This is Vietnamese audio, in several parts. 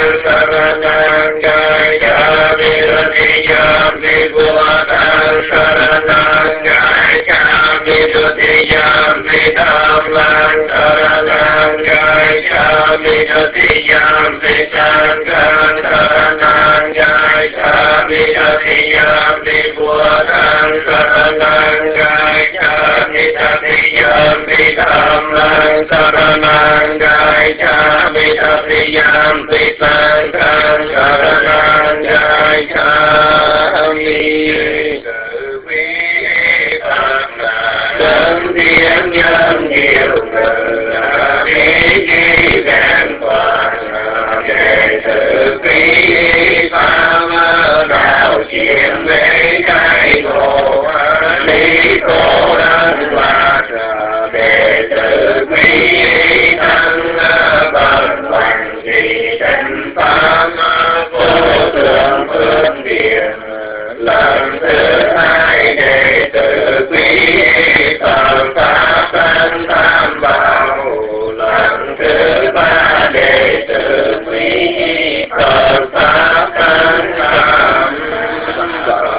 saranang gacchami dutiyampi buddhang saranang gacchami dutiyampi dhammang saranang gacchami dutiyampi sanghang saranang gacchami dutiyampi buddhang saranang gacchami dutiyampi dhammang saranang gacchami dutiyampi sanghang saranang gacchami. Sự quý pháp là lớn tiếng nhân nhiều người ý chí vẹn toàn về sự quý pháp đạo chiến với cái khổ lý khổ đắng loạt về sự quý thăng bằng bằng thì chân pháp vô thượng phương tiện. Lần thứ hai đệ tử quý Phật pháp tấn tam bảo. Lần thứ ba đệ tử quý Phật pháp tấn tam bảo.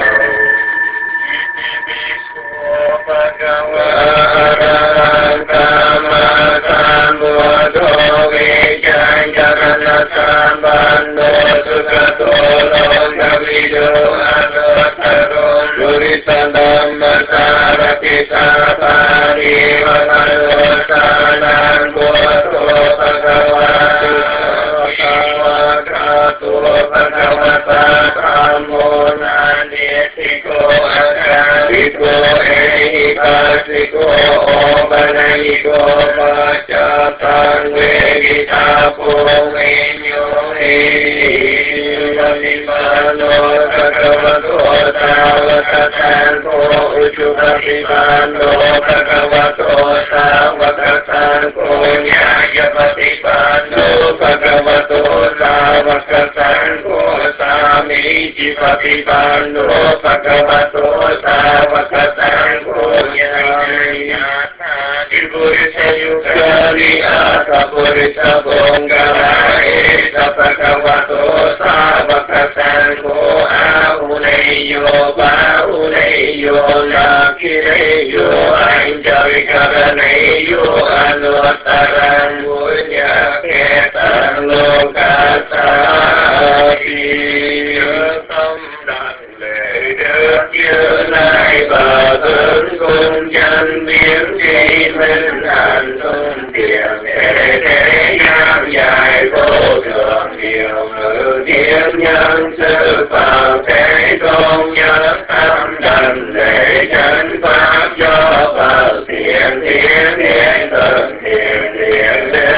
Thiện thiện thiện thần thiện thiện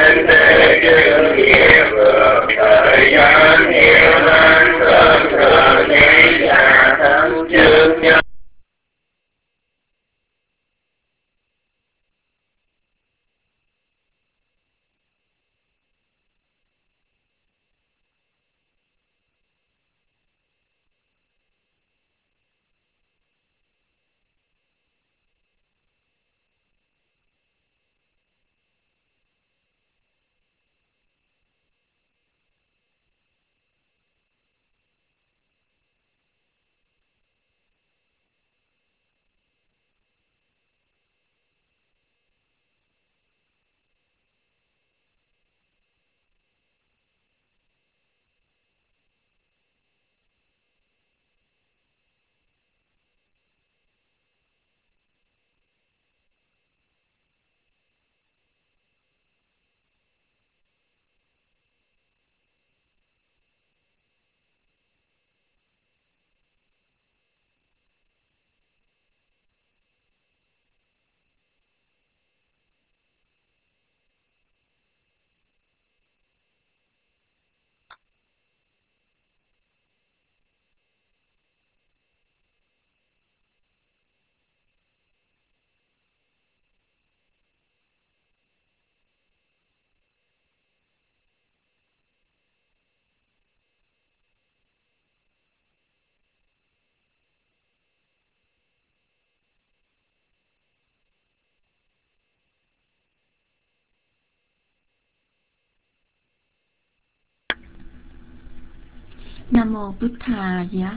Nam mô Bụt Thà Giá.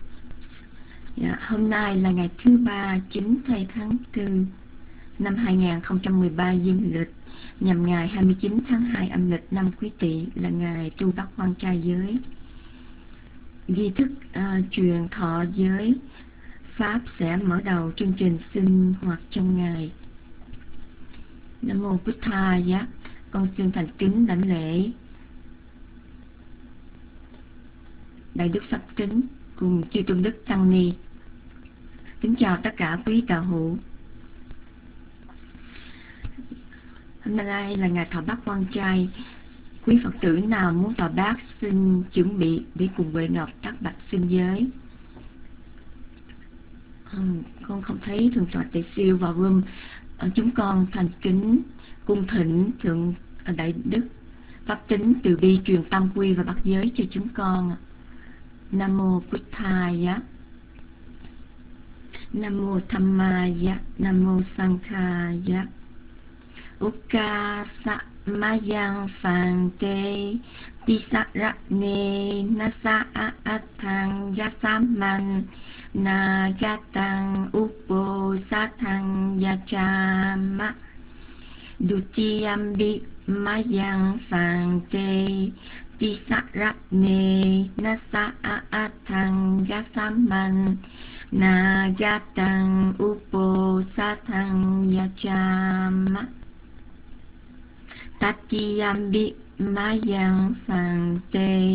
Hôm nay là ngày thứ ba 9 tháng 4 năm 2013 dương lịch, nhằm ngày 29 tháng 2 âm lịch năm Quý Tỵ, là ngày tu Bát Quan trai giới. Nghi thức truyền thọ giới Pháp sẽ mở đầu chương trình sinh hoạt trong ngày. Nam mô Bụt Thà Giá. Con xin thành kính đảnh lễ Đại Đức Pháp Tính cùng chư tôn đức tăng ni. Kính chào tất cả quý đạo hữu. Hôm nay là ngày thọ Bát Quan trai. Quý Phật tử nào muốn thọ bát xin chuẩn bị để cùng Huệ Ngọc tác bạch xin giới. Con không thấy Thượng tọa Tề Siêu vào room. Chúng con thành kính cung thỉnh Thượng Đại Đức Pháp Tính từ bi truyền tam quy và bắt giới cho chúng con. Nam mô Bụt Thaya, Nam mô Dhammaya, Nam mô Sanghaya. Ukasa mayang phàn tê tisara ne nasa athang yasaman nagatang upo sathang yachama dutiyambi mayang phàn tê tisara ne nasa athang yasaman nagatang upo sathang yachama Tatiyambi mayang phàn tê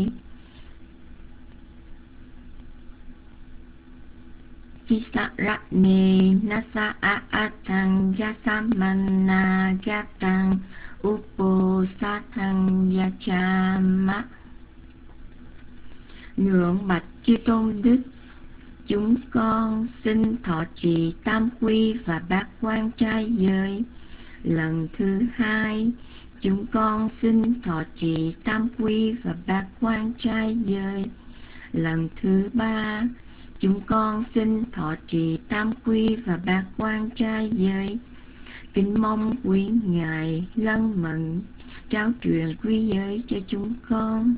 tisara ne nasa athang yasamana gatang upo sathang yachama. Ngưỡng bạch chư tôn đức, chúng con xin thọ trì tam quy và bát quan trai giới. Lần thứ hai, chúng con xin thọ trì tam quy và bát quan trai giới. Lần thứ ba, chúng con xin thọ trì tam quy và bát quan trai giới. Kính mong quý ngài lân mẫn trao truyền quy giới cho chúng con.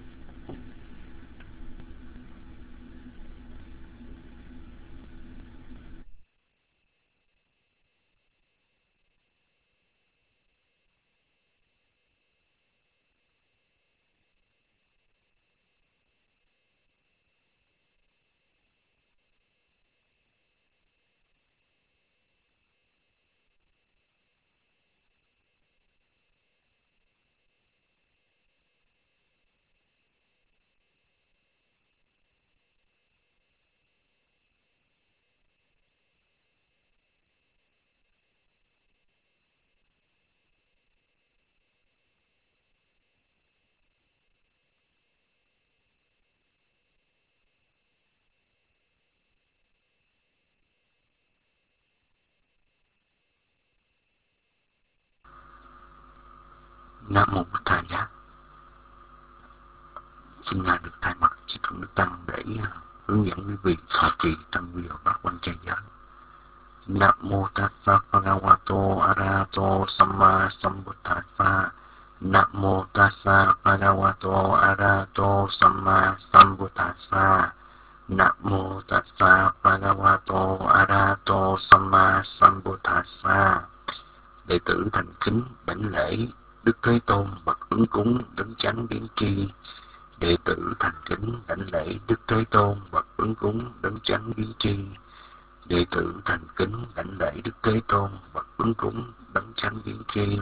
Nam mô Bụt Thầy Giá. Xin ngài được thay mặt chư tôn đức tăng để hướng dẫn quý vị thọ trì tam quy và bát quan trai giới. Nam mô Tassa Bhagavato Arahato Samma Sambuddhassa. Nam mô Tassa Bhagavato Arahato Samma Sambuddhassa. Nam mô Tassa Bhagavato Arahato Samma Sambuddhassa. Đệ tử thành kính đảnh lễ Đức Thế Tôn bậc ứng cúng đấng chánh biến tri. Đệ tử thành kính đảnh lễ Đức Thế Tôn bậc ứng cúng đấng chánh biến tri. Đệ tử thành kính đảnh lễ Đức Thế Tôn bậc ứng cúng đấng chánh biến tri.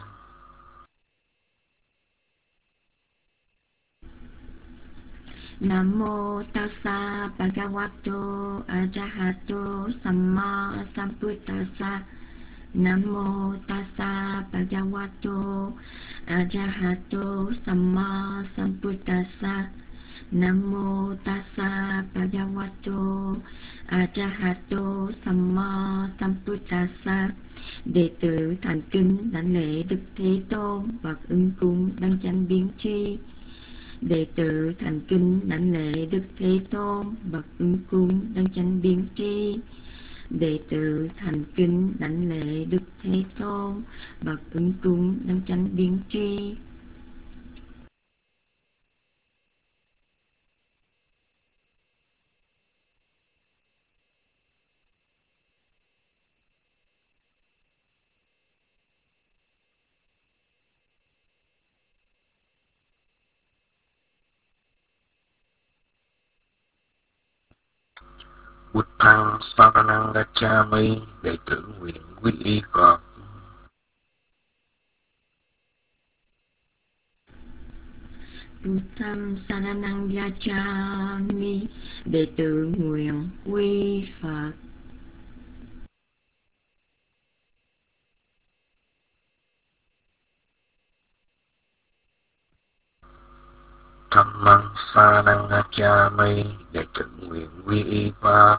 Nam mô Tassa Bhagavato Arahato Samma Sambuddhassa. Nam mô Tassa Bhagavato Arahato Samma Sambuddhassa. Nam mô Tassa Bhagavato Arahato Samma Sambuddhassa. Đệ tử thành kính đảnh lễ Đức Thế Tôn bậc ứng cúng đấng chánh biến tri. Đệ tử thành kính đảnh lễ Đức Thế Tôn bậc ứng cúng đấng chánh biến tri. Đệ tử thành kính đảnh lễ Đức Thế Tôn bậc ứng cúng đấng chánh biến tri. Buddhang Saranang Gacchami, đệ tử nguyện quy y Phật. Buddham Saranang Gacchami, đệ tử nguyện quy Phật. Dhammang Saranang Gacchami, đệ tử nguyện quy y Pháp.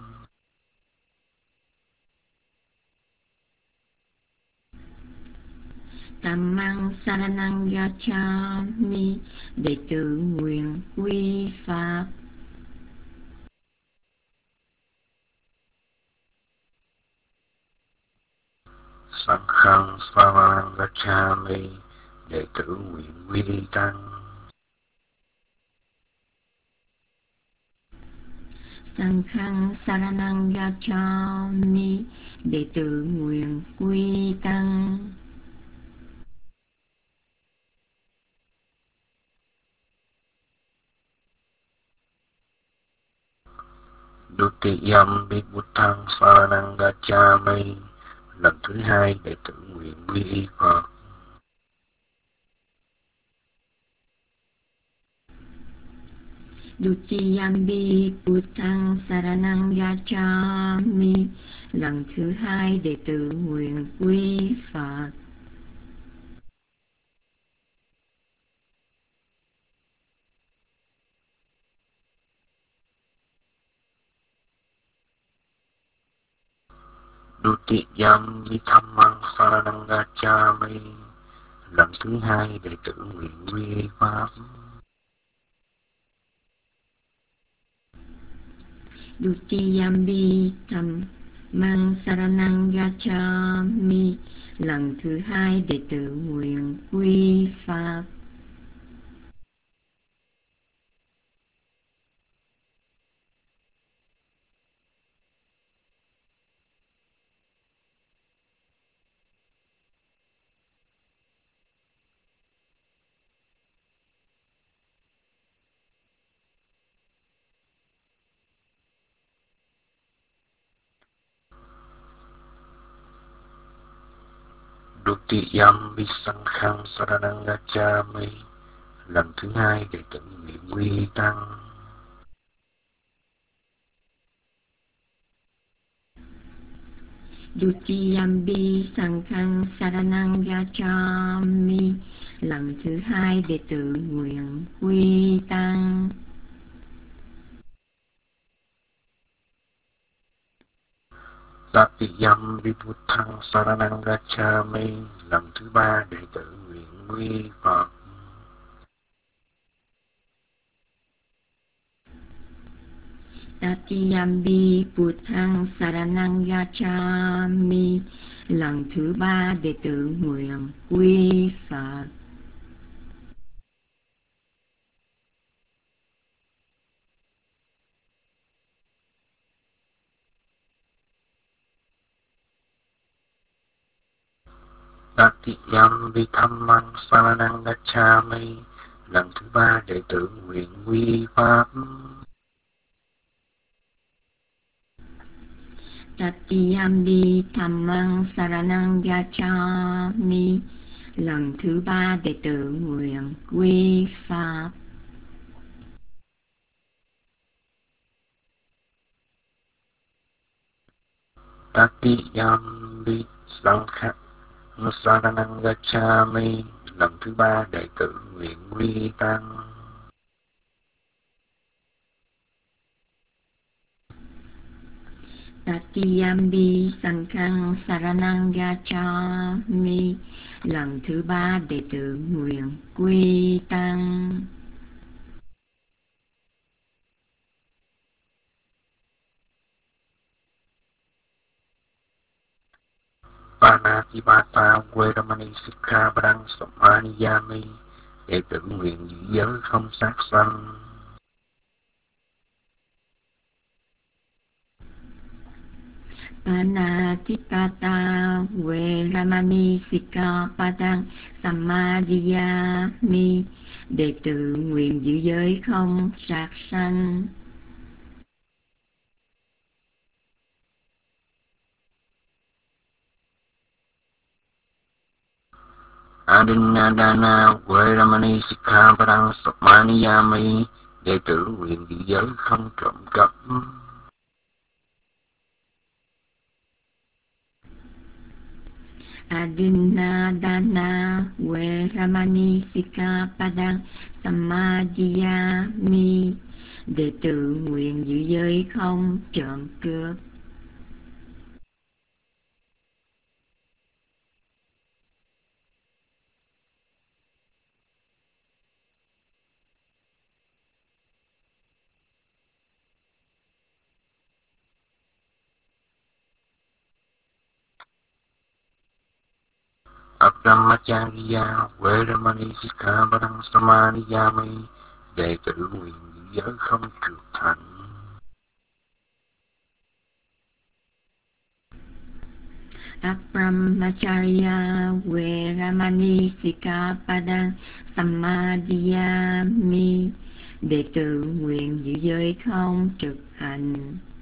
Dhammang Saranang Gacchami, đệ tử nguyện quy Pháp. Sanghang Saranang Gacchami, đệ tử nguyện quy y Tăng. Sanghang Saranang Gacchami, đệ tử nguyện quy Tăng. Dutiyampi Buddhang Saranang Gacchami, lần thứ hai đệ tử nguyện quy y Phật. Dutiyampi Buddhang Saranang Gacchami, lần thứ hai đệ tử nguyện quy Phật. Dutiyampi Dhammang Saranang Gacchami, lần thứ hai đệ tử nguyện quy y Pháp. Dutiyampi Dhammang Saranang Gacchami, lần thứ hai đệ tử nguyện quy Pháp. Dutiyampi Sanghang Saranang Gacchami, lần thứ hai đệ tử nguyện quy y Tăng. Dutiyampi Sanghang Saranang Gacchami, lần thứ hai đệ tử nguyện quy Tăng. Tatiyampi Buddhang Saranang Gacchami, lần thứ ba đệ tử nguyện quy y Phật. Tatiyampi Buddhang Saranang Gacchami, lần thứ ba đệ tử nguyện quy Phật. Tatiyampi Dhammang Saranang Gacchami, lần thứ ba đệ tử nguyện quy y Pháp. Tatiyampi Dhammang Saranang Gacchami, lần thứ ba đệ tử nguyện quy Pháp. Tatiyampi Sanghang Saranang Gacchami, lần thứ ba đệ tử nguyện quy y Tăng. Tatiyampi Sanghang Saranang Gacchami, lần thứ ba đệ tử nguyện quy Tăng. Panatipata Veramani Sikkhapadang Samadhiyami, đệ tử nguyện giữ giới không sát sanh. Panatipata Veramani Sikkhapadang Samadhiyami, đệ tử nguyện giữ giới không sát sanh. Adinadana Veramani Sikkhapadang Samaniyami. Đệ tử nguyện giữ giới không trộm cắp. Adinadana Veramani Sikkhapadang Samadhiyami. Đệ tử nguyện giữ giới không trộm cướp. Brahmacharya Veramani Sikkhapadang Samadhiyami. Đệ tử nguyện giữ giới không trượt thành. Brahmacharya Veramani Sikkhapadang Samadhiyami. Đệ tử nguyện giữ giới không trực hành.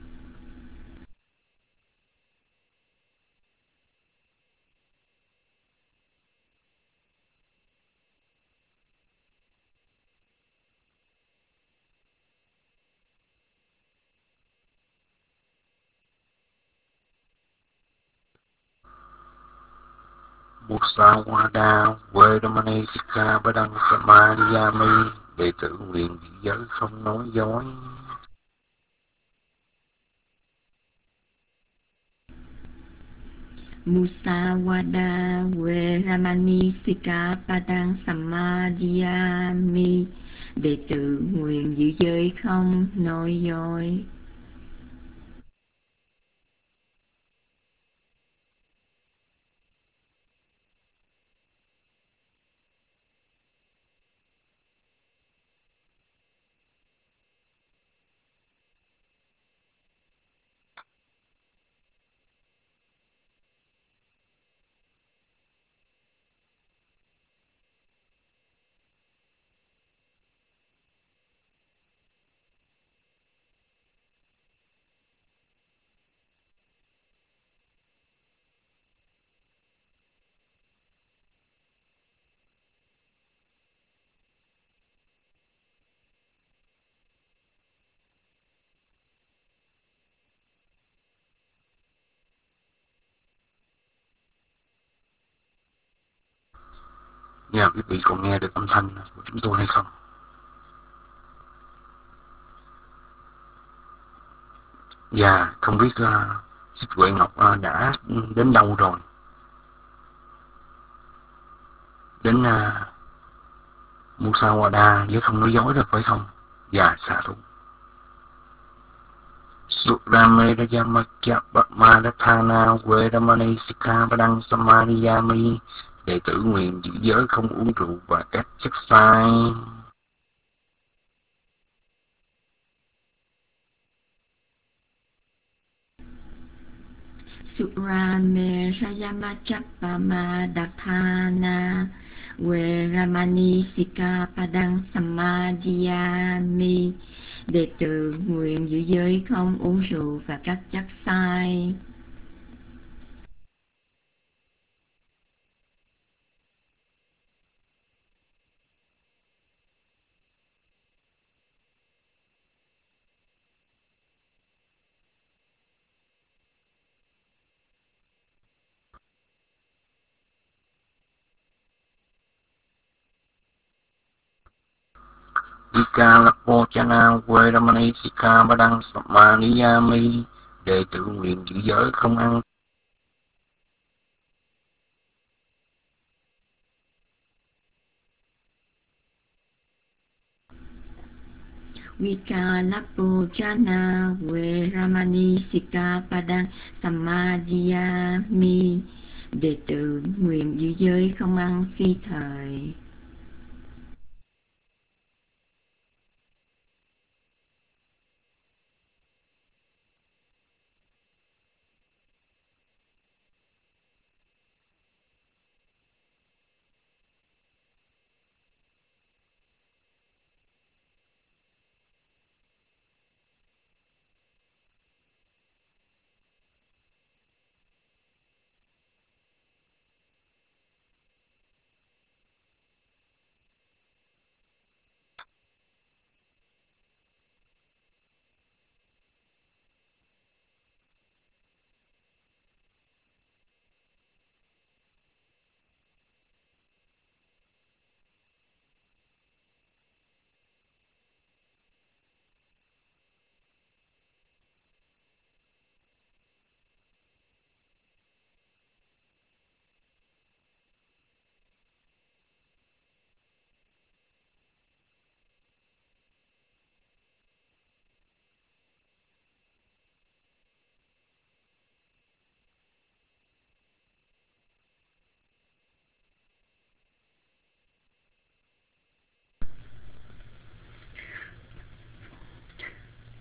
Musawada Veramani Sikkhapadang Samadhiyami. Đệ tử nguyện giữ giới không nói dối. Musawada Veramani Sikkhapadang Samadhiyami. Đệ tử nguyện giữ giới không nói dối. Nhà quý vị còn nghe được âm thanh của chúng tôi hay không? Và không biết Xích Huệ Ngọc đã đến đâu rồi? Đến Musawada với không nói dối rồi phải không? Và xạ thủ Suramedayamakyapamadhathana Veramani Sikkhapadang Samadhiyami. Đệ tử nguyện giữ giới không uống rượu và các chất sai. Suramerayamachapamadhathana Veramani Sikkhapadang Samadhiyami. Đệ tử nguyện giữ giới không uống rượu và các chất sai. Vikalapochana Veramani Sikkhapadang Samadhiyami. Đệ tử nguyện giữ giới không ăn. Vikalapojana Veramani Sikkhapadang Samadhiyami. Đệ tử nguyện giữ giới không ăn phi thời.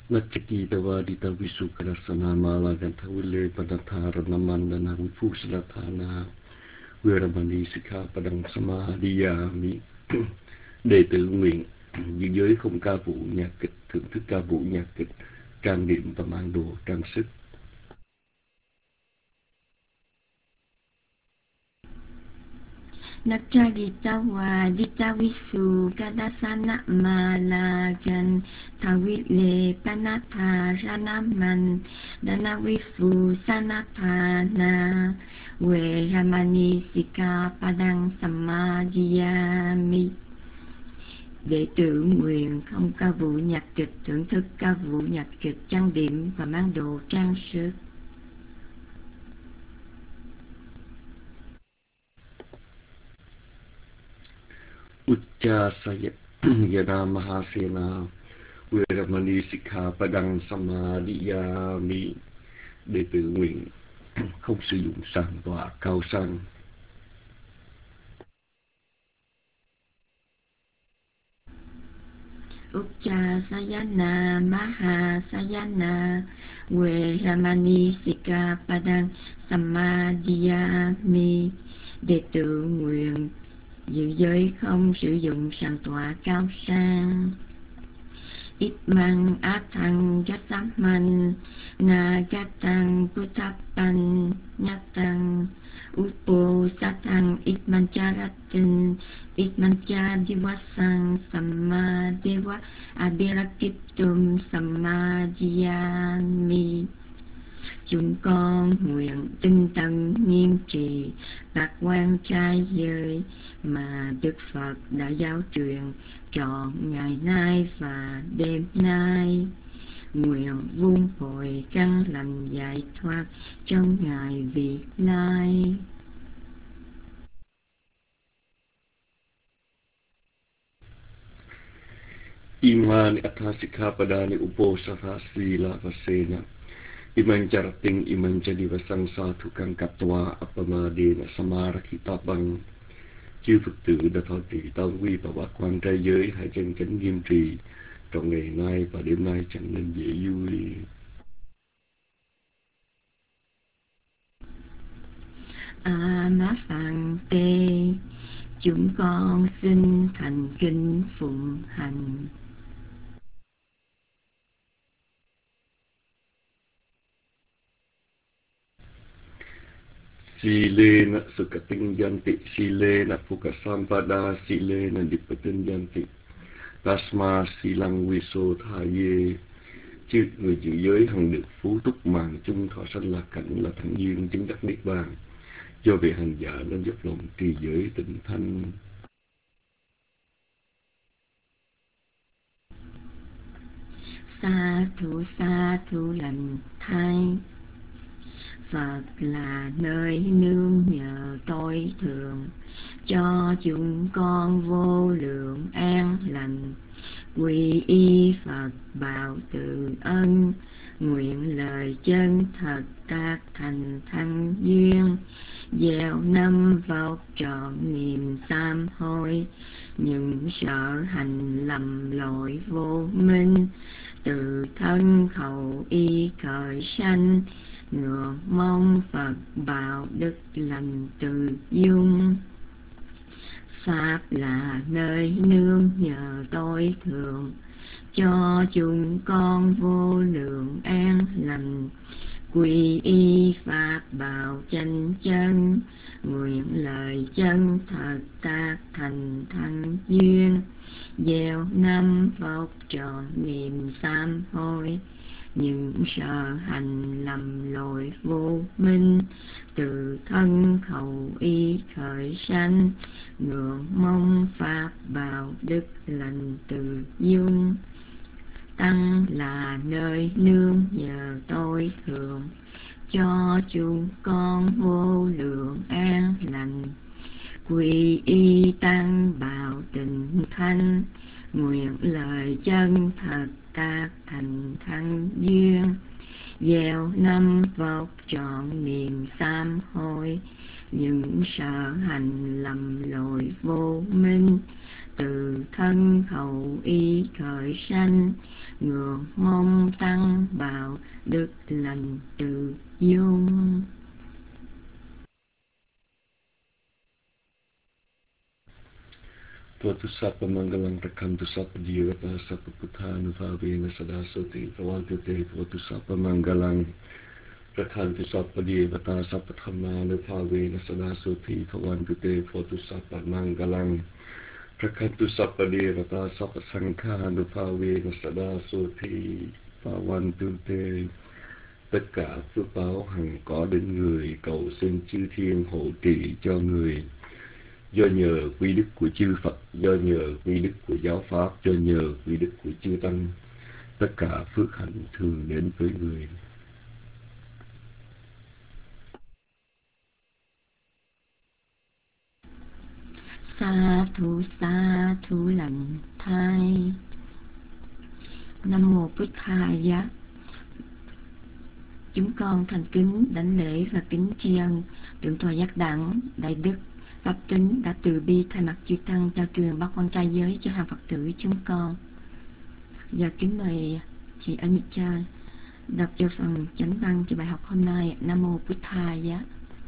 Nachakitawa dita visukarasana malaganta wile padatara namandana vipusalatana Viramani Sikha Padang Samadhiyami. Đệ tử nguyện giữ giới không ca vụ nhạc kịch, thưởng thức ca vụ nhạc kịch, trang điểm và mang đồ trang sức. Nacharitawa Ditavisu Kadasana Malagan Tawile Panatharanaman Danavifu Sanatana Veramani Sika Padang Samadhiyami. Đệ tử nguyện không ca vụ nhạc kịch, thưởng thức ca vụ nhạc kịch, trang điểm và mang đồ trang sức. Uchasaya Yana Mahasena Veramani Sikha Padang Samadhiyami. Đệ tử nguyện không sử dụng sàn tọa cao sang. Uchasayana Mahasayana Veramani Sika Padang Samadhiyami. Đệ tử nguyện giữ giới không sử dụng sàn tọa cao sang. Ít mang á thăng jasaman na gatang putapan nyatang upo satang ít man charatin ít man cha diwasang samma dewa abirakitum samadhiyami. Chúng con nguyện tinh tấn nghiêm trì bát quan trai giới mà Đức Phật đã giáo truyền trọn ngày nay và đêm nay. Nguyện vun bồi căn lành giải thoát trong ngày vị lai. Imani atasika padani uposatha sila vasena. Iman charating iman jadi vasang sa thukang katwa apamadena samarakhitabang. Chư Phật tử đã thọ trì tam quy và bát quan trai giới hãy chân chánh nghiêm trì trong ngày nay và đêm nay chẳng nên dễ vui. Má Phạn Tê, chúng con xin thành kính phụng hành. Silena sukating yanti, silena pukasampada, silena dipatin yanti. Tasma silang viso thaye. Chứ người giữ giới hằng được phú túc màng chung thọ sanh lạc cảnh là thắng duyên chứng đắc niết bàn. Do vậy hành giả nên dốc lòng trì giới tịnh thanh. Sa thu lành thay. Phật là nơi nương nhờ tối thượng, cho chúng con vô lượng an lành. Quy y Phật bảo từ ân, nguyện lời chân thật tác thành thăng duyên. Gieo năm vọc trọn niềm sám hối, những sợ hành lầm lỗi vô minh. Từ thân khẩu y khởi sanh, ngưỡng mong Phật bảo đức lành từ dung. Pháp là nơi nương nhờ tối thượng, cho chúng con vô lượng an lành. Quy y Pháp bảo chánh chân, nguyện lời chân thật tác thành thăng duyên. Gieo năm vọc trọn niềm sám hối, những sợ hành lầm lỗi vô minh. Từ thân khẩu y khởi sanh, ngưỡng mong Pháp bảo đức lành từ dung. Tăng là nơi nương nhờ tối thượng, cho chúng con vô lượng an lành. Quy y tăng bảo tịnh thanh, nguyện lời chân thật tác thành thăng duyên. Gieo năm vọc trọn niềm sám hối, những sợ hành lầm lỗi vô minh. từ thân khẩu ý khởi sanh, ngược mong tăng bảo đức lành từ dung. Tuatu sapa mangalang rakantu sapa jivata sapa putthanuvavena sada soti pravantu te tuatu sapa mangalang rakantu sapa jivata sapa dhammanuvavena sada soti pravantu te tuatu sapa mangalang rakantu sapa jivata sapa sankhanuvavena sada soti pravantu te. Tất cả phước báo hằng có đến người, cầu xin chư thiên hộ trì cho người. Do nhờ quy đức của chư Phật, do nhờ quy đức của giáo Pháp, do nhờ quy đức của chư Tăng, tất cả phước hạnh thường đến với người. Sa thu lành thai. Nam mô Bụt Thaya. Chúng con thành kính đảnh lễ và kính tri ân Thượng tọa Giác Đẳng Đại Đức Pháp Tính đã từ bi thay mặt chư Tăng trao truyền bát quan trai giới cho hàng Phật tử chúng con. Và kính mời chị Anita đọc cho phần chánh văn cho bài học hôm nay. Nam mô Bụt Thaya.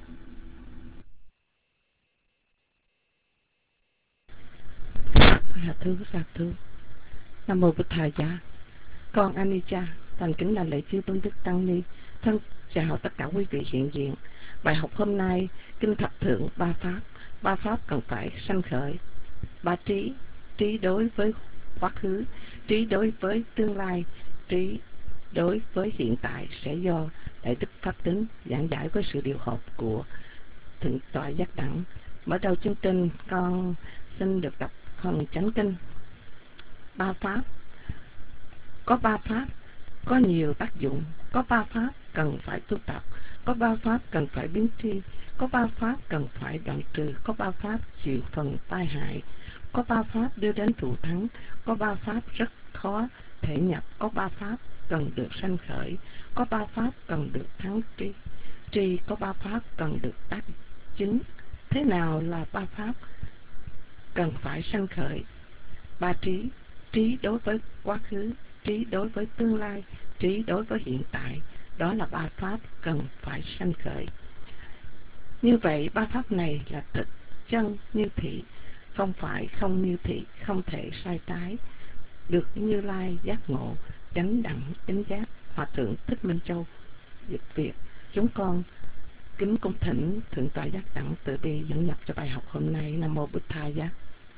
Sa thú. Nam mô Bụt Thaya. Con Anita thành kính đảnh lễ chư tôn đức tăng ni, thân chào tất cả quý vị hiện diện. Bài học hôm nay kinh thập thượng ba pháp cần phải sanh khởi. Ba trí, trí đối với quá khứ, trí đối với tương lai, trí đối với hiện tại sẽ do Đại Đức Pháp Tính giảng giải với sự điều hợp của Thượng tọa Giác Đẳng. Mở đầu chương trình, con xin được đọc phần chánh kinh. Ba pháp. Có ba pháp có nhiều tác dụng, có ba pháp cần phải tu tập, có ba pháp cần phải biến tri, có ba pháp cần phải đoạn trừ, có ba pháp chịu phần tai hại, có ba pháp đưa đến thù thắng, có ba pháp rất khó thể nhập, có ba pháp cần được sanh khởi, có ba pháp cần được thắng tri, có ba pháp cần được tác chứng. Thế nào là ba pháp cần phải sanh khởi? Ba trí, trí đối với quá khứ, trí đối với tương lai, trí đối với hiện tại, đó là ba pháp cần phải sanh khởi. Như vậy ba pháp này là thực, chân, như thị, không phải không như thị, không thể sai trái, được Như Lai giác ngộ, chánh đẳng chánh giác. Hòa thượng Thích Minh Châu dịch Việt. Chúng con kính cung thỉnh Thượng tọa Giác Đẳng từ bi dẫn nhập cho bài học hôm nay. Nam mô Bụt Thaya.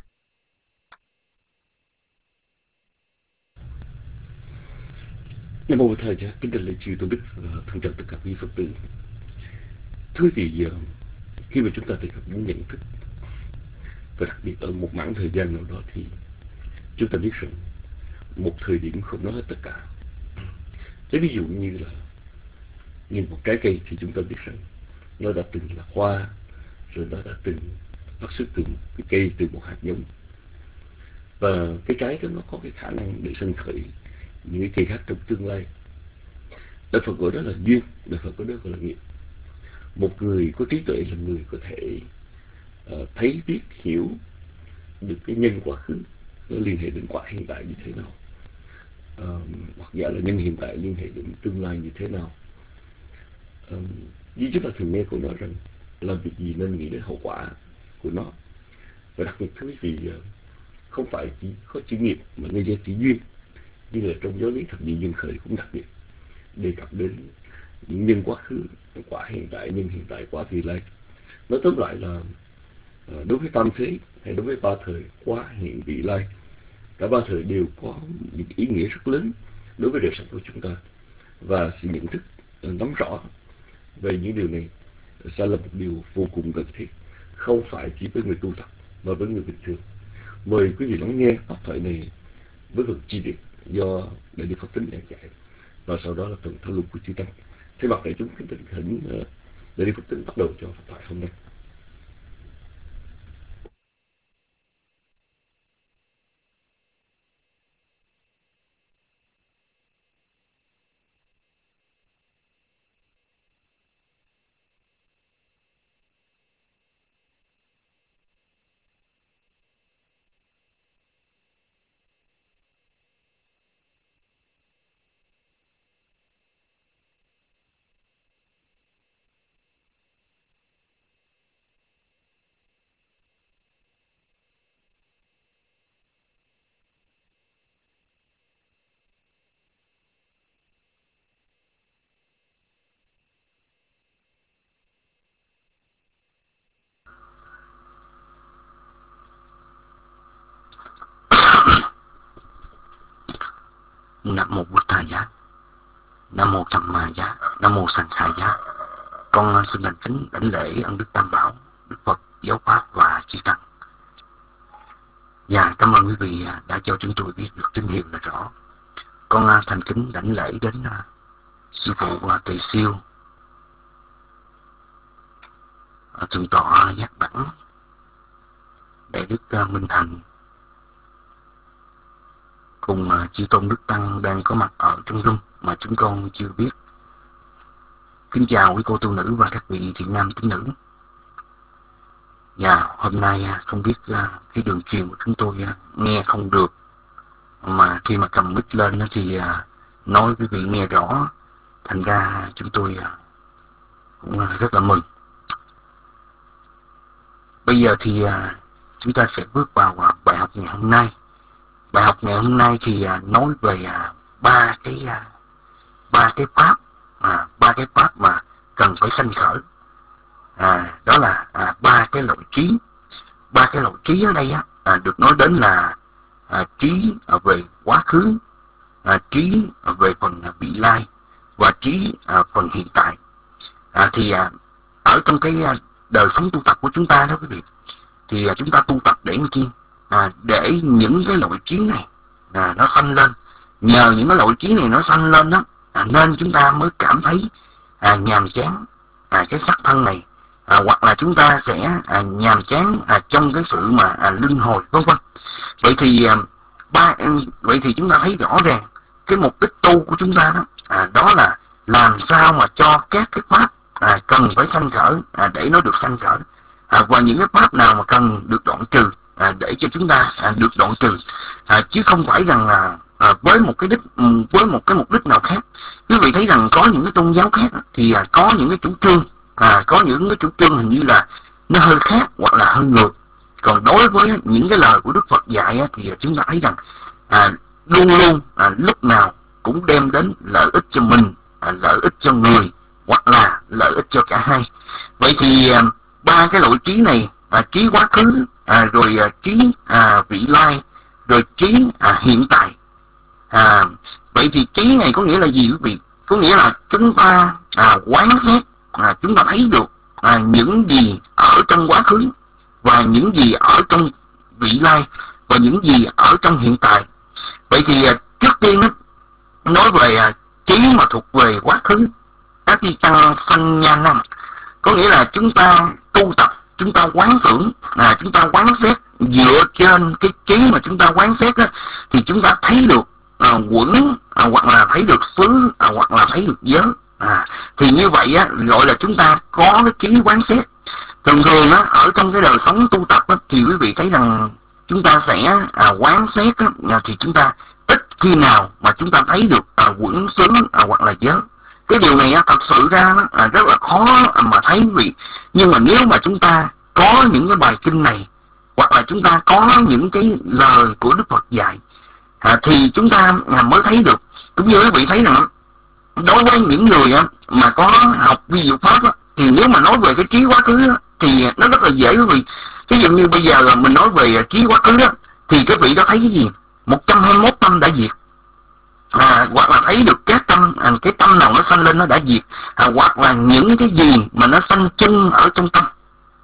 Nam mô Bụt Thaya. Kính đảnh lễ chư tôn đức và thân chào tất cả quý Phật tử. Thưa quý vị, khi mà chúng ta đề cập đến nhận thức, và đặc biệt ở một mảng thời gian nào đó, thì chúng ta biết rằng một thời điểm không nói hết tất cả. Lấy ví dụ như là nhìn một trái cây thì chúng ta biết rằng nó đã từng là hoa, rồi nó đã từng phát xuất từ một cái cây, từ một hạt giống, và cái trái đó nó có cái khả năng để sinh khởi những cái cây khác trong tương lai. Đạo Phật gọi đó là duyên, Đạo Phật gọi đó gọi là nghiệp. Một người có trí tuệ là người có thể thấy, biết, hiểu được cái nhân quá khứ nó liên hệ đến quả hiện tại như thế nào, hoặc giả là nhân hiện tại liên hệ đến tương lai như thế nào. Như chúng ta thường nghe câu nói rằng làm việc gì nên nghĩ đến hậu quả của nó. Và đặc biệt thưa quý vị, không phải chỉ có chữ nghiệp mà ngay cả chữ duyên, như là trong giáo lý thập nhị duyên khởi cũng đặc biệt đề cập đến những nhân quá khứ, quả hiện tại, nhân hiện tại, quả vị lai. Nói tóm lại là đối với tam thế hay đối với ba thời, quá, hiện, vị, lai, cả ba thời đều có những ý nghĩa rất lớn đối với đời sống của chúng ta. Và sự nhận thức nắm rõ về những điều này sẽ là một điều vô cùng cần thiết, không phải chỉ với người tu tập mà với người bình thường. Mời quý vị lắng nghe pháp thoại này với phần chi tiết do Đại Đức Pháp Tính giảng giải, và sau đó là phần thảo luận của chư Tăng. Thay mặt đại chúng kính thỉnh Đại Đức Pháp Tính bắt đầu cho pháp thoại hôm nay. Nam mô Bụt Thầy Giá, Nam mô Tham Ma Giá, Nam mô Sanh Khai Giá. Con xin thành kính đảnh lễ ân đức Tam Bảo, Đức Phật, Giáo Pháp và Chư Tăng. Và cảm ơn quý vị đã cho chúng tôi biết được tín hiệu là rõ. Con thành kính đảnh lễ đến sư phụ Tỳ Siêu, thượng tọa Giác Đẳng, Đại đức Minh Thành, cùng chư tôn đức tăng đang có mặt ở trong room mà chúng con chưa biết. Kính chào quý cô tu nữ và các vị thiện nam tín nữ. Và hôm nay không biết cái đường truyền của chúng tôi nghe không được, mà khi mà cầm mic lên thì nói quý vị nghe rõ, thành ra chúng tôi cũng rất là mừng. Bây giờ thì chúng ta sẽ bước vào bài học ngày hôm nay. Bài học ngày hôm nay thì nói về ba cái pháp mà cần phải sanh khởi. Đó là ba cái loại trí. Ba cái loại trí ở đây được nói đến là trí về quá khứ, trí về phần vị lai và trí phần hiện tại. Thì ở trong cái đời sống tu tập của chúng ta đó quý vị, thì chúng ta tu tập để làm chi? Để những cái loại trí này nó sanh lên. Nhờ những cái loại trí này nó sanh lên đó, nên chúng ta mới cảm thấy nhàm chán cái sắc thân này, hoặc là chúng ta sẽ nhàm chán trong cái sự mà luân hồi, vân vân. Vậy thì chúng ta thấy rõ ràng cái mục đích tu của chúng ta đó, đó là làm sao mà cho các cái pháp cần phải sanh khởi để nó được sanh khởi, và những cái pháp nào mà cần được đoạn trừ để cho chúng ta được đoạn trừ, chứ không phải rằng là với một cái mục đích nào khác. Quý vị thấy rằng có những cái tôn giáo khác thì có những cái chủ trương hình như là nó hơi khác hoặc là hơi ngược. Còn đối với những cái lời của Đức Phật dạy thì chúng ta thấy rằng luôn luôn lúc nào cũng đem đến lợi ích cho mình, lợi ích cho người, hoặc là lợi ích cho cả hai. Vậy thì ba cái loại trí này, trí quá khứ, rồi trí vị lai, rồi trí hiện tại. Vậy thì trí này có nghĩa là gì quý vị? Có nghĩa là chúng ta quán xét, chúng ta thấy được những gì ở trong quá khứ, và những gì ở trong vị lai, và những gì ở trong hiện tại. Vậy thì trước tiên nói về trí mà thuộc về quá khứ, thì tăng sanh nha năng, có nghĩa là chúng ta tu tập, chúng ta quán tưởng, chúng ta quán xét dựa trên cái trí mà chúng ta quán xét đó, thì chúng ta thấy được quẩn, hoặc là thấy được xứ, hoặc là thấy được giới. Thì như vậy gọi là chúng ta có cái trí quán xét. Thường thường ở trong cái đời sống tu tập thì quý vị thấy rằng chúng ta sẽ quán xét thì chúng ta ít khi nào mà chúng ta thấy được quẩn xứ hoặc là giới. Cái điều này thật sự ra rất là khó mà thấy quý vị. Nhưng mà nếu mà chúng ta có những cái bài kinh này, hoặc là chúng ta có những cái lời của Đức Phật dạy, thì chúng ta mới thấy được. Cũng như quý vị thấy rằng đối với những người mà có học vi diệu pháp thì nếu mà nói về cái trí quá khứ thì nó rất là dễ quý vị. Ví dụ như bây giờ mình nói về trí quá khứ thì cái vị đó thấy cái gì? 121 tâm đã diệt, hoặc là thấy được các tâm, cái tâm nào nó sanh lên nó đã diệt, hoặc là những cái gì mà nó sanh chung ở trong tâm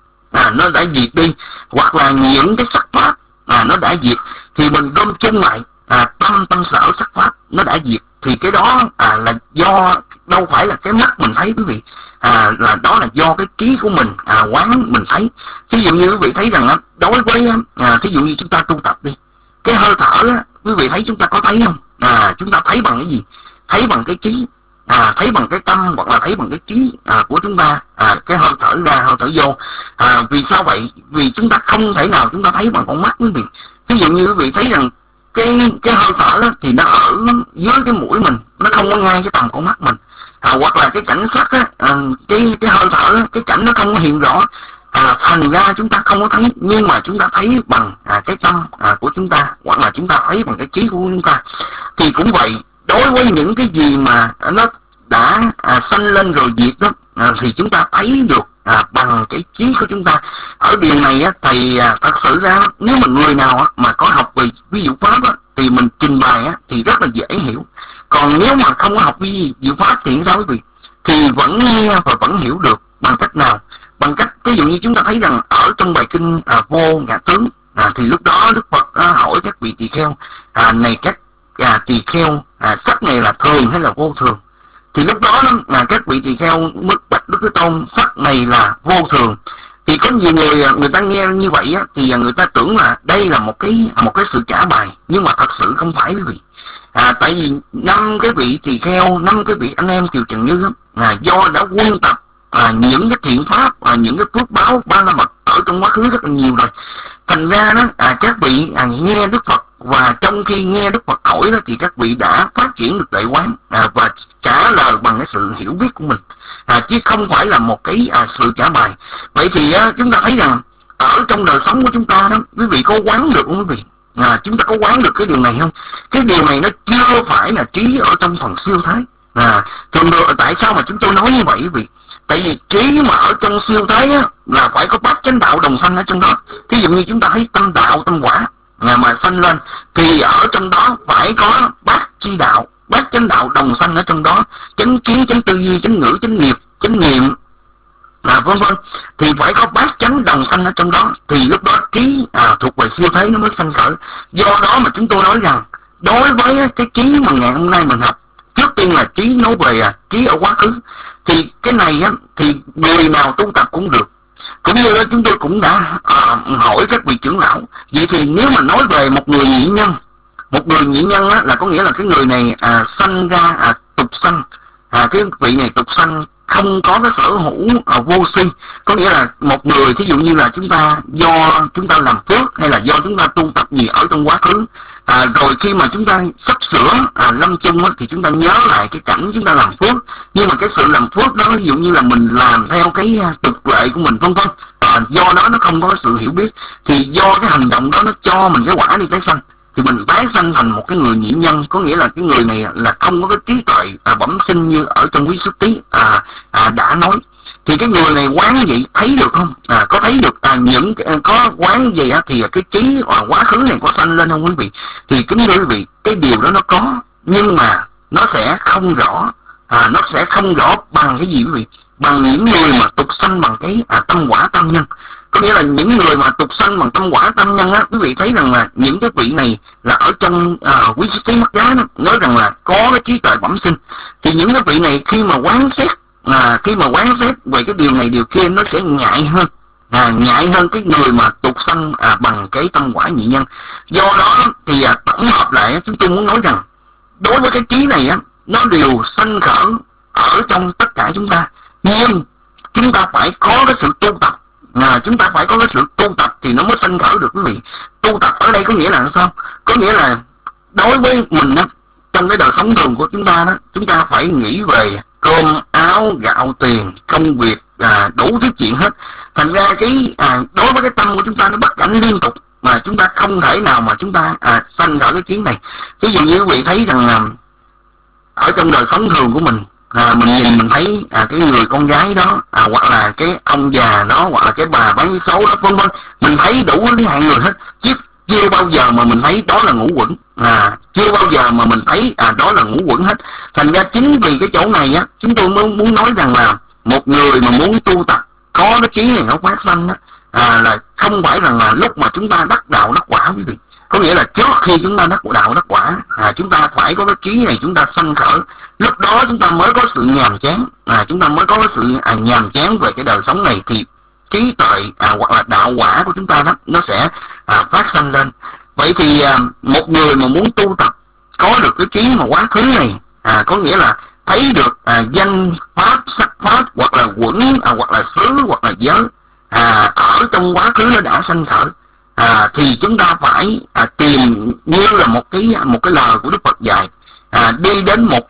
nó đã diệt đi, hoặc là những cái sắc pháp nó đã diệt, thì mình gom chung lại tâm sở sắc pháp nó đã diệt. Thì cái đó là do đâu phải là cái mắt mình thấy quý vị, là đó là do cái trí của mình quán mình thấy. Ví dụ như quý vị thấy rằng đối với ví dụ như chúng ta tu tập đi, cái hơi thở quý vị thấy chúng ta có thấy không? Chúng ta thấy bằng cái gì? Thấy bằng cái trí, thấy bằng cái tâm, hoặc là thấy bằng cái trí của chúng ta, cái hơi thở ra hơi thở vô. Vì sao vậy? Vì chúng ta không thể nào chúng ta thấy bằng con mắt quý vị. Ví dụ như quý vị thấy rằng cái hơi thở thì nó ở dưới cái mũi mình, nó không có ngay cái tầm con mắt mình, hoặc là cái cảnh sắc cái hơi thở, cái cảnh nó không có hiện rõ, thành ra chúng ta không có thấy. Nhưng mà chúng ta thấy bằng cái tâm của chúng ta, hoặc là chúng ta thấy bằng cái trí của chúng ta. Thì cũng vậy, đối với những cái gì mà nó đã sanh lên rồi diệt đó, thì chúng ta thấy được bằng cái trí của chúng ta. Ở điều này thầy thật sự ra nếu mà người nào mà có học về ví dụ pháp thì mình trình bày thì rất là dễ hiểu. Còn nếu mà không có học ví dụ pháp thì sao quý vị? Thì vẫn nghe và vẫn hiểu được. Bằng cách nào? Bằng cách ví dụ như chúng ta thấy rằng ở trong bài kinh Vô Ngã Tướng, thì lúc đó Đức Phật hỏi các vị tỳ kheo, này các tỳ kheo, sắc này là thường hay là vô thường? Thì lúc đó các vị tỳ kheo mới bạch Đức Thế Tôn, sắc này là vô thường. Thì có nhiều người ta nghe như vậy thì người ta tưởng là đây là một cái sự trả bài, nhưng mà thật sự không phải quý vị. Tại vì 5 cái vị tỳ kheo, 5 cái vị anh em Kiều Trần Như do đã quân tập những cái thiện pháp, những cái phước báo ba la mật ở trong quá khứ rất là nhiều rồi. Thành ra các vị nghe Đức Phật, và trong khi nghe Đức Phật hỏi thì các vị đã phát triển được tuệ quán và trả lời bằng cái sự hiểu biết của mình, chứ không phải là một cái sự trả bài. Vậy thì chúng ta thấy rằng ở trong đời sống của chúng ta đó, quý vị có quán được không quý vị? Chúng ta có quán được cái điều này không? Cái điều này nó chưa phải là trí ở trong phần siêu thái. Thường được tại sao mà chúng tôi nói như vậy quý vị? Tại vì trí mà ở trong siêu thái là phải có bát chánh đạo đồng sanh ở trong đó. Thí dụ như chúng ta thấy tâm đạo, tâm quả mà sanh lên, thì ở trong đó phải có bát chi đạo, bát chánh đạo đồng sanh ở trong đó, chánh kiến, chánh tư duy, chánh ngữ, chánh nghiệp, chánh niệm, vân vân, thì phải có bát chánh đồng sanh ở trong đó, thì lúc đó trí thuộc về siêu thế nó mới sanh khởi. Do đó mà chúng tôi nói rằng đối với cái trí mà ngày hôm nay mình học, trước tiên là trí nói về trí ở quá khứ, thì cái này thì người nào tu tập cũng được. Cũng như đó chúng tôi cũng đã hỏi các vị trưởng lão, vậy thì nếu mà nói về một người nhị nhân, là có nghĩa là cái người này sanh ra tục sanh, cái vị này tục sanh không có cái sở hữu vô si, có nghĩa là một người thí dụ như là chúng ta do chúng ta làm phước hay là do chúng ta tu tập gì ở trong quá khứ, rồi khi mà chúng ta sắp sửa lâm chung thì chúng ta nhớ lại cái cảnh chúng ta làm phước, nhưng mà cái sự làm phước đó ví dụ như là mình làm theo cái tục lệ của mình vân vân, do đó nó không có sự hiểu biết, thì do cái hành động đó nó cho mình cái quả đi tái sanh, thì mình tái sanh thành một cái người nhị nhân, có nghĩa là cái người này là không có cái trí tuệ bẩm sinh như ở trong Quý Xuất Tí đã nói. Thì cái người này quán vậy thấy được không? Có thấy được những có quán gì thì cái trí quá khứ này có sanh lên không quý vị? Thì kính thưa quý vị, cái điều đó nó có, nhưng mà nó sẽ không rõ, nó sẽ không rõ bằng cái gì quý vị? Bằng những người mà tục sanh bằng cái tâm quả tâm nhân. Có nghĩa là những người mà tục sanh bằng tâm quả tâm nhân quý vị thấy rằng là những cái vị này là ở trong Quý Xuất Tí Mắt Giá nói rằng là có cái trí tuệ bẩm sinh, thì những cái vị này khi mà quán xét về cái điều này điều kia nó sẽ ngại hơn cái người mà tục sanh bằng cái tâm quả nhị nhân. Do đó thì tổng hợp lại chúng tôi muốn nói rằng đối với cái trí này nó đều sanh khởi ở trong tất cả chúng ta, nhưng chúng ta phải có cái sự tu tập. Chúng ta phải có cái sự tu tập thì nó mới sanh khởi được quý vị. Tu tập ở đây có nghĩa là sao? Có nghĩa là đối với mình trong cái đời sống thường của chúng ta chúng ta phải nghĩ về cơm áo gạo tiền, công việc, đủ thứ chuyện hết. Thành ra cái đối với cái tâm của chúng ta nó bất cảnh liên tục, mà chúng ta không thể nào mà chúng ta sanh khởi cái chuyến này. Ví dụ như quý vị thấy rằng ở trong đời sống thường của mình, mình nhìn mình thấy cái người con gái đó, hoặc là cái ông già đó, hoặc là cái bà bán vé số đó vân vân, mình thấy đủ cái hạng người hết, chứ chưa bao giờ mà mình thấy đó là ngũ quẩn, chưa bao giờ mà mình thấy đó là ngũ quẩn hết. Thành ra chính vì cái chỗ này chúng tôi muốn nói rằng là một người mà muốn tu tập có cái trí này nó phát sanh là không phải rằng là lúc mà chúng ta đắc đạo đắc quả quý vị. Có nghĩa là trước khi chúng ta đắc đạo đắc quả, chúng ta phải có cái trí này chúng ta sanh khởi, lúc đó chúng ta mới có sự nhàm chán, chúng ta mới có cái sự nhàm chán về cái đời sống này, thì trí tuệ hoặc là đạo quả của chúng ta nó sẽ phát sanh lên. Vậy thì một người mà muốn tu tập có được cái trí mà quá khứ này, có nghĩa là thấy được danh pháp, sắc pháp, hoặc là quẩn, hoặc là xứ, hoặc là giới ở trong quá khứ nó đã sanh khởi, thì chúng ta phải tìm như là một cái lời của Đức Phật dạy, đi đến một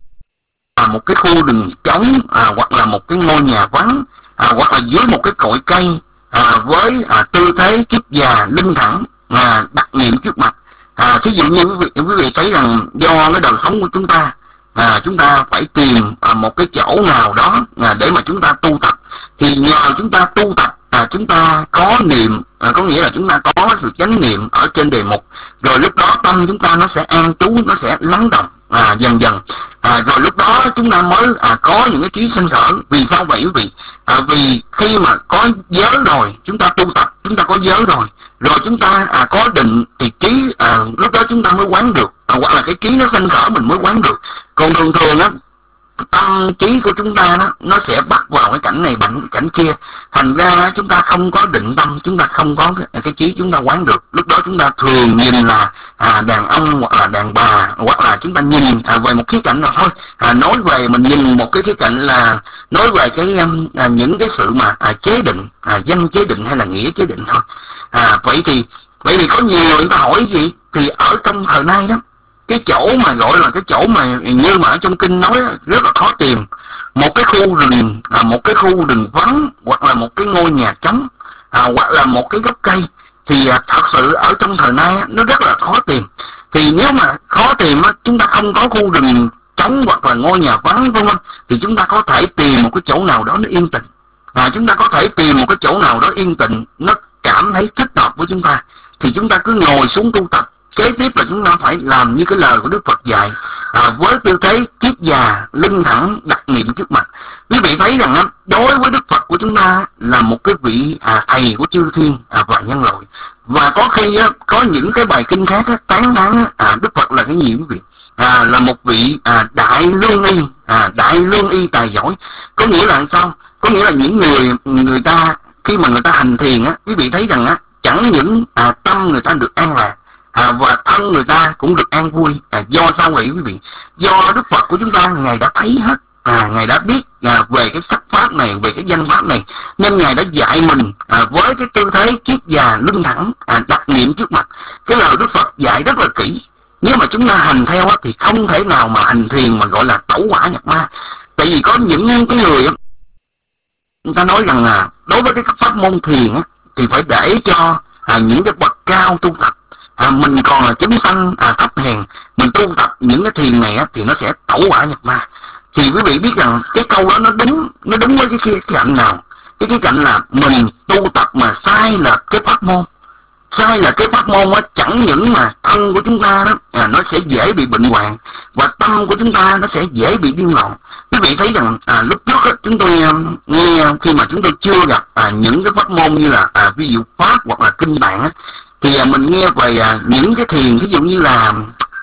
cái khu rừng trống, hoặc là một cái ngôi nhà vắng, hoặc là dưới một cái cội cây, với tư thế kiết già lưng thẳng, đặt niệm trước mặt. Thí dụ như quý vị thấy rằng do cái đời sống của chúng ta chúng ta phải tìm một cái chỗ nào đó để mà chúng ta tu tập. Thì nhờ chúng ta tu tập, chúng ta có niệm, có nghĩa là chúng ta có sự chánh niệm ở trên đề mục, rồi lúc đó tâm chúng ta nó sẽ an trú, nó sẽ lắng động dần dần, rồi lúc đó chúng ta mới có những cái trí sanh khởi. Vì sao vậy quý vị? Vì khi mà có giới rồi, chúng ta tu tập, chúng ta có giới rồi chúng ta có định thì trí lúc đó chúng ta mới quán được, hoặc là cái trí nó sanh khởi mình mới quán được. Còn thường thường á, tâm trí của chúng ta nó sẽ bắt vào cái cảnh này bằng cảnh kia, thành ra chúng ta không có định tâm, chúng ta không có cái trí chúng ta quán được. Lúc đó chúng ta thường nhìn là đàn ông hoặc là đàn bà, hoặc là chúng ta nhìn về một khía cạnh nào thôi. Nói về mình nhìn một cái khía cạnh là nói về cái những cái sự mà chế định, danh chế định hay là nghĩa chế định thôi. Vậy thì có nhiều người ta hỏi gì thì ở trong thời nay đó, cái chỗ mà gọi là cái chỗ mà như mà ở trong kinh nói rất là khó tìm, một cái khu rừng, một cái khu rừng vắng, hoặc là một cái ngôi nhà trống, hoặc là một cái gốc cây, thì thật sự ở trong thời nay nó rất là khó tìm. Thì nếu mà khó tìm chúng ta không có khu rừng trống hoặc là ngôi nhà vắng, vân vân, thì chúng ta có thể tìm một cái chỗ nào đó nó yên tĩnh. Chúng ta có thể tìm một cái chỗ nào đó yên tĩnh, nó cảm thấy thích hợp với chúng ta, thì chúng ta cứ ngồi xuống tu tập. Kế tiếp là chúng ta phải làm như cái lời của Đức Phật dạy, với tư thế kiết già, lưng thẳng, đặt niệm trước mặt. Quý vị thấy rằng đối với Đức Phật của chúng ta là một cái vị thầy của chư thiên và nhân loại. Và có khi có những cái bài kinh khác tán thán Đức Phật là cái gì quý vị? Là một vị đại lương y tài giỏi. Có nghĩa là sao? Có nghĩa là những người ta khi mà người ta hành thiền quý vị thấy rằng chẳng những tâm người ta được an lạc, và thân người ta cũng được an vui. Do sao vậy quý vị? Do Đức Phật của chúng ta Ngài đã thấy hết, Ngài đã biết về cái sắc pháp này, về cái danh pháp này, nên Ngài đã dạy mình với cái tư thế kiết già, lưng thẳng, đặt niệm trước mặt. Cái lời Đức Phật dạy rất là kỹ. Nếu mà chúng ta hành theo thì không thể nào mà hành thiền mà gọi là tẩu hỏa nhập ma. Tại vì có những cái người ta nói rằng là đối với cái pháp môn thiền thì phải để cho những cái bậc cao tu tập. Mình còn là chúng sanh thấp hèn, mình tu tập những cái thiền này thì nó sẽ tẩu hỏa nhập ma. Thì quý vị biết rằng cái câu đó nó đúng với cái khía cạnh nào? Cái khía cạnh là mình tu tập mà sai là cái pháp môn. Sai là cái pháp môn chẳng những mà thân của chúng ta đó nó sẽ dễ bị bệnh hoạn, và tâm của chúng ta nó sẽ dễ bị điên loạn. Quý vị thấy rằng lúc trước chúng tôi nghe, khi mà chúng tôi chưa gặp những cái pháp môn như là ví dụ pháp hoặc là kinh tạng thì mình nghe về những cái thiền ví dụ như là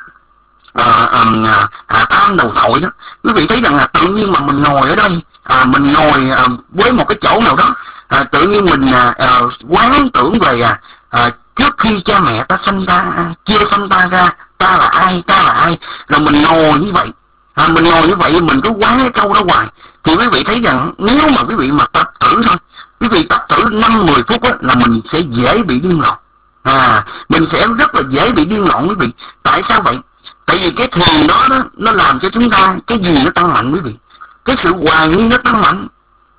tam đầu thội đó. Quý vị thấy rằng là tự nhiên mà mình ngồi ở đây, mình ngồi với một cái chỗ nào đó, tự nhiên mình quán tưởng về trước khi cha mẹ ta sanh ta, chưa sanh ta ra, ta là ai, rồi mình ngồi như vậy. Mình ngồi như vậy mình cứ quán cái câu đó hoài. Thì quý vị thấy rằng nếu mà quý vị mà tập thử thôi, quý vị tập thử 5-10 phút là mình sẽ dễ bị điên loạn. Mình sẽ rất là dễ bị điên loạn quý vị. Tại sao vậy? Tại vì cái thiền đó nó làm cho chúng ta cái gì nó tăng mạnh quý vị? Cái sự hoài nghi nó tăng mạnh.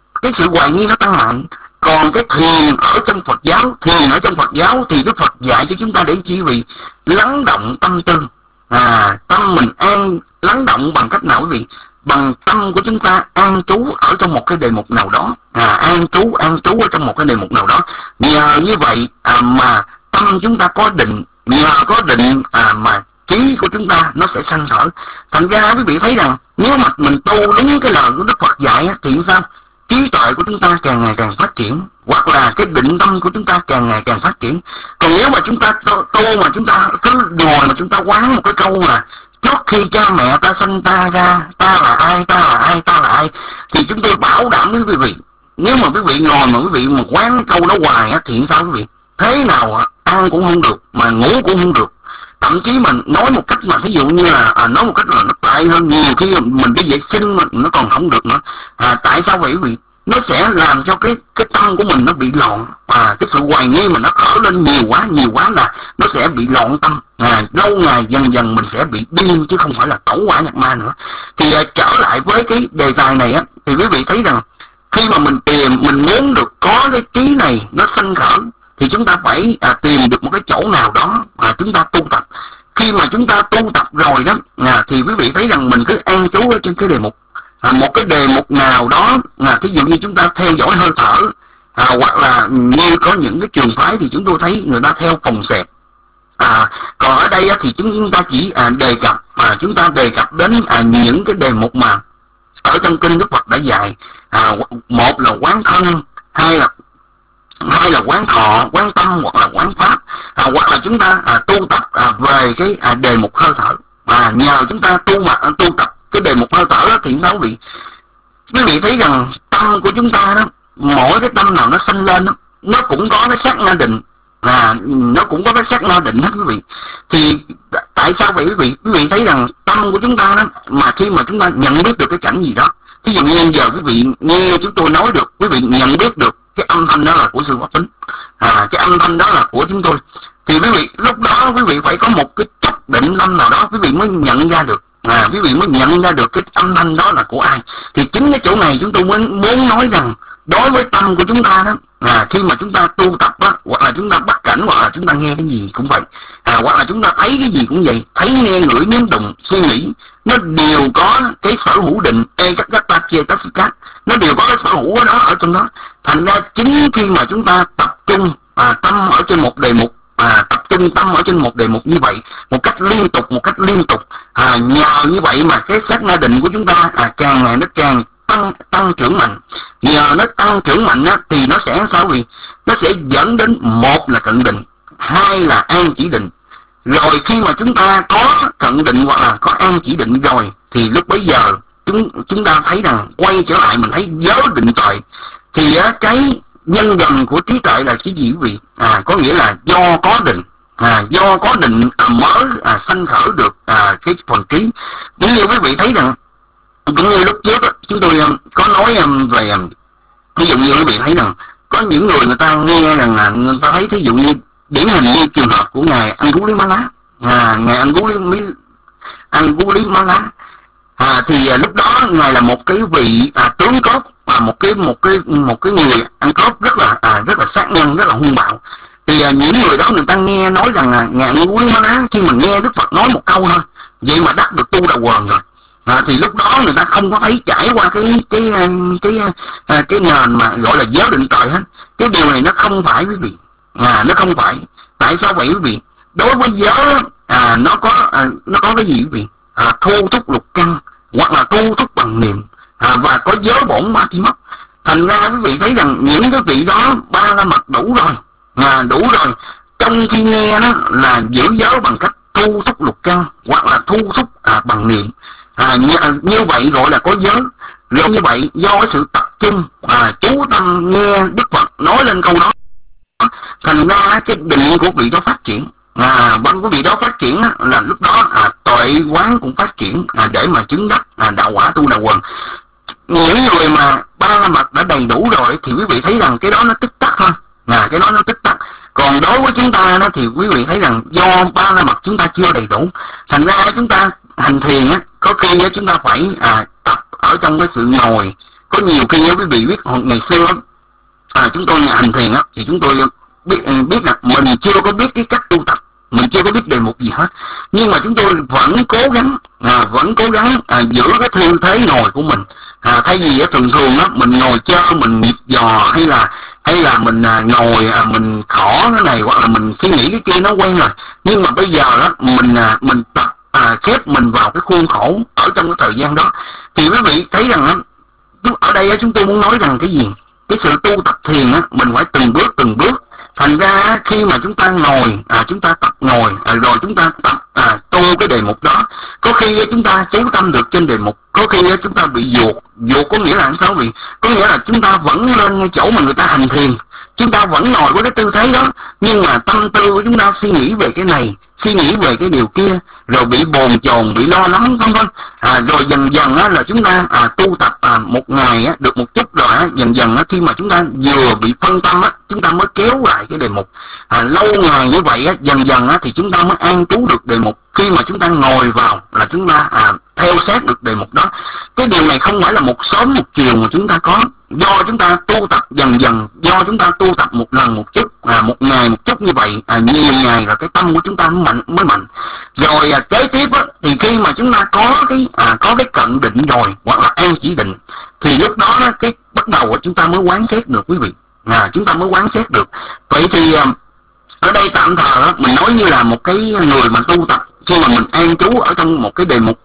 Còn cái thiền ở trong Phật giáo, thì Đức Phật dạy cho chúng ta để chi vị lắng động tâm tư. Tâm mình lắng động bằng cách nào quý vị? Bằng tâm của chúng ta an trú ở trong một cái đề mục nào đó, an trú ở trong một cái đề mục nào đó. Nhờ như vậy mà tâm chúng ta có định, nhờ có định mà trí của chúng ta nó sẽ sanh khởi. Thành ra quý vị thấy rằng nếu mà mình tu đúng cái lời của Đức Phật dạy thì sao? Trí tuệ của chúng ta càng ngày càng phát triển, hoặc là cái định tâm của chúng ta càng ngày càng phát triển. Còn nếu mà chúng ta tu mà chúng ta cứ ngồi mà chúng ta quán một cái câu mà trước khi cha mẹ ta sanh ta ra, ta là ai, thì chúng tôi bảo đảm với quý vị, nếu mà quý vị ngồi mà quý vị mà quán câu đó hoài thì sao quý vị? Thế nào ăn cũng không được, mà ngủ cũng không được. Thậm chí mình nói một cách mà ví dụ như là nói một cách là nó tệ hơn, nhiều khi mình đi vệ sinh mà nó còn không được nữa. Tại sao vậy quý vị? Nó sẽ làm cho cái tâm của mình nó bị loạn, cái sự hoài nghi mà nó khởi lên nhiều quá là nó sẽ bị loạn tâm. Lâu ngày dần dần mình sẽ bị điên chứ không phải là tẩu hỏa nhập ma nữa. Thì trở lại với cái đề tài này thì quý vị thấy rằng khi mà mình muốn được có cái trí này nó sanh khởi thì chúng ta phải tìm được một cái chỗ nào đó chúng ta tu tập. khi mà chúng ta tu tập rồi đó thì quý vị thấy rằng mình cứ an trú ở trên cái đề mục, một cái đề mục nào đó, thí dụ như chúng ta theo dõi hơi thở, hoặc là như có những cái trường phái thì chúng tôi thấy người ta theo phòng xẹp. Còn ở đây thì chúng ta chỉ đề cập chúng ta đề cập đến những cái đề mục mà ở trong kinh Đức Phật đã dạy. Một là quán thân, hai là quán thọ, quán tâm, hoặc là quán pháp, hoặc là chúng ta tu tập về cái đề mục hơi thở. Nhờ chúng ta tu tập cái đề mục hơi thở đó, thì quý vị thấy rằng tâm của chúng ta đó, mỗi cái tâm nào nó sanh lên đó, nó cũng có cái sát na định, nó cũng có cái sát na định hết quý vị. Thì tại sao vậy quý vị? Quý vị thấy rằng tâm của chúng ta đó, mà khi mà chúng ta nhận biết được cái cảnh gì đó, ví dụ như giờ quý vị nghe chúng tôi nói được, quý vị nhận biết được cái âm thanh đó là của sư Pháp Tính, cái âm thanh đó là của chúng tôi, thì quý vị lúc đó quý vị phải có một cái chất định tâm nào đó, quý vị mới nhận ra được, quý vị mới nhận ra được cái âm thanh đó là của ai. Thì chính cái chỗ này chúng tôi muốn nói rằng đối với tâm của chúng ta đó, khi mà chúng ta tu tập đó, hoặc là chúng ta bắt cảnh, hoặc là chúng ta nghe cái gì cũng vậy, hoặc là chúng ta thấy cái gì cũng vậy, thấy nghe ngửi nếm đụng suy nghĩ, nó đều có cái sở hữu định, nó đều có cái sở hữu đó ở trong đó. Thành ra chính khi mà chúng ta tập trung tâm ở trên một đề mục, tập trung tâm ở trên một đề mục như vậy, một cách liên tục, nhờ như vậy mà cái sát na định của chúng ta càng ngày nó càng tăng trưởng mạnh. Nhờ nó tăng trưởng mạnh á, thì nó sẽ sao vì nó sẽ dẫn đến, một là cận định, hai là an chỉ định. Rồi khi mà chúng ta có cận định hoặc là có an chỉ định rồi, thì lúc bấy giờ chúng ta thấy rằng quay trở lại mình thấy giới định tuệ. Thì cái nhân dần của trí tuệ là cái gì quý vị? Có nghĩa là do có định, mới sanh khởi được cái phần trí. Giống như quý vị thấy rằng, cũng như lúc trước chúng tôi có nói về, ví dụ như quý vị thấy rằng có những người ta nghe rằng là người ta thấy, thí dụ như điển hình như trường hợp của ngài Angulimala, ngài Angulimala, thì lúc đó ngài là một cái vị tướng cướp, một cái người ăn cướp rất là sát nhân, rất là hung bạo. Thì những người đó người ta nghe nói rằng là ngài Angulimala khi mà nghe Đức Phật nói một câu thôi, vậy mà đắc được tu đà quần rồi. Thì lúc đó người ta không có thấy trải qua cái nền mà gọi là giới định tuệ hết. Cái điều này nó không phải quý vị, nó không phải. Tại sao vậy quý vị? Đối với giới nó có cái gì quý vị? Thu thúc lục căn, hoặc là thu thúc bằng niệm, và có giới bổn ba thi mất. Thành ra quý vị thấy rằng những cái vị đó ba la mật đủ rồi, trong khi nghe đó là giữ giới bằng cách thu thúc lục căn, hoặc là thu thúc bằng niệm. Như vậy gọi là có giới. Rồi như vậy do cái sự tập trung chú tâm nghe Đức Phật nói lên câu đó, thành ra cái định của vị đó phát triển. Bên của vị đó phát triển là lúc đó tuệ quán cũng phát triển để mà chứng đắc đạo quả tu đà quần. Những người mà ba la mật đã đầy đủ rồi thì quý vị thấy rằng cái đó nó tích tắc thôi, cái đó nó tích tắc. Còn đối với chúng ta đó thì quý vị thấy rằng do ba la mật chúng ta chưa đầy đủ, thành ra chúng ta hành thiền có khi chúng ta phải tập ở trong cái sự ngồi. Có nhiều khi quý vị biết ngày xưa chúng tôi hành thiền thì chúng tôi biết là mình chưa có biết cái cách tu tập, mình chưa có biết đề mục gì hết, nhưng mà chúng tôi vẫn cố gắng giữ cái tư thế ngồi của mình. Thay vì thường mình ngồi chơi, mình nhịp giò, hay là mình ngồi mình khỏ cái này, hoặc là mình suy nghĩ cái kia nó quen rồi. Nhưng mà bây giờ đó mình tập khép mình vào cái khuôn khổ ở trong cái thời gian đó. Thì quý vị thấy rằng ở đây chúng tôi muốn nói rằng cái gì? Cái sự tu tập thiền mình phải từng bước. Thành ra khi mà chúng ta ngồi, chúng ta tập ngồi, rồi chúng ta tập tu cái đề mục đó, có khi chúng ta chú tâm được trên đề mục, có khi chúng ta bị dột có nghĩa là sao vậy? Có nghĩa là chúng ta vẫn lên ngay chỗ mà người ta hành thiền, chúng ta vẫn ngồi với cái tư thế đó, nhưng mà tâm tư của chúng ta suy nghĩ về cái này, suy nghĩ về cái điều kia, rồi bị bồn chồn, bị lo lắng vân vân. Rồi dần dần là chúng ta tu tập một ngày được một chút rồi dần dần khi mà chúng ta vừa bị phân tâm chúng ta mới kéo lại cái đề mục. Lâu ngày như vậy dần dần thì chúng ta mới an trú được đề mục. Khi mà chúng ta ngồi vào là chúng ta theo sát được đề mục đó. Cái điều này không phải là một sớm một chiều mà chúng ta có, do chúng ta tu tập dần dần, do chúng ta tu tập một lần một chút, một ngày một chút như vậy, nhiều ngày rồi cái tâm của chúng ta mới mạnh. Rồi kế tiếp á, thì khi mà chúng ta có cái cận định rồi hoặc là an chỉ định, thì lúc đó cái bắt đầu chúng ta mới quán xét được quý vị, chúng ta mới quán xét được. Vậy thì ở đây tạm thời mình nói như là một cái người mà tu tập, khi mà mình an trú ở trong một cái đề mục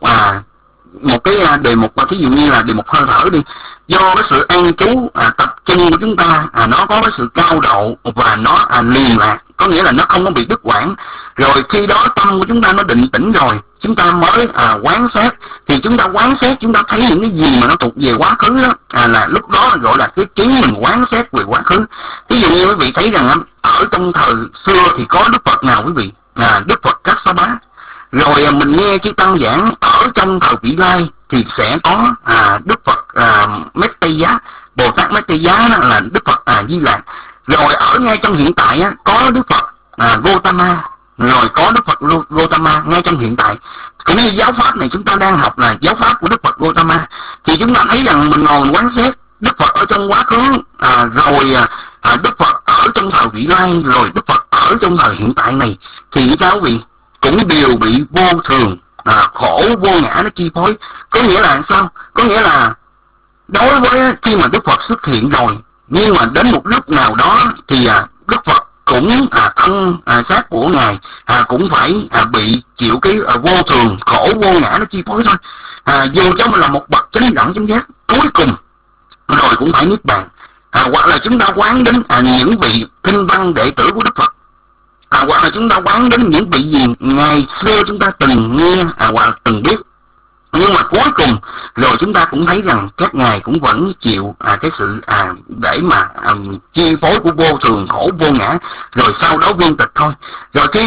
đề mục thí dụ như là đề mục hơi thở đi, do cái sự an trú tập trung của chúng ta nó có cái sự cao độ và nó liền lạc, có nghĩa là nó không có bị đứt quãng. Rồi khi đó tâm của chúng ta nó định tĩnh rồi, chúng ta mới quán sát. Thì chúng ta quán xét, chúng ta thấy những cái gì mà nó thuộc về quá khứ đó, là lúc đó gọi là cái trí mình quán xét về quá khứ. Ví dụ như quý vị thấy rằng ở trong thời xưa thì có Đức Phật nào quý vị? Đức Phật Kassapa. Rồi mình nghe chư tăng giảng ở trong thời Vị Lai thì sẽ có Đức Phật Metteyya, Bồ Tát Metteyya là Đức Phật Di Lạc. Rồi ở ngay trong hiện tại có Đức Phật Gautama, rồi có Đức Phật Gautama ngay trong hiện tại. Cái này giáo pháp này chúng ta đang học là giáo pháp của Đức Phật Gautama, thì chúng ta thấy rằng mình ngồi quán xét Đức Phật ở trong quá khứ, rồi Đức Phật ở trong thời Vị Lai, rồi Đức Phật ở trong thời hiện tại này, thì sao quý vị? Cũng đều bị vô thường, khổ vô ngã nó chi phối. Có nghĩa là sao? Có nghĩa là đối với khi mà Đức Phật xuất hiện rồi, nhưng mà đến một lúc nào đó thì Đức Phật cũng thân xác của ngài cũng phải bị chịu cái vô thường, khổ vô ngã nó chi phối thôi. Dù cho mình là một bậc chánh đẳng chánh giác, cuối cùng rồi cũng phải niết bàn. Hoặc là chúng ta quán đến những vị kinh văn đệ tử của Đức Phật, hoặc là chúng ta quán đến những vị gì ngày xưa chúng ta từng nghe hoặc là từng biết, nhưng mà cuối cùng rồi chúng ta cũng thấy rằng các ngài cũng vẫn chịu cái sự để mà chi phối của vô thường, khổ vô ngã, rồi sau đó viên tịch thôi. Rồi khi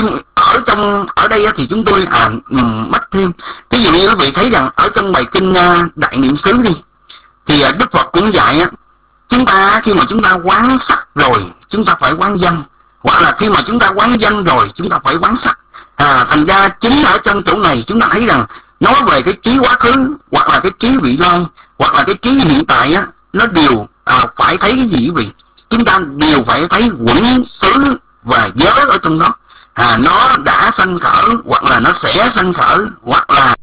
ở đây thì chúng tôi mách thêm, ví dụ như quý vị thấy rằng ở trong bài kinh Đại Niệm xứ đi, thì Đức Phật cũng dạy chúng ta khi mà chúng ta quán sắc rồi chúng ta phải quán danh, hoặc là khi mà chúng ta quán danh rồi chúng ta phải quán sắc. Thành ra chính ở trong chỗ này chúng ta thấy rằng nói về cái trí quá khứ, hoặc là cái trí vị lai, hoặc là cái trí hiện tại nó đều phải thấy cái gì quý vị? Chúng ta đều phải thấy quẩn xứ và giới ở trong đó. Nó đã sanh khởi, hoặc là nó sẽ sanh khởi, hoặc là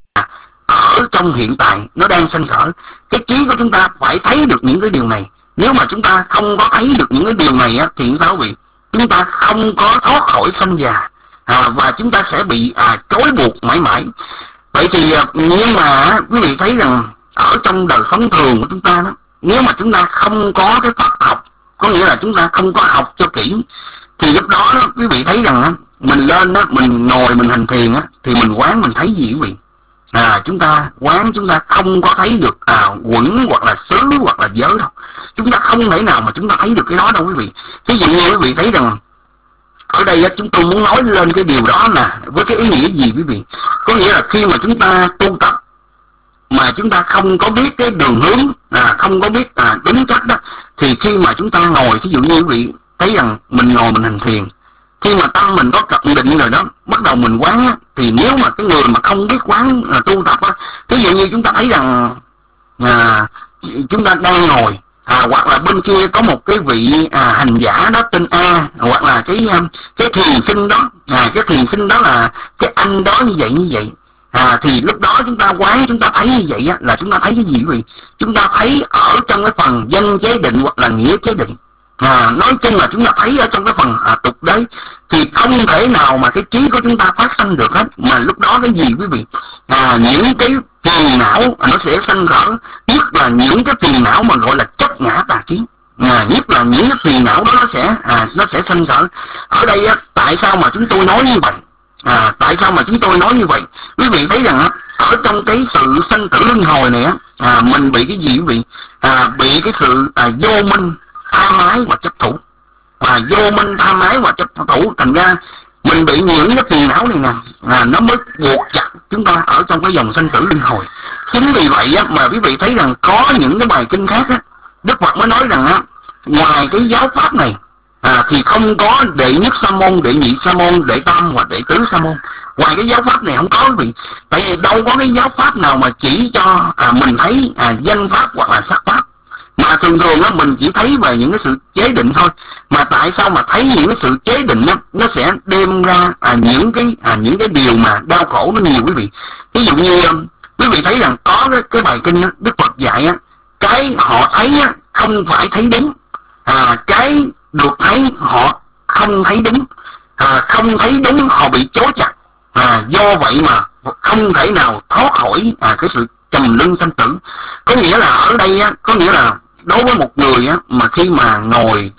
ở trong hiện tại nó đang sanh khởi. Cái trí của chúng ta phải thấy được những cái điều này. Nếu mà chúng ta không có thấy được những cái điều này thì sao quý vị? Chúng ta không có thoát khỏi sanh già, và chúng ta sẽ bị trói buộc mãi mãi. Vậy thì nhưng mà quý vị thấy rằng ở trong đời sống thường của chúng ta đó, nếu mà chúng ta không có cái pháp học, có nghĩa là chúng ta không có học cho kỹ, thì lúc đó quý vị thấy rằng mình lên mình ngồi mình hành thiền thì mình quán mình thấy gì quý vị? Chúng ta quán chúng ta không có thấy được quẩn hoặc là xứ hoặc là giới đâu. Chúng ta không thể nào mà chúng ta thấy được cái đó đâu quý vị. Ví dụ như quý vị thấy rằng ở đây chúng tôi muốn nói lên cái điều đó là với cái ý nghĩa gì quý vị? Có nghĩa là khi mà chúng ta tu tập mà chúng ta không có biết cái đường hướng, không có biết đúng cách đó, thì khi mà chúng ta ngồi, ví dụ như quý vị thấy rằng mình ngồi mình hành thiền, khi mà tâm mình có cận định rồi đó, bắt đầu mình quán thì nếu mà cái người mà không biết quán tu tập ví dụ như chúng ta thấy rằng chúng ta đang ngồi, hoặc là bên kia có một cái vị hành giả đó tên A, hoặc là cái thiền sinh đó, cái thiền sinh đó là cái anh đó như vậy, thì lúc đó chúng ta quán, chúng ta thấy như vậy là chúng ta thấy cái gì quý vị? Chúng ta thấy ở trong cái phần danh chế định hoặc là nghĩa chế định. Nói chung là chúng ta thấy ở trong cái phần tục đấy, thì không thể nào mà cái trí của chúng ta phát sanh được hết. Mà lúc đó cái gì quý vị? Những cái phiền não nó sẽ sanh khởi, nhất là những cái phiền não mà gọi là chấp ngã tà kiến, nhất là những cái phiền não đó nó sẽ sanh khởi. Ở đây tại sao mà chúng tôi nói như vậy? Tại sao mà chúng tôi nói như vậy? Quý vị thấy rằng ở trong cái sự sanh tử luân hồi này mình bị cái gì quý vị? Bị cái sự vô minh, tham ái và chấp thủ. Vô minh, tham ái và chấp thủ, thành ra mình bị những cái phiền não này nè, nó mới buộc chặt chúng ta ở trong cái dòng sanh tử luân hồi. Chính vì vậy mà quý vị thấy rằng có những cái bài kinh khác Đức Phật mới nói rằng ngoài cái giáo pháp này thì không có đệ nhất sa môn, đệ nhị sa môn, đệ tam hoặc đệ tứ sa môn. Ngoài cái giáo pháp này không có quý vị. Tại vì đâu có cái giáo pháp nào mà chỉ cho mình thấy danh pháp hoặc là sắc pháp. Mà thường thường á mình chỉ thấy về những cái sự chế định thôi. Mà tại sao mà thấy những cái sự chế định á, nó sẽ đem ra những cái điều mà đau khổ nó nhiều quý vị. Ví dụ như quý vị thấy rằng có cái bài kinh á, Đức Phật dạy á, cái họ thấy á, không phải thấy đúng, cái được thấy họ không thấy đúng, không thấy đúng họ bị chối chặt, do vậy mà không thể nào thoát khỏi cái sự trầm luân sanh tử. Có nghĩa là ở đây á, có nghĩa là đối với một người á, mà khi mà ngồi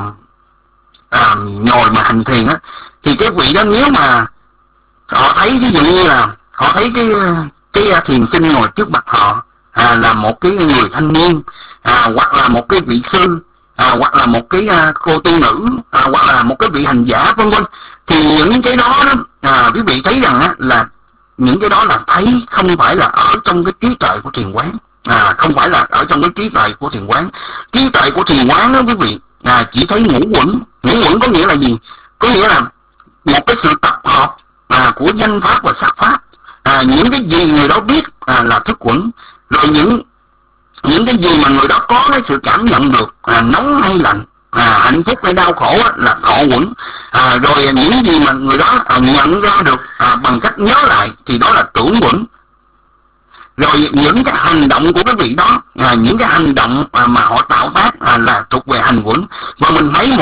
mà hành thiền á, thì cái vị đó nếu mà họ thấy ví dụ như là họ thấy cái thiền sinh ngồi trước mặt họ là một cái người thanh niên, hoặc là một cái vị sư, hoặc là một cái cô tu nữ, hoặc là một cái vị hành giả vân vân, thì những cái đó quý vị thấy rằng á, là những cái đó là thấy không phải là ở trong cái trí tuệ của thiền quán, không phải là ở trong cái trí tuệ của thiền quán. Trí tuệ của thiền quán đó quý vị chỉ thấy ngũ uẩn. Ngũ uẩn có nghĩa là gì? Có nghĩa là một cái sự tập hợp của danh pháp và sắc pháp. Những cái gì người đó biết là thức uẩn, rồi những cái gì mà người đó có cái sự cảm nhận được nóng hay lạnh, hạnh phúc hay đau khổ là thọ uẩn, rồi những gì mà người đó nhận ra được bằng cách nhớ lại thì đó là tưởng uẩn. Rồi những cái hành động của cái vị đó, những cái hành động mà họ tạo tác là thuộc về hành uẩn. Và mình thấy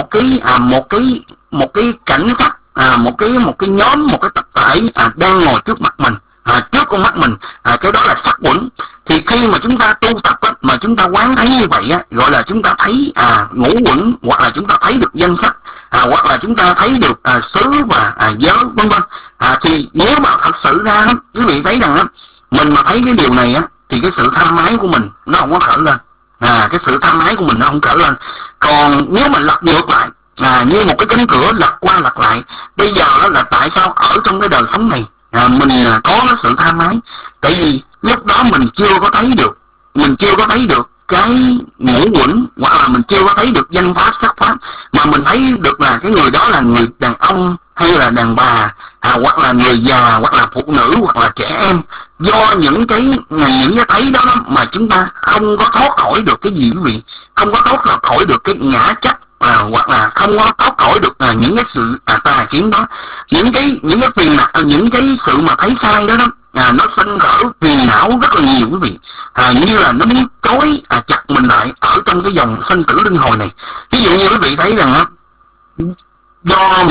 một cái cảnh sắc, một cái nhóm, một cái tập thể đang ngồi trước mặt mình, trước con mắt mình, cái đó là sắc uẩn. Thì khi mà chúng ta tu tập á, mà chúng ta quán thấy như vậy á, gọi là chúng ta thấy ngũ uẩn, hoặc là chúng ta thấy được danh sắc, hoặc là chúng ta thấy được xứ và giới vân vân. Thì nếu mà thật sự ra quý vị thấy rằng á, mình mà thấy cái điều này á, thì cái sự tham ái của mình nó không có khởi lên, cái sự tham ái của mình nó không khởi lên. Còn nếu mà lật ngược lại, như một cái cánh cửa lật qua lật lại, bây giờ đó là tại sao ở trong cái đời sống này mình có cái sự tham ái? Tại vì lúc đó mình chưa có thấy được cái ngũ uẩn, hoặc là mình chưa có thấy được danh pháp sắc pháp, mà mình thấy được là cái người đó là người đàn ông hay là đàn bà, hoặc là người già, hoặc là phụ nữ, hoặc là trẻ em. Do những cái thấy đó mà chúng ta không có thoát khỏi được cái gì quý vị, không có thoát khỏi được cái ngã chấp, hoặc là không có thoát khỏi được những cái sự tà kiến đó, những cái phiền não, những cái sự mà thấy sai đó nó sanh khởi phiền não rất là nhiều quý vị, như là nó muốn trói chặt mình lại ở trong cái dòng sanh tử luân hồi này. Ví dụ như quý vị thấy rằng do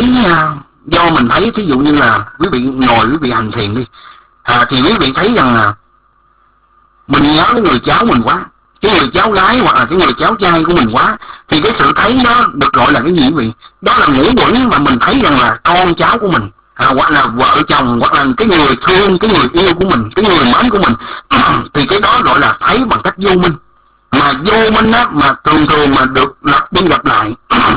mình thấy ví dụ như là quý vị ngồi quý vị hành thiền đi, thì quý vị thấy rằng là mình nhớ cái người cháu mình quá, cái người cháu gái hoặc là cái người cháu trai của mình quá, thì cái sự thấy đó được gọi là cái gì quý vị? Đó là ngũ uẩn mà mình thấy rằng là con cháu của mình, hoặc là vợ chồng, hoặc là cái người thương, cái người yêu của mình, cái người mến của mình. Thì cái đó gọi là thấy bằng cách vô minh. Mà vô minh á, mà thường mà được lặp đi lặp lại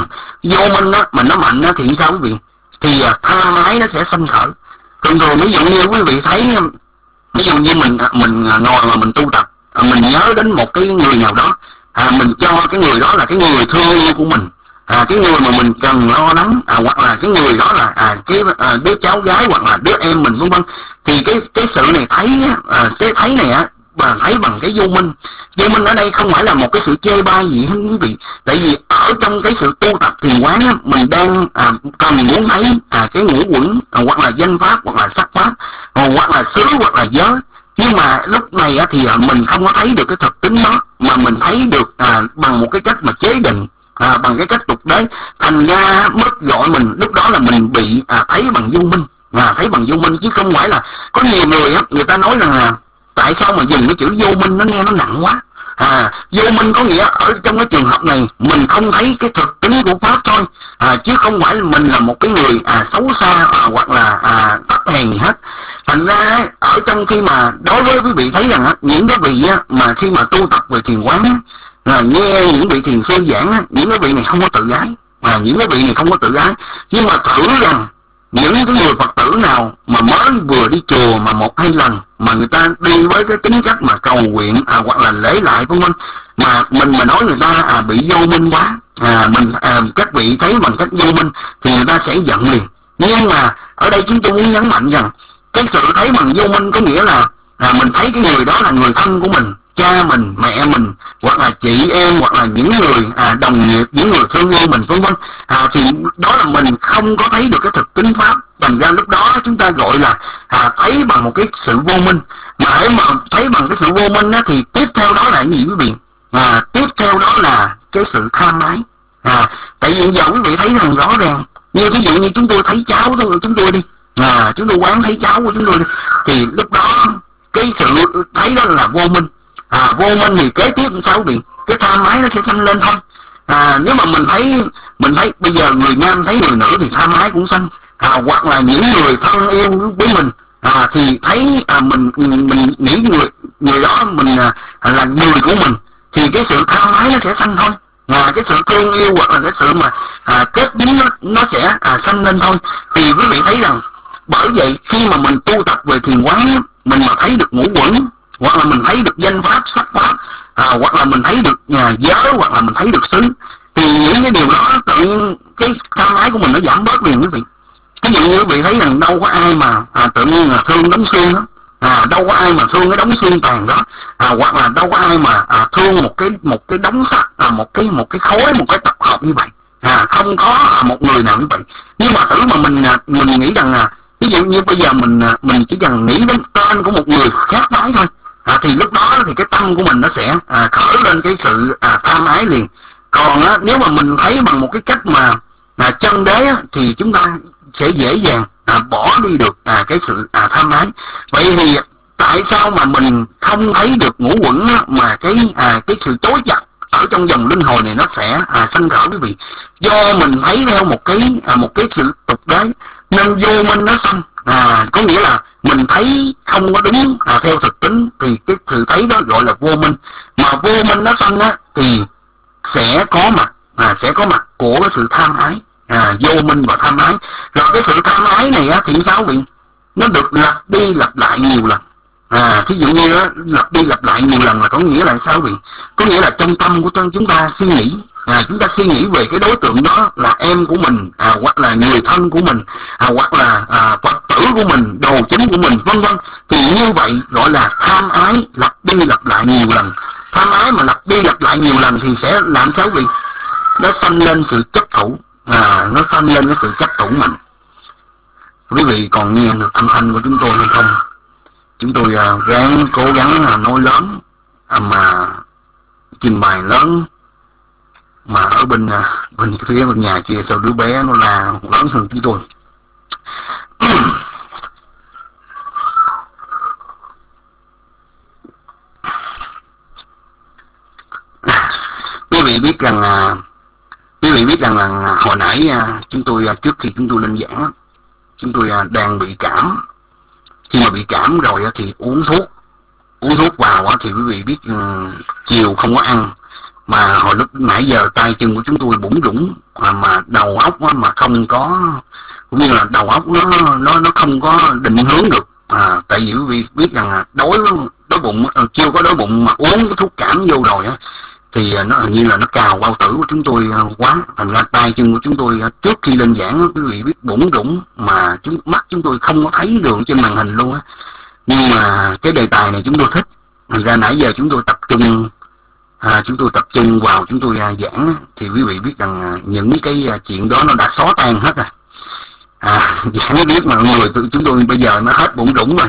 vô minh á, mà nó mạnh á, thì sao quý vị? Thì tham ái nó sẽ sanh khởi. Thường ví dụ như quý vị thấy, ví dụ như mình ngồi mà mình tu tập, mình nhớ đến một cái người nào đó, mình cho cái người đó là cái người thương yêu của mình, cái người mà mình cần lo lắng, hoặc là cái người đó là cái đứa cháu gái hoặc là đứa em mình vân vân. Thì cái sự này thấy, cái thấy này á, và thấy bằng cái vô minh. Vô minh ở đây không phải là một cái sự chê bai gì hết quý vị. Tại vì ở trong cái sự tu tập thiền quán á, mình đang cần muốn thấy cái ngũ uẩn, hoặc là danh pháp, hoặc là sắc pháp, hoặc là xứ, hoặc là giới. Nhưng mà lúc này á, thì mình không có thấy được cái thực tính đó, mà mình thấy được bằng một cái cách mà chế định, bằng cái cách tục đế. Thành ra mất gọi mình lúc đó là mình bị thấy bằng vô minh, thấy bằng vô minh, chứ không phải là có nhiều người á, người ta nói rằng là tại sao mà dùng cái chữ vô minh nó nghe nó nặng quá. Vô minh có nghĩa ở trong cái trường hợp này mình không thấy cái thực tính của pháp thôi, chứ không phải là mình là một cái người xấu xa, hoặc là thấp hèn gì hết. Thành ra ở trong khi mà đối với quý vị thấy rằng những cái vị mà khi mà tu tập về thiền quán là nghe những vị thiền sư giảng, những cái vị này không có tự ái, những cái vị này không có tự ái. Nhưng mà thử rằng những cái người Phật tử nào mà mới vừa đi chùa mà 1-2 lần, mà người ta đi với cái tính cách mà cầu nguyện, hoặc là lễ lại vân vân, mà mình mà nói người ta bị vô minh quá, các vị thấy bằng cách vô minh, thì người ta sẽ giận liền. Nhưng mà ở đây chúng tôi muốn nhấn mạnh rằng cái sự thấy bằng vô minh có nghĩa là mình thấy cái người đó là người thân của mình, cha mình, mẹ mình, hoặc là chị em, hoặc là những người đồng nghiệp, những người thương yêu mình, vân vân. Thì đó là mình không có thấy được cái thực tính pháp. Thành ra lúc đó chúng ta gọi là thấy bằng một cái sự vô minh. Mà để mà thấy bằng cái sự vô minh á, thì tiếp theo đó là cái gì quý vị? Tiếp theo đó là cái sự tham ái. Tại vì giờ quý vị thấy rằng rõ ràng, như ví dụ như chúng tôi thấy cháu chúng tôi đi, chúng tôi quán thấy cháu của chúng tôi đi, thì lúc đó cái sự thấy đó là vô minh. Vô minh thì kế tiếp làm sao quý vị? Cái tham ái nó sẽ sanh lên thôi. Nếu mà mình thấy bây giờ người nam thấy người nữ thì tham ái cũng sanh. Hoặc là những người thân yêu với mình thì thấy mình nghĩ người đó mình là người của mình, thì cái sự tham ái nó sẽ sanh thôi. Cái sự thương yêu hoặc là cái sự mà kết dính nó sẽ sanh lên thôi. Thì quý vị thấy rằng bởi vậy khi mà mình tu tập về thiền quán, mình mà thấy được ngũ uẩn, hoặc là mình thấy được danh pháp, sắc pháp, hoặc là mình thấy được giới, hoặc là mình thấy được xứ, thì những cái điều đó tự nhiên cái tham ái của mình nó giảm bớt liền quý vị. Ví dụ như quý vị thấy rằng đâu có ai mà tự nhiên là thương đống xương đó, đâu có ai mà thương cái đống xương tàn đó, hoặc là đâu có ai mà thương một cái đống sắt, một cái khối, một cái tập hợp như vậy. Không có một người nào như vậy. Nhưng mà thử mà mình nghĩ rằng ví dụ như bây giờ mình chỉ cần nghĩ đến tên của một người khác phái thôi, thì lúc đó thì cái tâm của mình nó sẽ khởi lên cái sự tham ái liền. Còn nếu mà mình thấy bằng một cái cách mà chân đế thì chúng ta sẽ dễ dàng bỏ đi được cái sự tham ái. Vậy thì tại sao mà mình không thấy được ngũ uẩn mà cái sự chối chặt ở trong dòng luân hồi này nó sẽ sanh khởi quý vị? Do mình thấy theo một cái sự tục đế nên vô minh nó sanh. Có nghĩa là mình thấy không có đúng theo thực tính, thì cái sự thấy đó gọi là vô minh. Mà vô minh nó sanh thì sẽ có mặt của cái sự tham ái, vô minh và tham ái. Rồi cái sự tham ái này thì sao vị? Nó được lặp đi lặp lại nhiều lần. Thí dụ như lặp đi lặp lại nhiều lần là có nghĩa là sao vị? Có nghĩa là trong tâm của chúng ta suy nghĩ, chúng ta suy nghĩ về cái đối tượng đó là em của mình, hoặc là người thân của mình, hoặc là Phật tử của mình, đồ chính của mình, vân vân. Thì như vậy gọi là tham ái lặp đi lặp lại nhiều lần. Tham ái mà lặp đi lặp lại nhiều lần thì sẽ làm sao vị? Nó sanh lên sự chấp thủ, nó sanh lên cái sự chấp thủ mình. Quý vị còn nghe được âm thanh của chúng tôi hay không? Chúng tôi cố gắng nói lớn, mà trình bày lớn, mà ở bên phía bên nhà kia sao đứa bé nó là lớn hơn chúng tôi. Quý vị biết rằng là hồi nãy chúng tôi trước khi chúng tôi lên giảng, chúng tôi đang bị cảm. Khi mà bị cảm rồi thì uống thuốc vào thì quý vị biết chiều không có ăn, mà hồi lúc nãy giờ tay chân của chúng tôi bủn rủn, mà đầu óc mà không có, cũng như là đầu óc nó không có định hướng được. Tại vì quý vị biết rằng đói bụng, chưa có đói bụng mà uống cái thuốc cảm vô rồi thì nó hình như là nó cào bao tử của chúng tôi quá. Thành ra tay chân của chúng tôi trước khi lên giảng quý vị biết bủn rủn, mà mắt chúng tôi không có thấy đường trên màn hình luôn Nhưng mà cái đề tài này chúng tôi thích, thành ra nãy giờ chúng tôi tập trung vào chúng tôi giảng. Thì quý vị biết rằng những cái chuyện đó nó đã xóa tan hết rồi. Giảng biết mà người chúng tôi bây giờ nó hết bủn rủn rồi,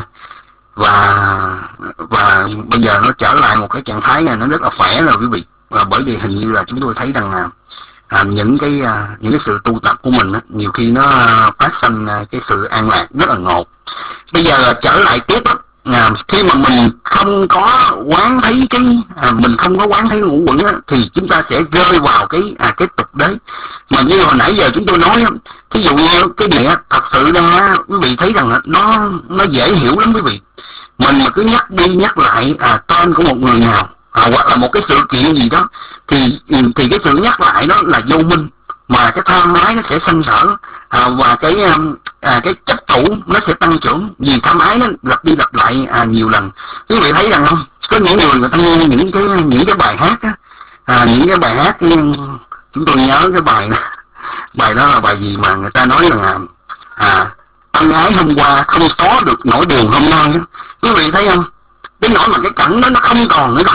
và bây giờ nó trở lại một cái trạng thái này nó rất là khỏe rồi quý vị. Và bởi vì hình như là chúng tôi thấy rằng những cái sự tu tập của mình nhiều khi nó phát sinh cái sự an lạc rất là ngọt. Bây giờ trở lại tiếp khi mà mình không có quán thấy mình không có quán thấy ngũ uẩn thì chúng ta sẽ rơi vào cái tục đế. Mà như hồi nãy giờ chúng tôi nói, thí dụ như cái này thật sự ra quý vị thấy rằng nó dễ hiểu lắm quý vị. Mình mà cứ nhắc đi nhắc lại tên của một người nào, hoặc là một cái sự kiện gì đó, thì cái sự nhắc lại đó là vô minh, mà cái tham ái nó sẽ sanh khởi, và cái chấp thủ nó sẽ tăng trưởng, vì tham ái nó lặp đi lặp lại nhiều lần. Quý vị thấy rằng không, có những người ta nghe những cái bài hát những cái bài hát chúng tôi nhớ cái bài đó là bài gì mà người ta nói rằng ân ái hôm qua không xóa được nỗi buồn hôm nay. Quý vị thấy không? Đến nỗi mà cái cảnh đó nó không còn nữa rồi.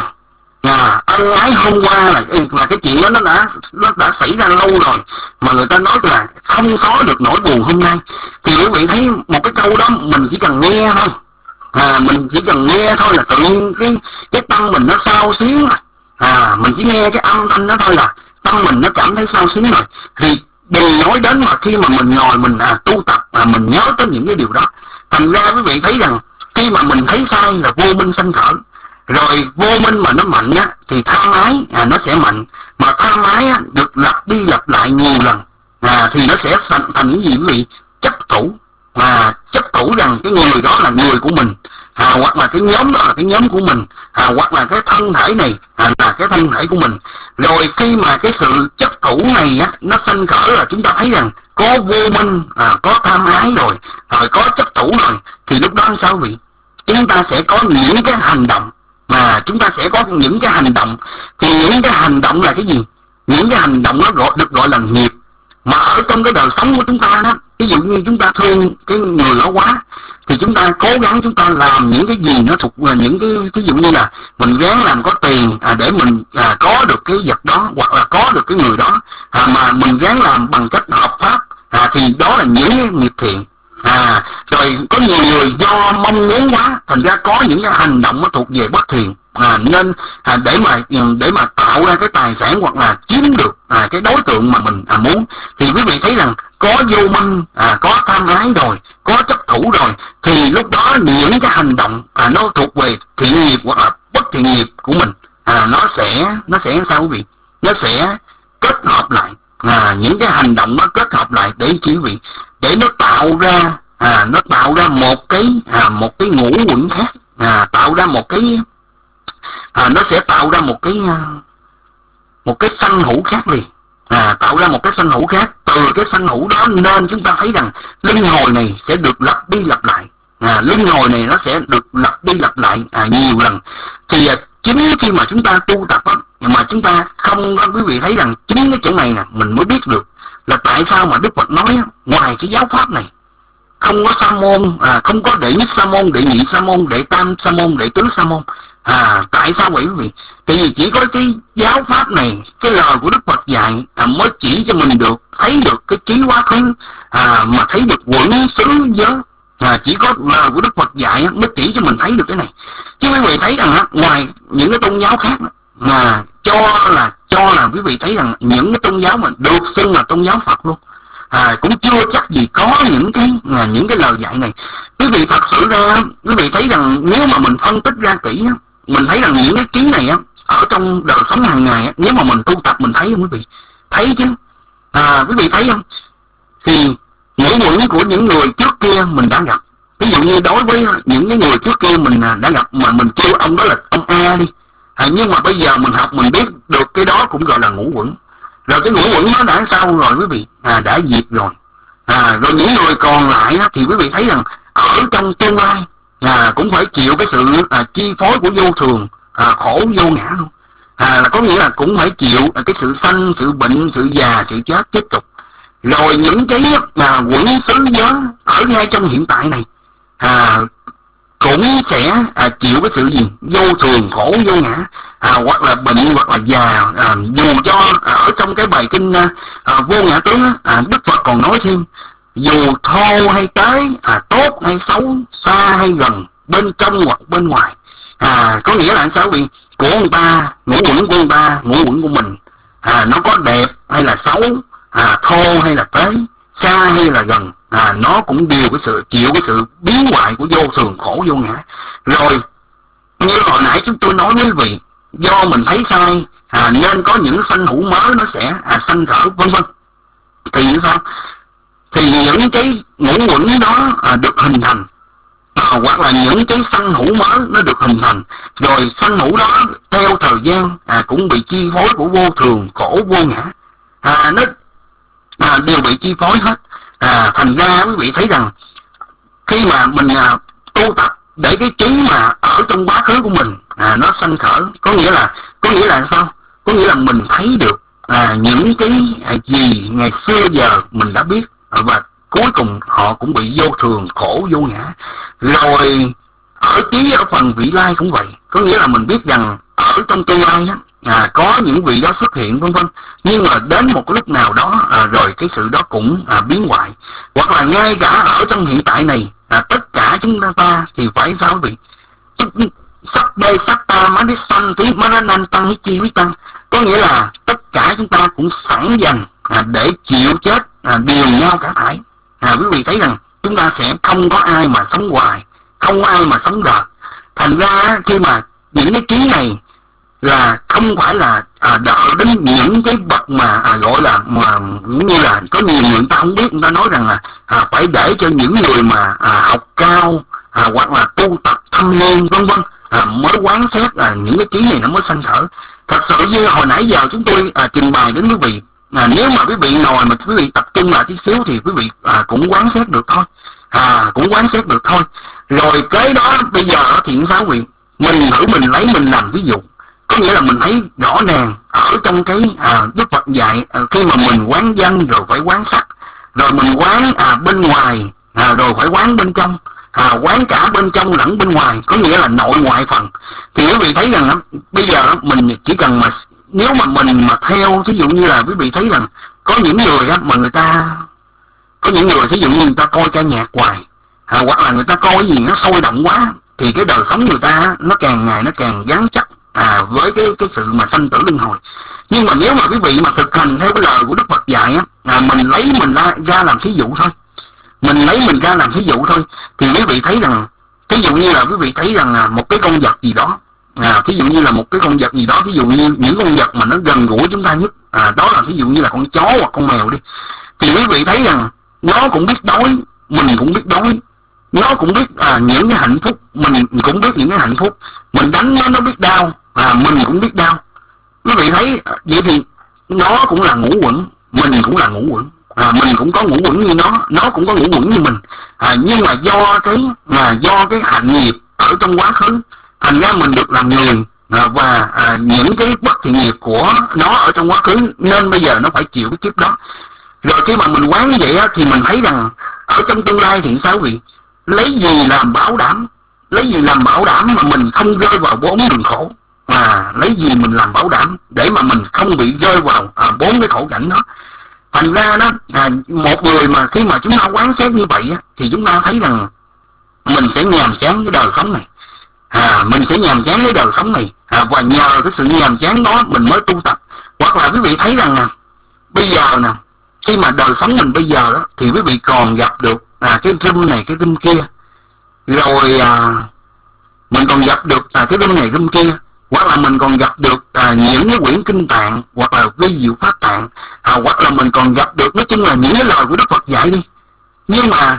Ân ái hôm qua là cái chuyện đó nó đã xảy ra lâu rồi, mà người ta nói là không xóa được nỗi buồn hôm nay. Thì quý vị thấy một cái câu đó mình chỉ cần nghe thôi, mình chỉ cần nghe thôi là tự nhiên cái tâm mình nó xao xuyến rồi. Mình chỉ nghe cái âm thanh đó thôi là tâm mình nó cảm thấy xao xuyến rồi. Thì đừng nói đến mà khi mà mình ngồi mình tu tập mình nhớ tới những cái điều đó. Thành ra quý vị thấy rằng khi mà mình thấy sai là vô minh sanh khởi, rồi vô minh mà nó mạnh á thì tham ái nó sẽ mạnh, mà tham ái được lặp đi lặp lại nhiều lần thì nó sẽ thành những gì quý vị? Chấp thủ, chấp thủ rằng cái người đó là người của mình, hoặc là cái nhóm đó là cái nhóm của mình, hoặc là cái thân thể này là cái thân thể của mình. Rồi khi mà cái sự chấp thủ này á nó sanh khởi là chúng ta thấy rằng có vô minh, có tham ái rồi có chấp thủ rồi, thì lúc đó sao quý vị? Chúng ta sẽ có những cái hành động, chúng ta sẽ có những cái hành động. Thì những cái hành động là cái gì? Những cái hành động nó được gọi là nghiệp. Mà ở trong cái đời sống của chúng ta đó, ví dụ như chúng ta thương cái người đó quá, thì chúng ta cố gắng chúng ta làm những cái gì nó thuộc những cái ví dụ như là mình gắng làm có tiền để mình có được cái vật đó, hoặc là có được cái người đó, mà mình gắng làm bằng cách hợp pháp, thì đó là những nghiệp thiện. Rồi có nhiều người do mong muốn quá, thành ra có những cái hành động nó thuộc về bất thiện, nên để mà tạo ra cái tài sản hoặc là chiếm được cái đối tượng mà mình muốn. Thì quý vị thấy rằng có vô minh, có tham ái rồi, có chấp thủ rồi, thì lúc đó những cái hành động nó thuộc về thiện nghiệp hoặc là bất thiện nghiệp của mình, nó sẽ sao quý vị? Nó sẽ kết hợp lại, những cái hành động nó kết hợp lại để chi quý vị? Để nó tạo ra một cái ngũ uẩn khác, tạo ra một cái nó sẽ tạo ra một cái sanh hữu khác liền, tạo ra một cái sanh hữu khác. Từ cái sanh hữu đó nên chúng ta thấy rằng luân hồi này sẽ được lặp đi lặp lại, luân hồi này nó sẽ được lặp đi lặp lại nhiều lần. Thì chính khi mà chúng ta tu tập mà chúng ta không, quý vị thấy rằng chính cái chỗ này nè mình mới biết được là tại sao mà Đức Phật nói ngoài cái giáo pháp này không có sa môn, không có đệ nhất sa môn, đệ nhị sa môn, đệ tam sa môn, đệ tứ sa môn. Tại sao vậy quý vị? Tại vì chỉ có cái giáo pháp này, cái lời của Đức Phật dạy mới chỉ cho mình được thấy được cái trí quá khứ, mà thấy được quẩn xứ giới. Chỉ có lời của Đức Phật dạy mới chỉ cho mình thấy được cái này. Chứ quý vị thấy rằng ngoài những cái tôn giáo khác mà cho là quý vị thấy rằng những cái tôn giáo mà được xưng là tôn giáo Phật luôn, cũng chưa chắc gì có những cái lời dạy này. Quý vị thật sự ra quý vị thấy rằng nếu mà mình phân tích ra kỹ, mình thấy rằng những cái trí này ở trong đời sống hàng ngày, nếu mà mình tu tập mình thấy không quý vị? Thấy chứ. Quý vị thấy không? Thì ngũ uẩn của những người trước kia mình đã gặp. Ví dụ như đối với những cái người trước kia mình đã gặp mà mình kêu ông đó là ông A đi, nhưng mà bây giờ mình học mình biết được cái đó cũng gọi là ngũ uẩn. Rồi cái ngũ uẩn nó đã sao rồi quý vị? Đã diệt rồi. Rồi những người còn lại thì quý vị thấy rằng ở trong tương lai cũng phải chịu cái sự chi phối của vô thường, khổ vô ngã luôn. Là có nghĩa là cũng phải chịu cái sự sanh, sự bệnh, sự già, sự chết tiếp tục. Rồi những cái quẩn xứ giới ở ngay trong hiện tại này cũng sẽ chịu cái sự gì? Vô thường, khổ, vô ngã, hoặc là bệnh, hoặc là già. Dù cho ở trong cái bài kinh Vô Ngã Tướng Đức Phật còn nói thêm, dù thô hay tế, tốt hay xấu, xa hay gần, bên trong hoặc bên ngoài. Có nghĩa là sao vì của người ta, ngũ uẩn của người ta, ngũ uẩn của mình, nó có đẹp hay là xấu, thô hay là tế, xa hay là gần, nó cũng đều chịu cái sự biến hoại của vô thường, khổ, vô ngã. Rồi như hồi nãy chúng tôi nói với quý vị, do mình thấy sai nên có những sanh hữu mới nó sẽ sanh khởi vân vân. Thì sao? Thì những cái ngũ uẩn đó được hình thành, hoặc là những cái sanh hữu mới nó được hình thành, rồi sanh hữu đó theo thời gian cũng bị chi phối của vô thường, khổ, vô ngã, nó đều bị chi phối hết. Thành ra quý vị thấy rằng khi mà mình tu tập để cái trí mà ở trong quá khứ của mình nó sanh khởi, có nghĩa là sao? Có nghĩa là mình thấy được những cái gì ngày xưa giờ mình đã biết, và cuối cùng họ cũng bị vô thường, khổ, vô ngã. Rồi ở trí ở phần vị lai cũng vậy, có nghĩa là mình biết rằng ở trong tương lai á, có những vị đó xuất hiện vân vân, nhưng mà đến một cái lúc nào đó rồi cái sự đó cũng biến hoại. Hoặc là ngay cả ở trong hiện tại này, tất cả chúng ta thì phải sao quý vị? Sắc bê sắc ta má đích sanh tí má đá nan tăng hít chi hít tăng, có nghĩa là tất cả chúng ta cũng sẵn dần để chịu chết đều nhau cả thảy. Quý vị thấy rằng chúng ta sẽ không có ai mà sống hoài, không có ai mà sống đời. Thành ra khi mà những cái trí này là không phải là đợi đến những cái bậc mà gọi là mà như là có nhiều người ta không biết, người ta nói rằng là phải để cho những người mà học cao hoặc là tu tập thâm niên vân vân mới quán xét những cái trí này nó mới sanh khởi. Thật sự như hồi nãy giờ chúng tôi trình bày đến quý vị, nếu mà quý vị ngồi mà quý vị tập trung lại tí xíu thì quý vị cũng quán xét được thôi, cũng quán xét được thôi. Rồi cái đó bây giờ thì sao quý vị, mình thử mình lấy mình làm ví dụ, có nghĩa là mình thấy rõ ràng ở trong cái Đức Phật dạy khi mà mình quán danh rồi phải quán sắc, rồi mình quán bên ngoài rồi phải quán bên trong, quán cả bên trong lẫn bên ngoài, có nghĩa là nội ngoại phần. Thì quý vị thấy rằng bây giờ mình chỉ cần mà nếu mà mình mà theo, ví dụ như là quý vị thấy rằng có những người mà người ta, có những người ví dụ như người ta coi ca nhạc hoài, hoặc là người ta coi cái gì nó sôi động quá, thì cái đời sống người ta nó càng ngày nó càng gắn chắc với cái sự mà sanh tử luân hồi. Nhưng mà nếu mà quý vị mà thực hành theo cái lời của Đức Phật dạy mình lấy mình ra làm thí dụ thôi, mình lấy mình ra làm thí dụ thôi, thì quý vị thấy rằng ví dụ như là quý vị thấy rằng một cái con vật gì đó, ví dụ như là một cái con vật gì đó, ví dụ như những con vật mà nó gần gũi chúng ta nhất, đó là ví dụ như là con chó hoặc con mèo đi, thì quý vị thấy rằng nó cũng biết đói, mình cũng biết đói, nó cũng biết những cái hạnh phúc, mình cũng biết những cái hạnh phúc, mình đánh nó biết đau, mình cũng biết đau. Quý vị thấy vậy thì nó cũng là ngũ uẩn, mình cũng là ngũ uẩn, mình cũng có ngũ uẩn như nó cũng có ngũ uẩn như mình, nhưng mà do cái hạnh nghiệp ở trong quá khứ, thành ra mình được làm người, và những cái bất thiện nghiệp của nó ở trong quá khứ nên bây giờ nó phải chịu cái kiếp đó. Rồi khi mà mình quán như vậy thì mình thấy rằng ở trong tương lai thì sao quý vị? Lấy gì làm bảo đảm? Lấy gì làm bảo đảm mà mình không rơi vào 4 đường khổ? Lấy gì mình làm bảo đảm để mà mình không bị rơi vào 4 cái khổ cảnh đó? Thành ra đó, một người mà khi mà chúng ta quán xét như vậy thì chúng ta thấy rằng mình sẽ nhàm chán cái đời sống này, mình sẽ nhàm chán cái đời sống này, và nhờ cái sự nhàm chán đó mình mới tu tập. Hoặc là quý vị thấy rằng bây giờ khi mà đời sống mình bây giờ đó, thì quý vị còn gặp được cái room này cái room kia, rồi mình còn gặp được cái room này room kia, hoặc là mình còn gặp được những cái quyển kinh tạng, hoặc là vi diệu pháp tạng, hoặc là mình còn gặp được, nói chung là những cái lời của Đức Phật dạy đi. Nhưng mà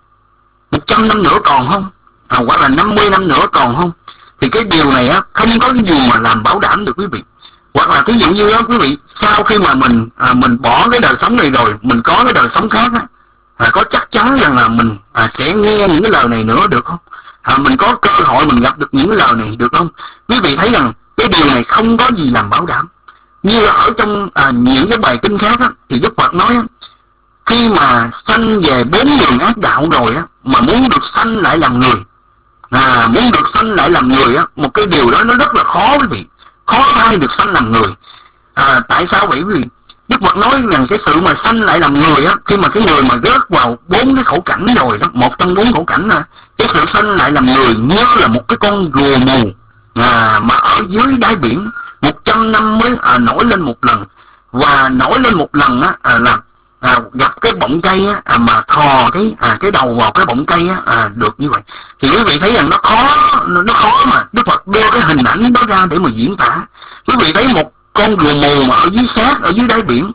100 năm nữa còn không, hoặc là 50 năm nữa còn không, thì cái điều này không có cái gì mà làm bảo đảm được quý vị. Hoặc là ví dụ như đó quý vị, sau khi mà mình bỏ cái đời sống này rồi, mình có cái đời sống khác có chắc chắn rằng là mình sẽ nghe những cái lời này nữa được không? Mình có cơ hội mình gặp được những cái lời này được không? Quý vị thấy rằng cái điều này không có gì làm bảo đảm. Như ở trong những cái bài kinh khác thì Đức Phật nói khi mà sanh về 4 đường ác đạo rồi mà muốn được sanh lại làm người, muốn được sanh lại làm người một cái điều đó nó rất là khó quý vị, khó ai được sanh làm người. Tại sao vậy quý vị? Đức Phật nói rằng cái sự mà sanh lại làm người khi mà cái người mà rớt vào 4 cái khổ cảnh rồi đó, một trong 4 khổ cảnh cái sự sanh lại làm người như là một cái con rùa mù mà ở dưới đáy biển 100 năm mới nổi lên một lần, và nổi lên một lần là gặp cái bọng cây mà thò cái đầu vào cái bọng cây được như vậy. Thì quý vị thấy rằng nó khó mà Đức Phật đưa cái hình ảnh đó ra để mà diễn tả. Quý vị thấy một con rùa mù mà ở dưới xác ở dưới đáy biển,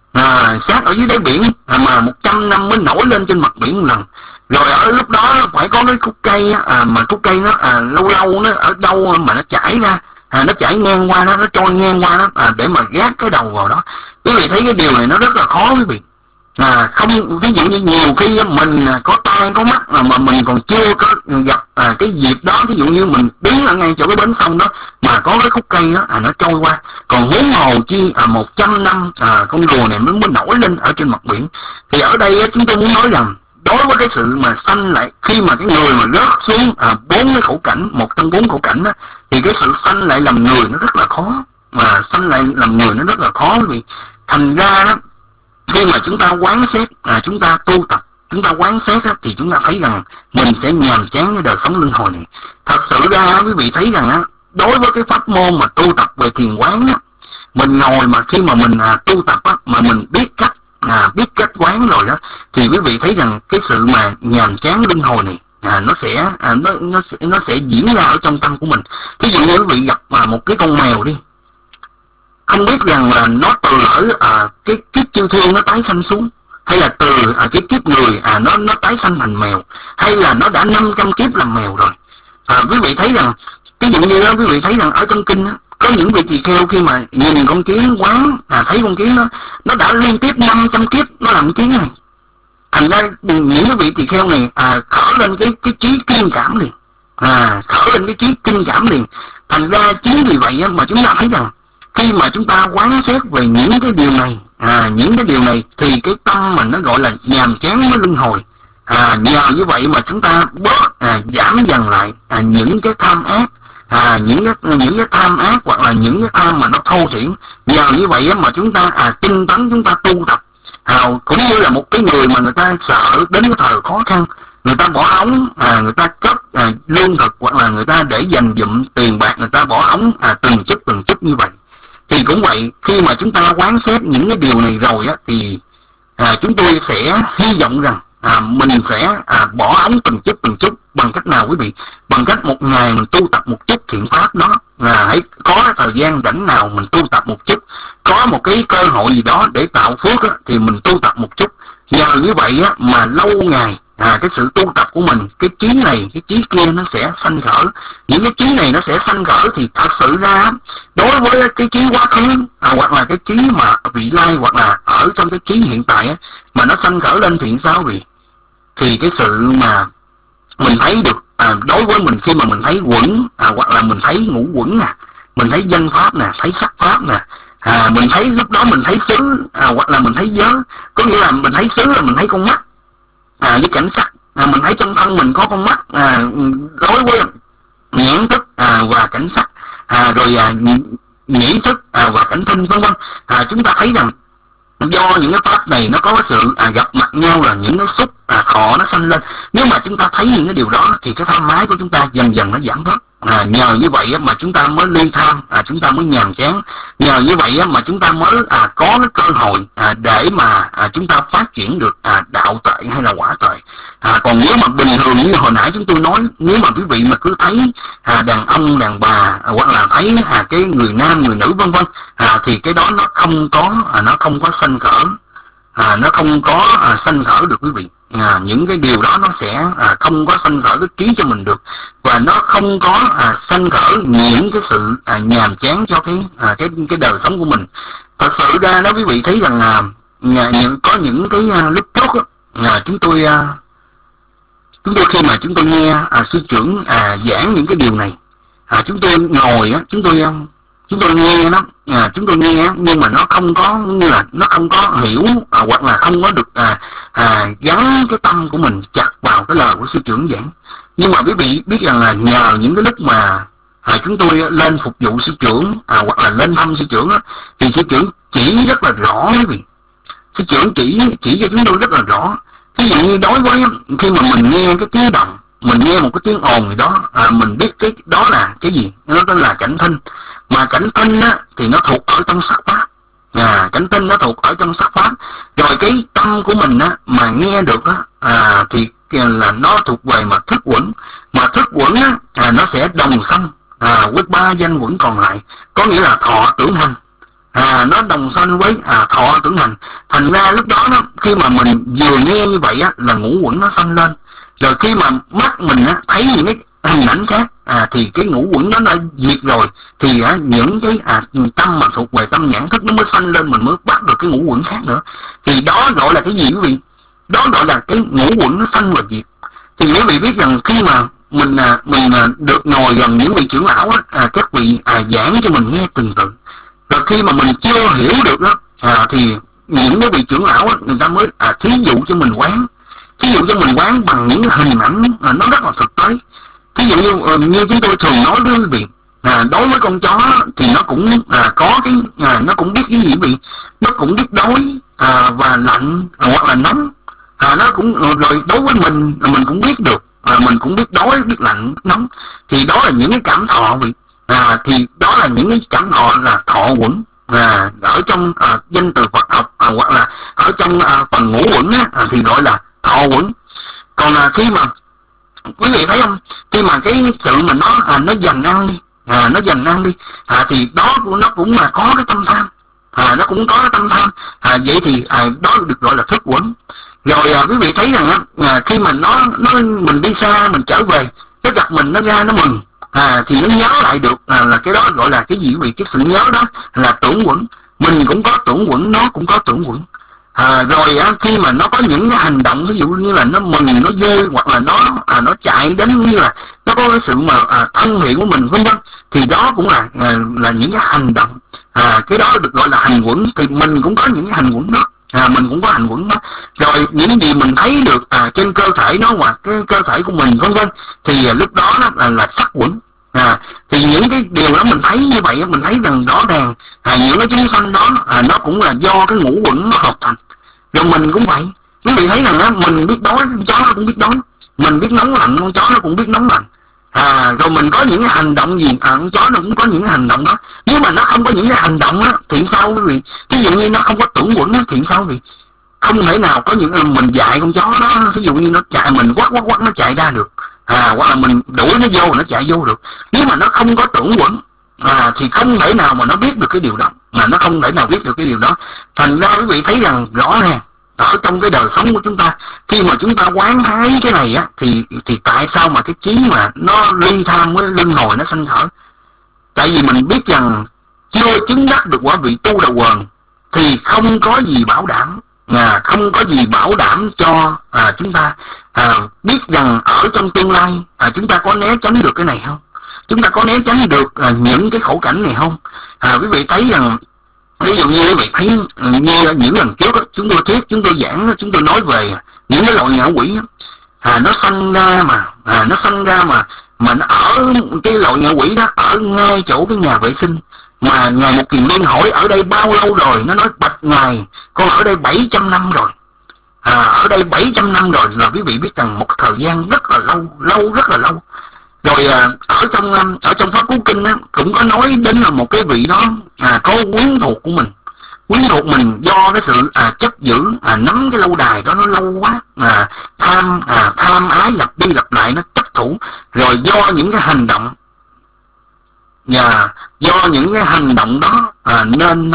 xác ở dưới đáy biển mà 100 năm mới nổi lên trên mặt biển một lần. Rồi ở lúc đó phải có cái khúc cây mà khúc cây nó lâu lâu nó ở đâu mà nó chảy ra, nó chảy ngang qua nó trôi ngang qua đó để mà gác cái đầu vào đó. Quý vị thấy cái điều này nó rất là khó quý vị. Không, ví dụ như nhiều khi mình có tai có mắt mà mình còn chưa có gặp cái dịp đó, ví dụ như mình đứng ở ngay chỗ cái bến sông đó mà có cái khúc cây đó nó trôi qua, còn huống hồ chi 100 năm con rùa này mới nổi lên ở trên mặt biển. Thì ở đây chúng tôi muốn nói rằng đối với cái sự mà sanh lại, khi mà cái người mà rớt xuống 4 cái khổ cảnh, một trong 4 khổ cảnh đó, thì cái sự sanh lại làm người nó rất là khó, mà sanh lại làm người nó rất là khó. Vì thành ra đó, khi mà chúng ta quán xét, chúng ta tu tập, chúng ta quán xét á, thì chúng ta thấy rằng mình sẽ nhàm chán cái đời sống luân hồi này. Thật sự ra quý vị thấy rằng á, đối với cái pháp môn mà tu tập về thiền quán á, mình ngồi mà khi mà mình tu tập á, mà mình biết cách quán rồi đó, thì quý vị thấy rằng cái sự mà nhàm chán luân hồi này nó sẽ diễn ra ở trong tâm của mình. Ví dụ như quý vị gặp một cái con mèo đi, không biết rằng là nó từ ở cái kiếp chiêu thương nó tái sanh xuống, hay là từ cái kiếp người nó tái sanh thành mèo, hay là nó đã 500 kiếp làm mèo rồi. Quý vị thấy rằng ví dụ như đó, quý vị thấy rằng ở trong kinh đó, có những vị tỳ kheo khi mà nhìn con kiến quán, thấy con kiến nó đã liên tiếp 500 kiếp nó làm kiến này. Thành ra những cái vị tỳ kheo này khởi lên cái trí kiên cảm liền, khởi lên cái trí kinh cảm liền. Thành ra chính vì vậy mà chúng ta thấy rằng khi mà chúng ta quán xét về những cái điều này, thì cái tâm mình nó gọi là nhàm chán với luân hồi. Nhờ như vậy mà chúng ta bớt giảm dần lại những cái tham ác, những cái tham ác hoặc là những cái tham mà nó thô thiển. Nhờ như vậy mà chúng ta tinh tấn, chúng ta tu tập. Cũng như là một cái người mà người ta sợ đến cái thời khó khăn, người ta bỏ ống, người ta cất lương thực, hoặc là người ta để dành dụm tiền bạc, người ta bỏ ống từng chút như vậy. Thì cũng vậy, khi mà chúng ta quán xét những cái điều này rồi á, thì chúng tôi sẽ hy vọng rằng mình sẽ bỏ ống từng chút. Bằng cách nào quý vị? Bằng cách một ngày mình tu tập một chút thiện pháp đó, hãy có thời gian rảnh nào mình tu tập một chút, có một cái cơ hội gì đó để tạo phước á, thì mình tu tập một chút. Nhờ như vậy á, mà lâu ngày cái sự tu tập của mình, cái trí này, cái trí kia nó sẽ sanh khởi. Những cái trí này nó sẽ sanh khởi thì thật sự ra đối với cái trí quá khứ hoặc là cái trí mà vị lai, hoặc là ở trong cái trí hiện tại á, mà nó sanh khởi lên thì sao vì? Thì cái sự mà mình thấy được đối với mình, khi mà mình thấy quẩn hoặc là mình thấy ngũ quẩn mình thấy danh pháp thấy sắc pháp mình thấy lúc đó mình thấy xứ hoặc là mình thấy giới. Có nghĩa là mình thấy xứ là mình thấy con mắt với cảnh sắc, mình thấy trong thân mình có con mắt đối với nhãn thức và cảnh sắc, rồi nhĩ thức và cảnh thinh vân vân. Chúng ta thấy rằng do những cái pháp này nó có sự gặp mặt nhau là những cái xúc thọ nó sanh lên. Nếu mà chúng ta thấy những cái điều đó thì cái tham ái của chúng ta dần dần nó giảm bớt. Nhờ như vậy mà chúng ta mới ly tham, chúng ta mới nhàm chán. Nhờ như vậy mà chúng ta mới có cái cơ hội để mà chúng ta phát triển được đạo tuệ hay là quả tuệ. Còn nếu mà bình thường như hồi nãy chúng tôi nói, nếu mà quý vị mà cứ thấy đàn ông đàn bà hoặc là thấy cái người nam người nữ vân vân, thì cái đó nó không có sanh khởi, nó không có sanh khởi được quý vị. Những cái điều đó nó sẽ không có sanh khởi cái trí cho mình được, và nó không có sanh khởi những cái sự nhàm chán cho cái đời sống của mình. Thật sự ra đó quý vị thấy rằng có những cái lúc trước chúng tôi khi mà chúng tôi nghe sư trưởng giảng những cái điều này, chúng tôi ngồi chúng tôi nghe nó, chúng tôi nghe nhưng mà nó không có, như là nó không có hiểu hoặc là không có được gắn cái tâm của mình chặt vào cái lời của sư trưởng giảng. Nhưng mà quý vị biết rằng là nhờ những cái lúc mà chúng tôi lên phục vụ sư trưởng hoặc là lên thăm sư trưởng thì sư trưởng chỉ rất là rõ quý vị. Sư trưởng chỉ cho chúng tôi rất là rõ. Ví dụ như đối với khi mà mình nghe cái tiếng động, mình nghe một cái tiếng ồn gì đó, mình biết cái đó là cái gì, nó tên là cảnh thinh. Mà cảnh thinh thì nó thuộc ở trong sắc pháp, cảnh thinh nó thuộc ở trong sắc pháp. Rồi cái tâm của mình mà nghe được thì là nó thuộc về mà thức quẩn. Mà thức quẩn nó sẽ đồng sanh với 3 danh quẩn còn lại, có nghĩa là thọ tưởng hành. Nó đồng sanh với thọ tưởng hành. Thành ra lúc đó khi mà mình vừa nghe như vậy là ngũ quẩn nó sanh lên. Rồi khi mà mắt mình thấy những hình ảnh khác, thì cái ngũ quẩn nó đã diệt rồi, thì những cái tâm mà thuộc về tâm nhãn thức nó mới sanh lên, mình mới bắt được cái ngũ quẩn khác nữa. Thì đó gọi là cái gì quý vị? Đó gọi là cái ngũ quẩn nó sanh và diệt. Thì quý vị biết rằng khi mà mình được ngồi gần những vị trưởng lão các vị giảng cho mình nghe từng từ, rồi khi mà mình chưa hiểu được đó, thì những cái vị trưởng lão người ta mới thí dụ cho mình quán, bằng những hình ảnh nó rất là thực tế. Ví dụ như chúng tôi thường nói với quý vị, đối với con chó thì nó cũng có cái nó cũng biết cái gì quý vị, nó cũng biết đói và lạnh hoặc là nóng, nó cũng rồi đối với mình cũng biết được, mình cũng biết đói, biết lạnh, biết nóng. Thì đó là những cái cảm thọ vị, thì đó là những cái cảm thọ là thọ quẩn, ở trong danh từ Phật học hoặc là ở trong phần ngũ quẩn thì gọi là thọ quẩn. Còn khi mà quý vị thấy không, khi mà cái sự mà nó dành ăn đi, thì đó nó cũng là có cái tâm tham, nó cũng có cái tâm tham, vậy thì đó được gọi là thức quẩn. Rồi quý vị thấy rằng khi mà mình đi xa, mình trở về, nó gặp mình, nó ra nó mừng, thì nó nhớ lại được là cái đó gọi là cái gì quý vị? Cái sự nhớ đó là tưởng quẩn. Mình cũng có tưởng quẩn, nó cũng có tưởng quẩn. Rồi khi mà nó có những cái hành động, ví dụ như là nó mừng, nó vui, hoặc là nó chạy đến, như là nó có cái sự mà thân thiện của mình, vân vân, thì đó cũng là những cái hành động, cái đó được gọi là hành quẩn. Thì mình cũng có những cái hành quẩn đó, mình cũng có hành quẩn đó. Rồi những gì mình thấy được trên cơ thể nó hoặc cái cơ thể của mình, vân vân, thì lúc đó là sắc quẩn. Thì những cái điều đó mình thấy như vậy, mình thấy rằng rõ ràng những cái chúng sanh đó nó cũng là do cái ngũ quẩn nó hợp thành. Rồi mình cũng vậy, quý vị thấy rằng mình biết đói, con chó nó cũng biết đói, mình biết nóng lạnh, con chó nó cũng biết nóng lạnh. Rồi mình có những cái hành động gì, con chó nó cũng có những cái hành động đó. Nếu mà nó không có những cái hành động đó thì sao quý vị? Ví dụ như nó không có tưởng quẩn đó, thì sao quý vị? Không thể nào có những mình dạy con chó đó, ví dụ như nó chạy, mình quát nó chạy ra được, hoặc là mình đuổi nó vô nó chạy vô được. Nếu mà nó không có tưởng quẩn thì không thể nào mà nó biết được cái điều đó, Thành ra quý vị thấy rằng rõ ràng ở trong cái đời sống của chúng ta, khi mà chúng ta quán thái cái này thì tại sao mà cái trí mà nó ly tham với luân hồi nó sanh khởi? Tại vì mình biết rằng chưa chứng đắc được quả vị tu đầu quần thì không có gì bảo đảm, cho chúng ta biết rằng ở trong tương lai chúng ta có né tránh được cái này không? Chúng ta có né tránh được những cái khổ cảnh này không? Quý vị thấy rằng ví dụ như quý vị thấy như những lần trước chúng tôi giảng, chúng tôi nói về những cái loại ngạ quỷ nó sanh ra mà nó ở cái loại ngạ quỷ đó ở ngay chỗ cái nhà vệ sinh. Mà Ngài Một Kiền Liên hỏi ở đây bao lâu rồi? Nó nói bạch Ngài, con ở đây 700 năm rồi. Ở đây 700 năm rồi, là quý vị biết rằng một thời gian rất là lâu, rất là lâu. Rồi ở trong Pháp Cú Kinh cũng có nói đến là một cái vị đó có quyến thuộc của mình do cái sự chấp giữ nắm cái lâu đài đó nó lâu quá, tham ái lặp đi lặp lại, nó chấp thủ. Rồi do những cái hành động đó nên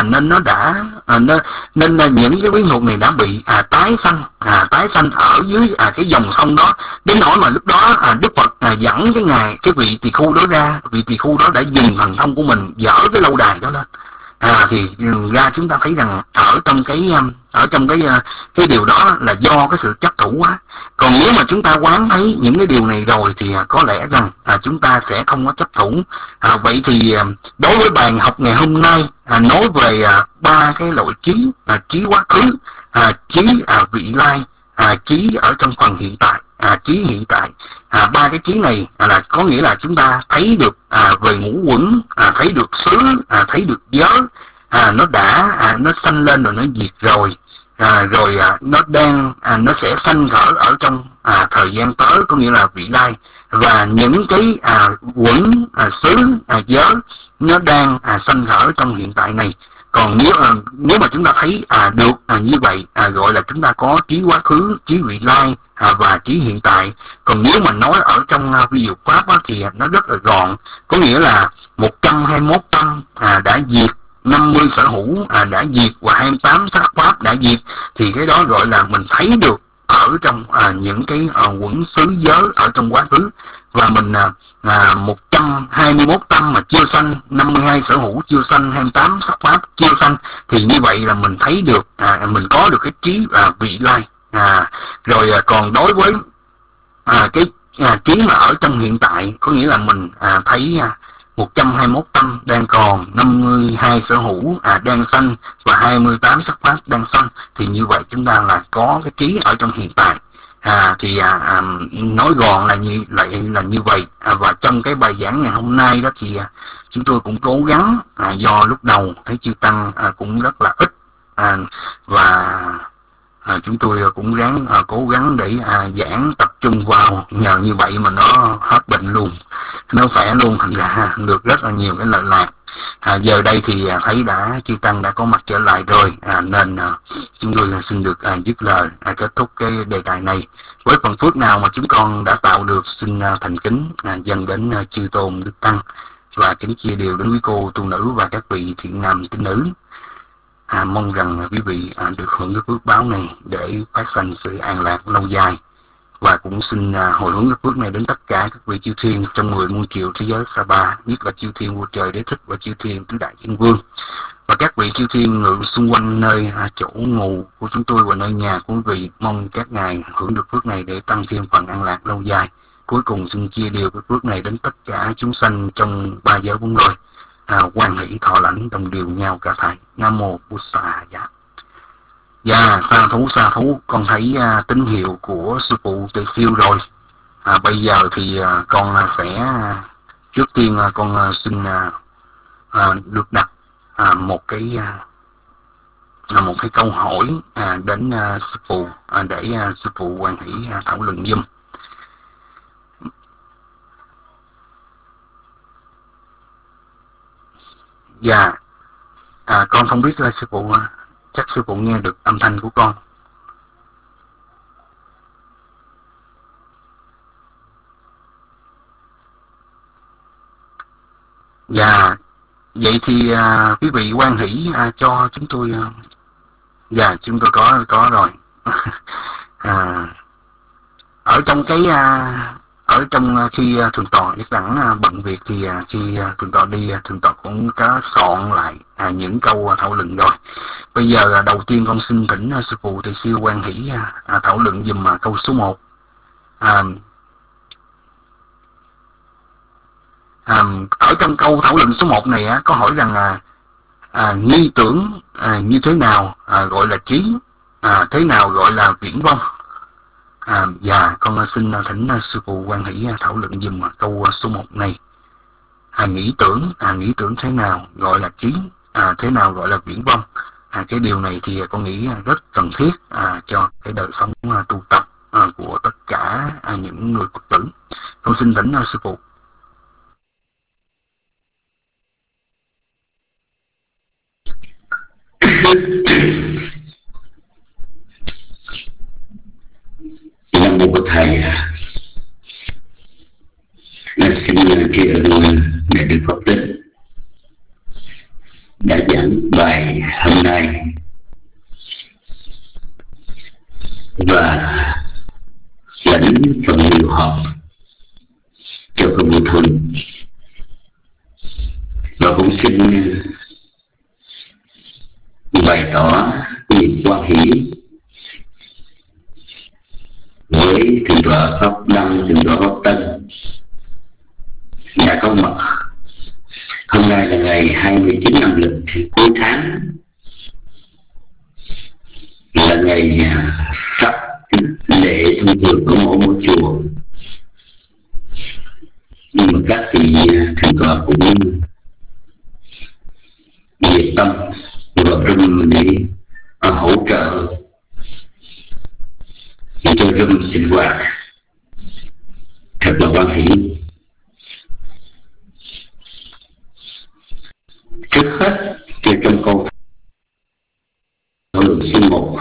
những cái quyến thuộc này đã bị tái sanh ở dưới cái dòng sông đó, đến nỗi mà lúc đó Đức Phật dẫn cái vị tỳ khu đó ra. Vị tỳ khu đó đã dùng thần thông của mình dỡ cái lâu đài đó lên. Thì ra chúng ta thấy rằng ở trong cái điều đó là do cái sự chấp thủ quá. Còn nếu mà chúng ta quán thấy những cái điều này rồi thì có lẽ rằng chúng ta sẽ không có chấp thủ. Vậy thì đối với bài học ngày hôm nay nói về ba cái loại trí: trí quá khứ, trí vị lai, trí ở trong phần hiện tại, trí hiện tại. Ba cái trí này là có nghĩa là chúng ta thấy được về ngũ quẩn, thấy được xứ, thấy được giới, nó sanh lên rồi nó diệt rồi, rồi nó sẽ sanh khởi ở trong thời gian tới, có nghĩa là vị lai. Và những cái quẩn, xứ, giới nó đang sanh khởi trong hiện tại này. Còn nếu mà chúng ta thấy được như vậy, gọi là chúng ta có trí quá khứ, trí vị lai và trí hiện tại. Còn nếu mà nói ở trong vi diệu pháp thì nó rất là gọn, có nghĩa là 121 tâm đã diệt, 50 sở hữu đã diệt và 28 sắc pháp đã diệt. Thì cái đó gọi là mình thấy được ở trong những cái quẩn xứ giới ở trong quá khứ. và mình 121 tâm mà chưa sanh, 52 sở hữu chưa sanh, 28 sắc pháp chưa sanh, thì như vậy là mình thấy được mình có được cái trí vị lai. Rồi còn đối với cái trí mà ở trong hiện tại, có nghĩa là mình thấy 121 tâm đang còn, 52 sở hữu đang sanh và 28 sắc pháp đang sanh, thì như vậy chúng ta là có cái trí ở trong hiện tại. Nói gọn là như vậy. Và trong cái bài giảng ngày hôm nay đó thì chúng tôi cũng cố gắng, do lúc đầu thấy chư tăng cũng rất là ít, và chúng tôi cũng cố gắng để giảng tập trung vào, nhờ như vậy mà nó hết bệnh luôn, nó khỏe luôn, thành ra được rất là nhiều cái lợi lạc. Giờ đây thì thấy chư tăng đã có mặt trở lại rồi, nên chúng tôi xin được dứt lời, kết thúc cái đề tài này với phần phước nào mà chúng con đã tạo được. Xin thành kính dâng đến chư tôn đức tăng, và kính chia điều đến quý cô tu nữ và các vị thiện nam tín nữ. Mong rằng quý vị được hưởng cái phước báo này để phát sanh sự an lạc lâu dài, và cũng xin hồi hướng cái phước này đến tất cả các vị chư thiên trong 10 muôn triệu thế giới Sapa, nhất là chư thiên vua trời Đế Thích và chư thiên tứ đại thiên vương, và các vị chư thiên ngự xung quanh nơi chỗ ngủ của chúng tôi và nơi nhà của quý vị. Mong các ngài hưởng được phước này để tăng thêm phần an lạc lâu dài. Cuối cùng xin chia đều cái phước này đến tất cả chúng sanh trong 3 giới 4 loài, hoan hỷ thọ lãnh đồng điều nhau cả thầy. Nam mô Bụt Sa. Dạ, sa thú, con thấy tín hiệu của sư phụ Tỳ Khưu rồi. Bây giờ thì con sẽ trước tiên con xin được đặt một cái câu hỏi đến sư phụ, để sư phụ hoan hỷ thảo luận giùm. Dạ, con không biết là sư phụ, chắc sư phụ nghe được âm thanh của con. Dạ, vậy thì quý vị hoan hỷ cho chúng tôi. Dạ, chúng tôi có rồi. Ở trong cái khi thượng tọa chắc hẳn bận việc, thì khi thượng tọa đi, thượng tọa cũng có soạn lại những câu thảo luận rồi. Bây giờ đầu tiên con xin thỉnh sư phụ Tỳ Khưu hoan hỷ thảo luận dùm câu số 1. Ở trong câu thảo luận số 1 này có hỏi rằng nghi tưởng như thế nào gọi là trí, thế nào gọi là viễn vông. Dạ, con xin thỉnh sư phụ hoan hỷ thảo luận dùm câu số 1 này. Nghĩ tưởng thế nào gọi là trí, thế nào gọi là viễn vông. Cái điều này thì con nghĩ rất cần thiết cho cái đời sống tu tập của tất cả những người Phật tử. Con xin thỉnh sư phụ. Nam mô Bụt Thầy. Xin tri ân Ngài Đức Phật Tích đã giảng bài hôm nay, và lãnh phần điều học cho công vụ thuần, và cũng xin bày tỏ niềm hoan hỷ với thượng tọa Pháp Đăng, thượng tọa Pháp Tân đã có mặt. Hôm nay là ngày 29 âm lịch cuối tháng, là ngày sắp lễ thông thường của mỗi chùa, nhưng mà các vị thượng tọa cũng nhiệt tâm vào rừng để hỗ trợ cho rừng sinh hoạt, thật là hoan hỷ. Trước hết trong câu thảo luận số 1,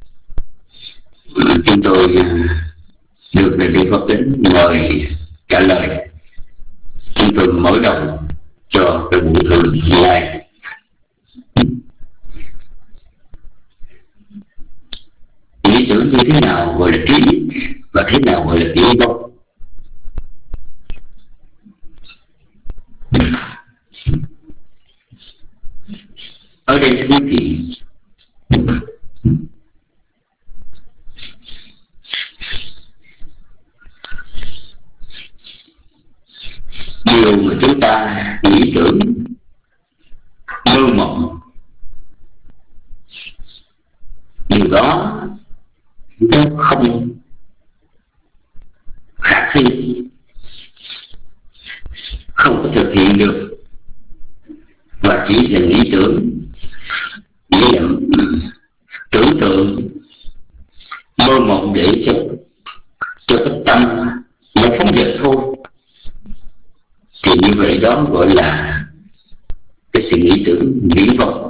chúng tôi được Đại Đức Pháp Tính mời trả lời. Chúng tôi mở đầu cho cái buổi thảo luận hôm nay. Nghĩ tưởng như thế nào gọi là trí, và thế nào gọi là viễn vông. ta nghĩ tưởng mơ mộng, điều đó nó không khả thi, không có thực hiện được, và chỉ là nghĩ tưởng, chỉ là tưởng tượng mơ mộng để cho cái tâm nó phóng dật thôi. Thì như vậy đó gọi là cái sự nghĩ tưởng viển vông.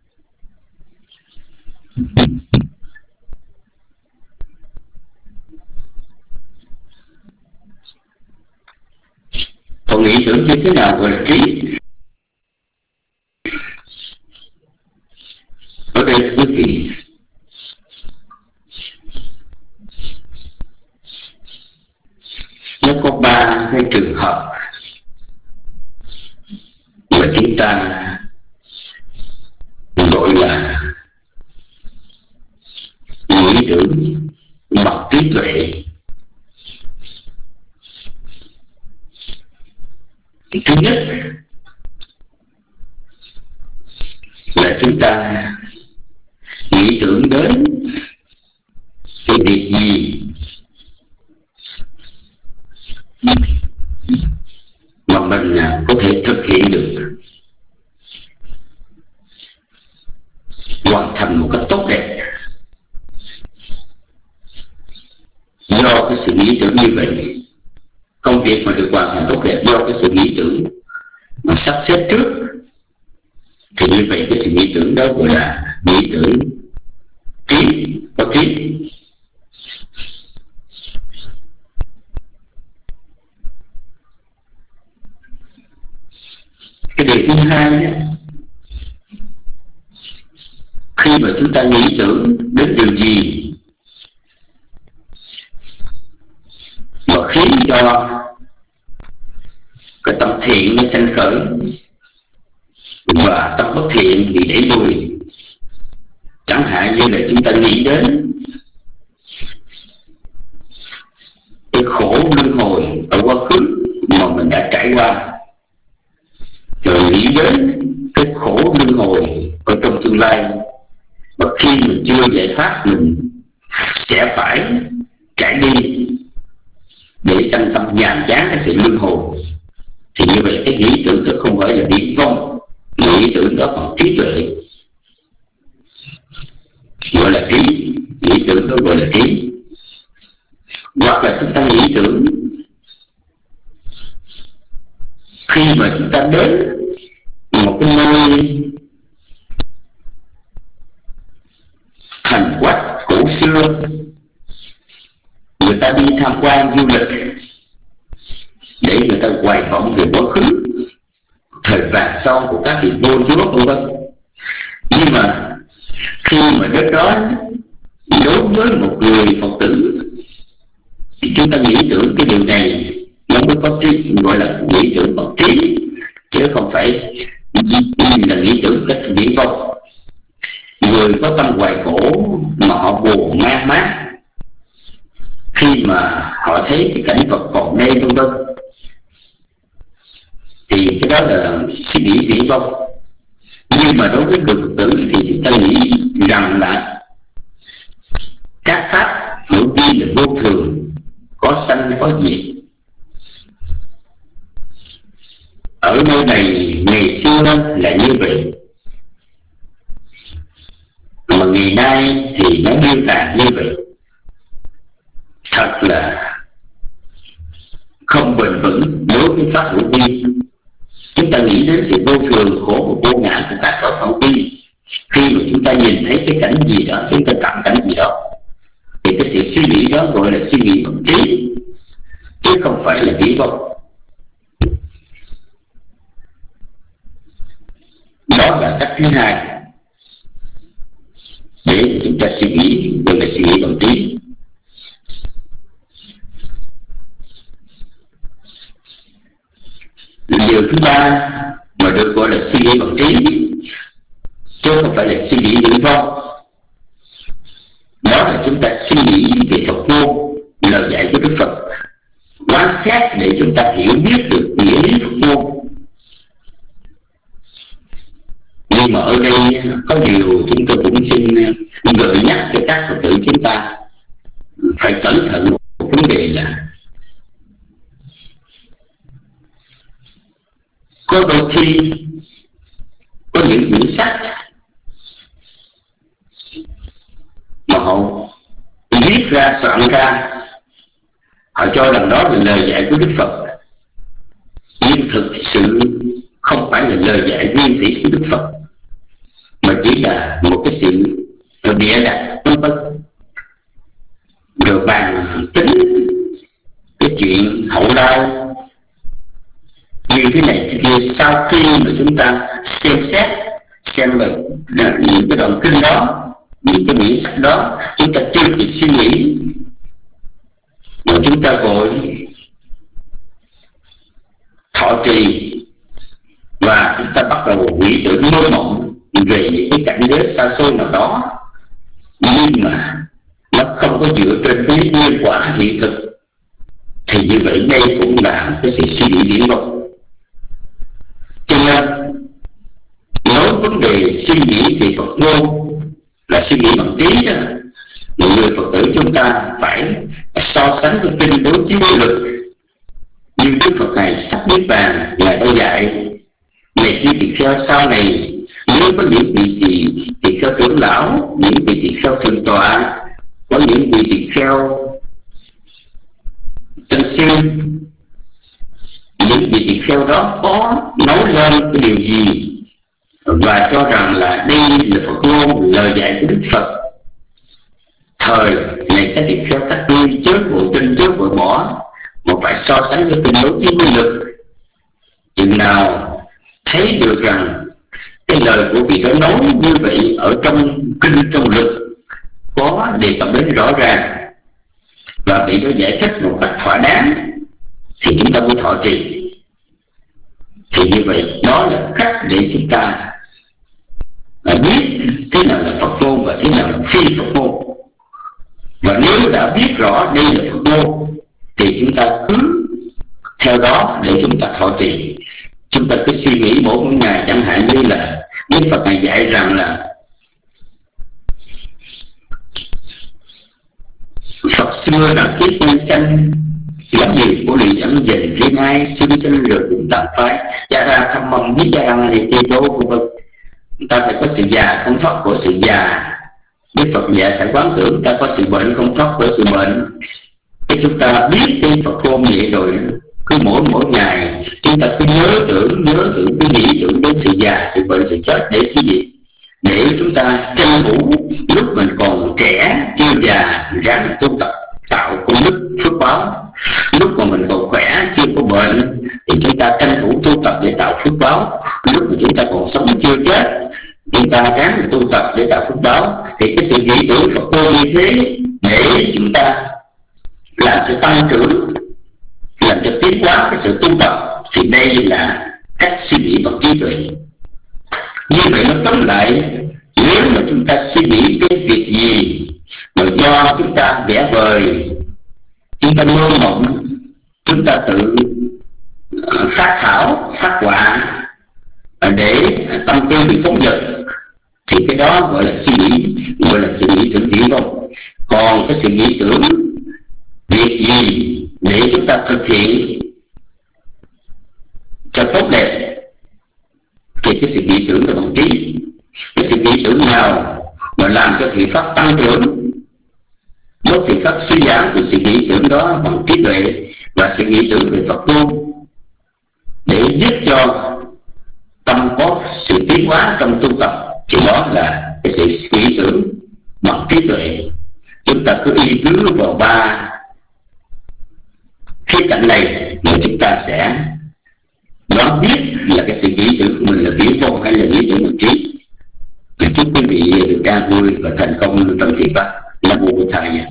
Còn nghĩ tưởng như thế nào gọi là trí? Ở đây quý vị nó có ba cái trường hợp mà chúng ta gọi là nghĩ tưởng bằng trí tuệ. Thứ nhất là chúng ta nghĩ tưởng đến cái việc gì mà mình có thể thực hiện được, hoàn thành một cách tốt đẹp. Do cái sự nghĩ tưởng như vậy, công việc mà được hoàn thành tốt đẹp do cái sự nghĩ tưởng mà sắp xếp trước, thì như vậy cái sự nghĩ tưởng đó gọi là nghĩ tưởng trí, có trí. Cái điều thứ hai đó, khi mà chúng ta nghĩ tưởng đến điều gì mà khiến cho cái tâm thiện nó sanh khởi và tâm bất thiện bị đẩy lùi, chẳng hạn như là chúng ta nghĩ đến cái khổ luân hồi ở quá khứ mà mình đã trải qua, rồi nghĩ đến cái khổ luân hồi ở trong tương lai, và khi mình chưa giải thoát mình sẽ phải trải đi để sanh tâm nhàm chán cái sự luân hồi, thì như vậy cái nghĩ tưởng đó không phải là viển vông, nghĩ tưởng đó bằng trí tuệ, gọi là trí. Nghĩ tưởng đó gọi là trí. Hoặc là chúng ta nghĩ tưởng khi mà chúng ta đến một cái nơi thành quách cổ xưa, người ta đi tham quan du lịch để người ta hoài vọng về quá khứ, thời vàng son của các vị vua chúa vân vân. Nhưng mà khi mà đến đó, đối với một người Phật tử thì chúng ta nghĩ tưởng cái điều này nó mới có trí, gọi là nghĩ tưởng bằng trí, chứ không phải là nghĩ tưởng cách viển vông. Người có tâm hoài khổ mà họ buồn man mác khi mà họ thấy cái cảnh vật còn đây vân vân, thì cái đó là suy nghĩ viển vông. Nhưng mà đối với người Phật tử thì chúng ta nghĩ rằng là các pháp hữu vi là vô thường, có sanh có diệt. Ở nơi này ngày xưa là như vậy, mà ngày nay thì nó miêu tả như vậy. Thật là không bền vững đối với pháp hữu vi. Chúng ta nghĩ đến sự vô thường, khổ và vô ngã của các pháp hữu vi. Khi mà chúng ta nhìn thấy cái cảnh gì đó, chúng ta cảm cảnh gì đó, thì cái sự suy nghĩ đó gọi là suy nghĩ bằng trí, chứ không phải là viển vông. Đó là cách thứ hai để chúng ta suy nghĩ, gọi là suy nghĩ bằng trí. Điều thứ ba mà được gọi là suy nghĩ bằng trí, chứ không phải là suy nghĩ viển vông, đó là chúng ta suy nghĩ về Phật môn, lời dạy của Đức Phật, quán xét để chúng ta hiểu biết được nghĩa lý Phật môn, có điều chúng tôi cũng xin gợi nhắc cho các Phật tử chúng ta phải cẩn thận một vấn đề là có đôi khi có những quyển sách mà họ viết ra, soạn ra, họ cho rằng đó là lời dạy của Đức Phật, nhưng thực sự không phải là lời dạy nguyên thủy của Đức Phật, mà chỉ là một cái sự bịa đặt vân vân, rồi bàn tính cái chuyện hậu đau như thế này thế kia. Sau khi mà chúng ta xem xét xem là những cái đoạn kinh đó, những cái quyển sách đó, chúng ta chưa kịp suy nghĩ mà chúng ta vội thọ trì, và chúng ta bắt đầu nghĩ tưởng mơ mộng về những cái cảnh giới xa xôi nào đó, nhưng mà nó không có dựa trên cái nguyên quả hiện thực, thì như vậy đây cũng là cái sự suy nghĩ viển vông. Cho nên nói vấn đề suy nghĩ về Phật ngôn là suy nghĩ bằng trí đó, mọi người Phật tử chúng ta phải so sánh với kinh đối chiếu lực. Như Đức Phật này sắp niết bàn, Ngài đã dạy này chư tỳ kheo, sau này nếu có những vị tỳ kheo trưởng lão, những vị tỳ kheo thượng tọa, có những vị tỳ kheo tân sinh, những vị tỳ kheo đó có nói lên cái điều gì và cho rằng là đây là Phật ngôn, lời dạy của Đức Phật, thời này các tỳ kheo các ngươi chớ vội tin, chớ vội bỏ, mà phải so sánh với kinh đối chiếu với lực. Chừng nào thấy được rằng cái lời của vị đó nói như vậy ở trong kinh, trong lực có đề cập đến rõ ràng, và vị đó giải thích một cách thỏa đáng, thì chúng ta mới thọ trì. Thì như vậy đó là cách để chúng ta biết thế nào là Phật ngôn và thế nào là phi Phật ngôn. Và nếu đã biết rõ đây là Phật ngôn thì chúng ta cứ theo đó để chúng ta thọ trì. Chúng ta cứ suy nghĩ mỗi ngày, chẳng hạn như là Đức Phật này dạy rằng là Phật xưa rằng kiếp nhân sanh làm gì của lì dẫn dình riêng ai, sinh sinh rồi cũng tạm phái cha ra thăm mong biết cha ra thì tì đô của Phật. Ta phải có sự già không thoát của sự già. Đức Phật dạy phải quán tưởng ta có sự bệnh không thoát của sự bệnh. Khi chúng ta biết cái Phật ngôn vậy rồi, cứ mỗi ngày chúng ta cứ nhớ tưởng, cứ nghĩ tưởng đến sự già, sự bệnh, sự chết để cái gì? Để chúng ta tranh thủ lúc mình còn trẻ chưa già ráng tu tập tạo công đức phước báo, lúc mà mình còn khỏe chưa có bệnh thì chúng ta tranh thủ tu tập để tạo phước báo, lúc mà chúng ta còn sống chưa chết chúng ta ráng tu tập để tạo phước báo. Thì cái sự nghĩ tưởng Phật ngôn như thế để chúng ta làm cho tăng trưởng, làm cho tiến hóa cái sự tu tập, thì đây là cách suy nghĩ bằng trí tuệ. Như vậy nó tóm lại, nếu mà chúng ta suy nghĩ cái việc gì mà do chúng ta vẽ vời, chúng ta mơ mộng, chúng ta tự phát thảo, phát họa để tâm tư bị phóng dật, thì cái đó gọi là suy nghĩ, gọi là sự nghĩ tưởng viển vông. Còn cái sự nghĩ tưởng việc gì để chúng ta thực hiện cho tốt đẹp thì cái sự nghĩ tưởng là bằng trí. Cái sự nghĩ tưởng nào mà làm cho thị pháp tăng trưởng, lúc thị pháp suy giảm thì sự nghĩ tưởng đó bằng trí tuệ và sự nghĩ tưởng về Phật ngôn để giúp cho tâm có sự tiến hóa trong tu tập, thì đó là cái sự nghĩ tưởng bằng trí tuệ. Chúng ta cứ y cứ vào ba khía cạnh này mà chúng ta sẽ đoán biết là cái sự nghĩ tưởng của mình là viển vông hay là nghĩ tưởng bằng trí. Chúc quý vị được an vui và thành công trong thị pháp. Nam mô Bổn Thầy.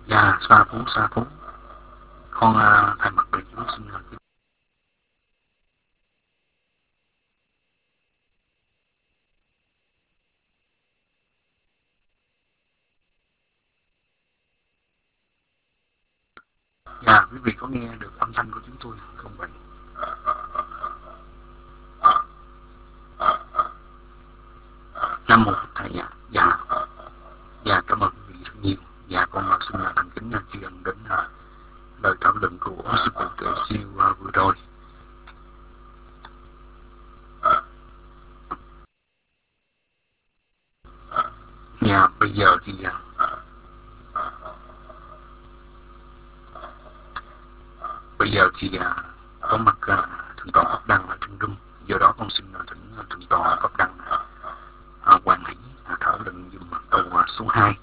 Dạ, sa thú. Con thay mặt đại chúng xin dạ, quý vị có nghe được âm thanh của chúng tôi không vậy? Nam mô Thầy dạ. Dạ, cảm ơn quý vị rất nhiều. Dạ, con xin thành kính tri ân đến lời thảo luận của sư phụ Tuệ Siêu vừa rồi. Dạ, bây giờ thì có mặt thượng tọa Pháp Đăng ở trong room, do đó con xin thỉnh thượng tọa Pháp Đăng hoàn hỷ thảo luận dùm câu số 2.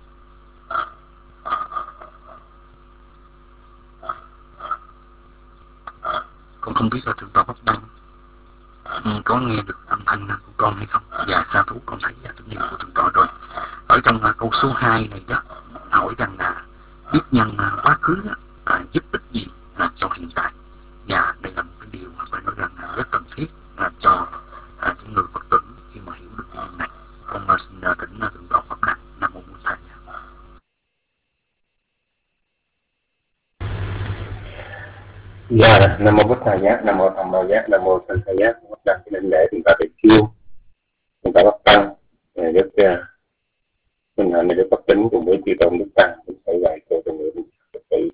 Con không biết là thượng tọa Pháp Đăng có nghe được âm thanh của con hay không. Dạ, sa thú con thấy tất nhiên của thượng tọa rồi. Ở trong câu số 2 này đó, hỏi rằng là biết nhân quá khứ giúp ích gì cho hiện tại. Dạ, đây là một cái điều mà phải nói rằng rất cần thiết cho những người Phật tử khi mà hiểu được cái điều này. Con xin thỉnh thượng tọa Pháp Đăng. Nam mô Bổn Thầy. Dạ, Nam mô Bổn Thầy giác, Nam mô Tham Ma giác, Nam mô Sanh Thầy giác. Pháp Đăng cái lễ chúng ta được chiêu, chúng ta Pháp Đăng rất mình hạnh được Pháp tính cùng với chư tôn Đức Tăng cũng phải vậy cho người Phật tử.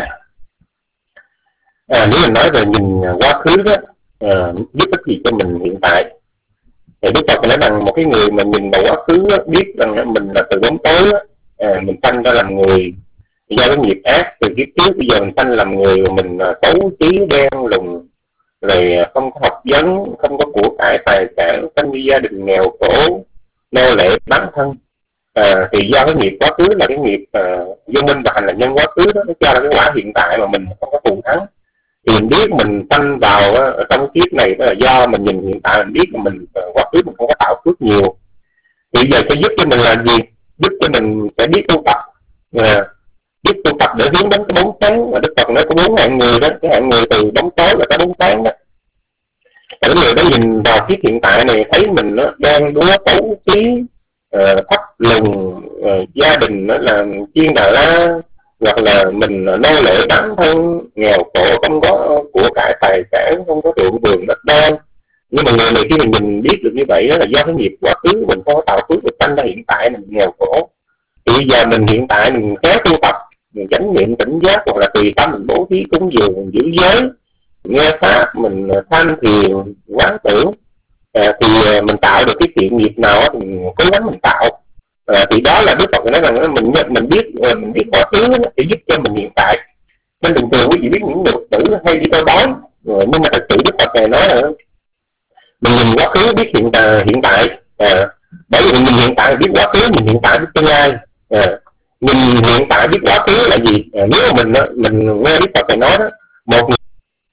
Nếu mình nói về nhìn quá khứ đó, giúp ích gì cho mình hiện tại, thì Đức Phật nói rằng một cái người mà nhìn vào quá khứ đó, biết rằng mình là từ bóng tối đó, mình sanh ra làm người do cái nghiệp ác từ kiếp trước, bây giờ mình sanh làm người mà mình xấu chí đen lùn, rồi không có học vấn, không có của cải tài sản, sanh đi gia đình nghèo khổ, nô lệ bán thân. Thì do cái nghiệp quá khứ là cái nghiệp vô minh và hành là nhân quá khứ đó, nó cho là cái quả hiện tại mà mình không có thù thắng. Thì mình biết mình sanh vào trong kiếp này đó là do mình nhìn hiện tại, mình biết là mình quá khứ mình không có tạo phước nhiều. Thì giờ sẽ giúp cho mình là gì? Giúp cho mình sẽ biết tu tập, biết tu tập để hướng đến cái bóng sáng. Và Đức Phật nói có 4 hạng người đó, cái hạng người từ bóng tối là cái bóng sáng đó. Cái người đó nhìn vào kiếp hiện tại này thấy mình nó đang đúa xấu xí, thấp lùn, gia đình nó là chiên đà la, hoặc là mình nô lệ bản thân, nghèo khổ, không có của cải tài sản, không có ruộng vườn đất đai. Nhưng mà người này khi mình biết được như vậy đó là do cái nghiệp quá khứ mình có tạo phước được sanh ra hiện tại mình nghèo khổ. Thì bây giờ mình hiện tại mình khéo tu tập, mình chánh niệm tỉnh giác, hoặc là tùy tâm mình bố thí cúng dường, mình giữ giới, nghe pháp, mình tham thiền quán tưởng, thì mình tạo được cái thiện nghiệp nào thì mình cố gắng mình tạo. Thì đó là Đức Phật nói rằng mình biết quá khứ để giúp cho mình hiện tại. Nên thường quý vị biết những người tử hay đi coi bói, nhưng mà thật sự Đức Phật này nói là mình nhìn quá khứ biết hiện tại, bởi vì mình hiện tại biết quá khứ, mình hiện tại biết tương lai. Mình hiện tại biết quá khứ là gì? Nếu mà mình nghe Đức Phật này nói đó, một người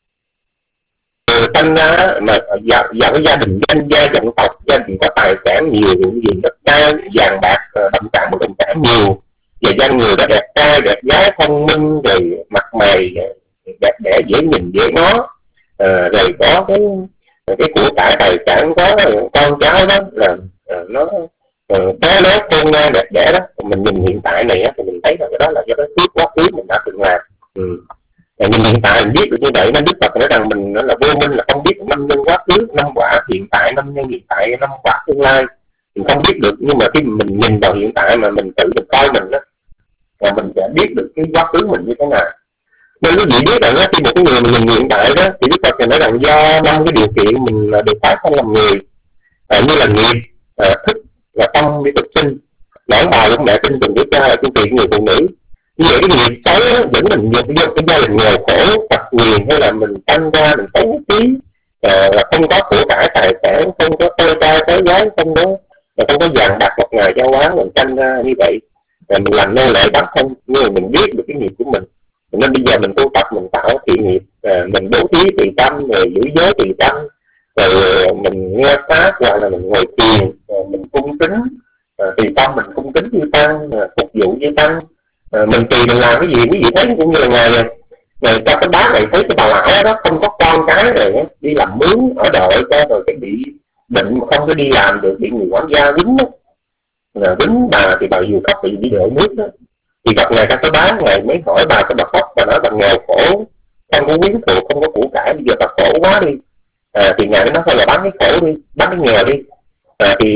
sanh ra mà vào cái gia đình danh gia vọng tộc, gia đình có tài sản nhiều, ruộng vườn đất đai, vàng bạc, động sản, bất động sản nhiều, và dân người đã đẹp trai, đẹp gái, thông minh, rồi mặt mày đẹp đẽ, dễ nhìn dễ ngó, rồi có cái của cải tài sản, có con cháu đó là nó bé lớn khôn ngoan đẹp đẽ đó. Mình nhìn hiện tại này á, thì mình thấy là cái đó là do cái phước quá khứ mình đã từng làm. Mình hiện tại mình biết được như vậy nên Đức Phật nói rằng mình là vô minh, là không biết năm nhân quá khứ, năm quả hiện tại, năm nhân hiện tại, năm quả tương lai. Mình không biết được, nhưng mà khi mình nhìn vào hiện tại mà mình tự mình coi mình đó, và mình sẽ biết được cái quá khứ mình như thế nào. Nên quý vị biết rằng khi một cái người mình nhìn hiện tại đó, thì Đức Phật nói rằng do 5 cái điều kiện mình được phái thân làm người, như là nghiệp, thức và tâm để thực sinh. Lão bà của mẹ sinh từng đứa cha là phương tiện người phụ nữ. Như vậy cái nghiệp xấu dẫn mình vô cái gia đình nghèo khổ, tật nguyền, hay là mình sanh ra mình xấu xí, là không có của cải tài sản, không có tơ trai tới gái, không có vàng bạc một ngày giao quán, mình sanh ra như vậy, mình làm nô lệ bản thân. Nhưng mà mình biết được cái nghiệp của mình, nên bây giờ mình tu tập, mình tạo thiện nghiệp, mình bố thí tùy tâm, rồi giữ giới tùy tâm, rồi mình nghe pháp, hoặc là mình ngồi thiền, mình cung kính tùy tâm, mình cung kính như tăng, phục vụ như tăng, Mình tùy mình làm cái gì quý vị thấy, cũng như là ngày cho cái bác này thấy cái bà lão đó không có con cái rồi đi làm mướn ở đợi cho rồi cái bị bệnh mà không có đi làm được, bị người quản gia quýnh đó, quýnh bà thì bà vừa khóc bị đi đợi nước đó. Thì gặp ngày các cái bác ngày mới hỏi bà, cái bà khóc, bà nói bà nghèo khổ, không có quyến thuộc, không có củ cải, bây giờ bà khổ quá đi. Thì ngài mới nói thôi là bán cái khổ đi, bán cái nghèo đi. Thì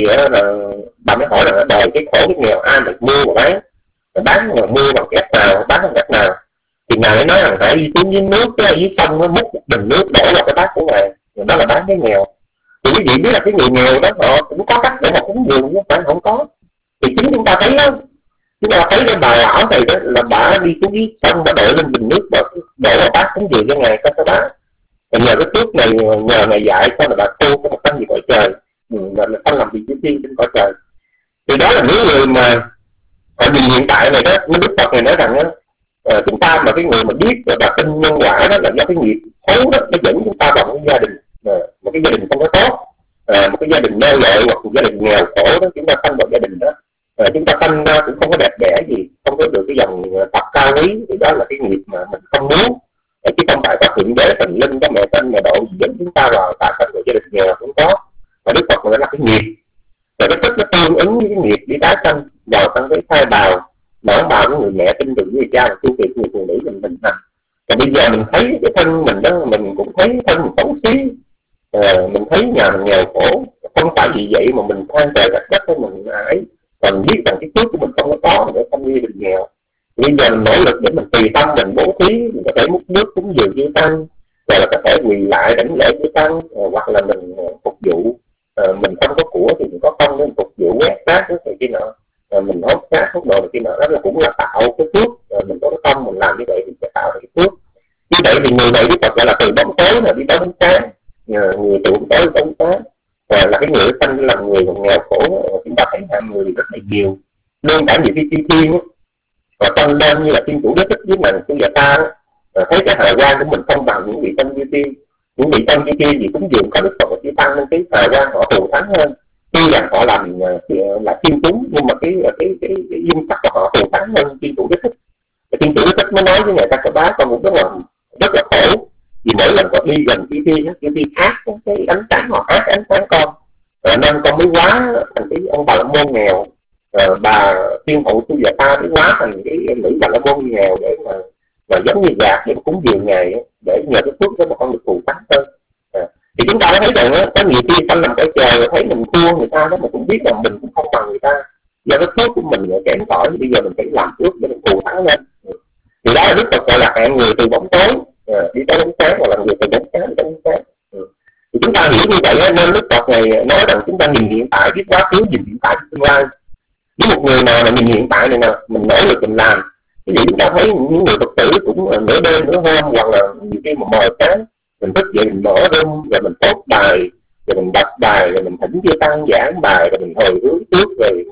bà mới hỏi là đời cái khổ cái nghèo ai mà mua mà bán mà mua bằng cách nào, bán bằng cách nào. Thì ngài mới nói rằng phải đi xuống dưới nước, cái dưới sông nó múc một bình nước đổ vào cái bát của ngài, đó là bán cái nghèo. Thì quý vị biết là cái người nghèo đó họ cũng có cách để họ cúng dường, chứ phải không có. Thì chính chúng ta thấy đó, chúng ta thấy cái bà lão này đó là bà đi xuống dưới sông, bà đội lên bình nước, bà đổ vào bát cúng dường cho ngài các bác. Và nhờ cái phước này, nhờ ngày dạy sao là bà tu có một tâm gì cõi trời, là tâm làm việc tiên trên cõi trời. Thì đó là những người mà họ nhìn hiện tại này đó, mới Đức Phật này nói rằng đó, chúng ta mà cái người mà biết và tin nhân quả đó là do cái nghiệp xấu đó nó dẫn chúng ta vào một gia đình, một cái gia đình không có tốt, một cái gia đình neo lệ hoặc một gia đình nghèo khổ đó, chúng ta sanh vào gia đình đó, chúng ta sanh ra cũng không có đẹp đẽ gì, không có được cái dòng tập cao quý, thì đó là cái nghiệp mà mình không muốn. Chứ không phải có thượng đế thần linh có mẹ tên mẹ độ dẫn chúng ta vào tại thành của gia đình nghèo cũng có. Và Đức Phật nói là cái nghiệp, và cái tức nó tương ứng với cái nghiệp đi tái sanh vào trong cái thai bào, nở bào của người mẹ tin tưởng người cha, tu việc người phụ nữ mình thành. Và bây giờ mình thấy cái thân mình đó, mình cũng thấy thân mình xấu xí, mình thấy nhà mình nghèo khổ, không phải vì vậy mà mình than trời trách đất với mình ấy, và mình biết rằng cái phước của mình không có để không đi mình nghèo. Bây giờ mình nỗ lực để mình tùy tâm mình bố thí, mình có thể múc nước cúng dường chư tăng, rồi là có thể quỳ lại đảnh lễ chư tăng, hoặc là mình phục vụ, mình không có của thì mình có công để mình phục vụ quét rác cái kia nọ, mình hốt rác hốt đồ này kia nọ, đó là cũng là tạo cái phước. Mình có cái công mình làm như vậy thì sẽ tạo cái phước. Như vậy thì người này Đức Phật gọi là từ bóng tối là đi tới bóng sáng, người từ bóng tối đến bóng sáng, là cái người sanh là người nghèo khổ. Chúng ta thấy hạng người rất là nhiều, luôn cả nhiều cái thiên và tăng lên như là thiên chủ đế thích với mình của ta đó, thấy cái hào quang của mình không bằng những vị tăng như tiên. Những vị tăng như tiên gì cũng dường có Đức Phật và chư tăng nên cái hào quang họ thù thắng hơn. Tuy rằng họ làm là thiên chúng nhưng mà cái dung sắc của họ thù thắng hơn thiên chủ đế thích. Và thiên chủ đế thích mới nói với ngài Ca Bá con cũng rất là khổ, vì mỗi lần con đi gần chư tiên ác cái ánh sáng họ ác ánh sáng con, nên con mới quá thành cái ông Bà La Môn nghèo. Bà tiên hậu tu giả ta mới hóa thành cái nữ Bà La Môn nghèo để mà giống như gạt để cúng dường ngài, để nhờ cái phước đó mà con được thù thắng hơn. Thì chúng ta thấy rằng đó, có nhiều khi sanh làm cõi trời thấy mình thua người ta đó, mà cũng biết rằng mình cũng không bằng người ta, do cái phước của mình kém cỏi, bây giờ mình phải làm phước để mình thù thắng lên. Thì đó là Đức Phật gọi là hạng người từ bóng tối đi tới bóng sáng, hoặc là người từ bóng sáng đi tới bóng sáng. Thì chúng ta hiểu như vậy nên Đức Phật này nói rằng chúng ta nhìn hiện tại biết quá khứ, nhìn hiện tại biết tương lai. Với một người nào mà nhìn hiện tại này nè, mình nỗ lực mình làm, ví dụ chúng ta thấy những người Phật tử cũng nửa đêm nửa hôm, hoặc là nhiều khi mà mờ sáng mình thức dậy mình mở room, rồi mình post bài, rồi mình đọc bài, rồi mình thỉnh chư tăng giảng bài, rồi mình hồi hướng trước, rồi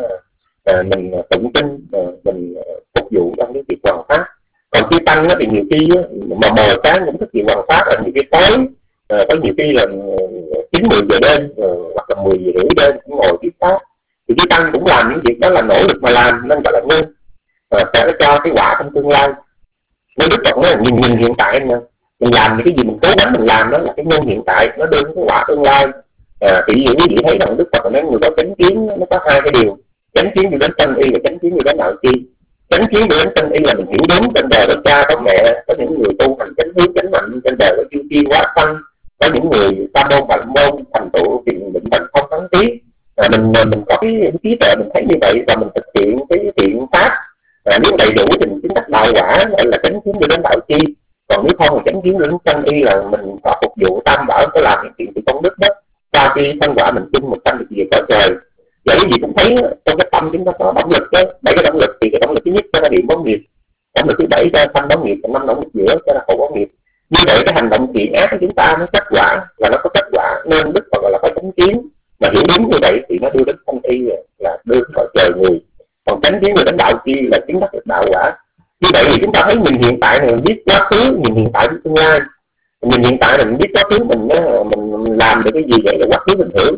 mình tụng kinh, mình phục vụ trong cái việc hoàn pháp. Còn chư tăng thì nhiều khi mà mờ sáng cũng thức dậy hoàn pháp, là nhiều khi tối, có nhiều khi là 9-10 giờ đêm, hoặc là 10 giờ rưỡi đêm cũng ngồi tiếp pháp. Thì chư tăng cũng làm những việc đó là nỗ lực mà làm, nên gọi là nhân, sẽ cho cái quả trong tương lai. Nên Đức Phật nói nhìn hiện tại nè, mình làm những cái gì mình cố gắng mình làm đó là cái nhân hiện tại, nó đưa cái quả tương lai. Thì ví dụ quý vị thấy rằng Đức Phật nói người có chánh kiến nó có hai cái điều: chánh kiến đi đến sanh y và chánh kiến đi đến đạo chi. Chánh kiến đi đến sanh y là mình hiểu đúng trên đời có cha có mẹ, có những người tu hành chánh hướng chánh mạnh, trên đời có chư thiên hóa sanh, có những người tam môn bạch môn thành tựu thiện định thành không thắng trí. Mình có cái trí tuệ mình thấy như vậy và mình thực hiện cái thiện pháp, nếu đầy đủ thì mình chính đắc đạo quả, gọi là chánh kiến đi đến đạo chi. Còn nếu không thì chánh kiến đi đến sanh y là mình có phục vụ tam bảo, có làm những chuyện từ công đức đó, sau khi sanh quả mình tin một sanh được gì cõi trời. Vậy cái gì cũng thấy trong cái tâm chúng ta có động lực đó, 7 cái động lực. Thì cái động lực thứ nhất là điểm bóng nghiệp, động lực thứ 7 là sanh bóng nghiệp, còn 5 động lực giữa cho là khổ bóng nghiệp. Như vậy cái hành động thiện ác của chúng ta nó kết quả, và nó có kết quả nên Đức Phật gọi là có chánh kiến. Mà hiểu đúng như vậy thì nó đưa đến sanh y là đưa đến cõi trời người. Còn chánh kiến người đến đạo chi là chứng đắc được đạo quả. Như vậy thì chúng ta thấy mình hiện tại này mình biết quá khứ, mình hiện tại biết tương lai. Mình hiện tại này mình biết quá khứ mình làm được cái gì vậy là quá khứ mình hưởng.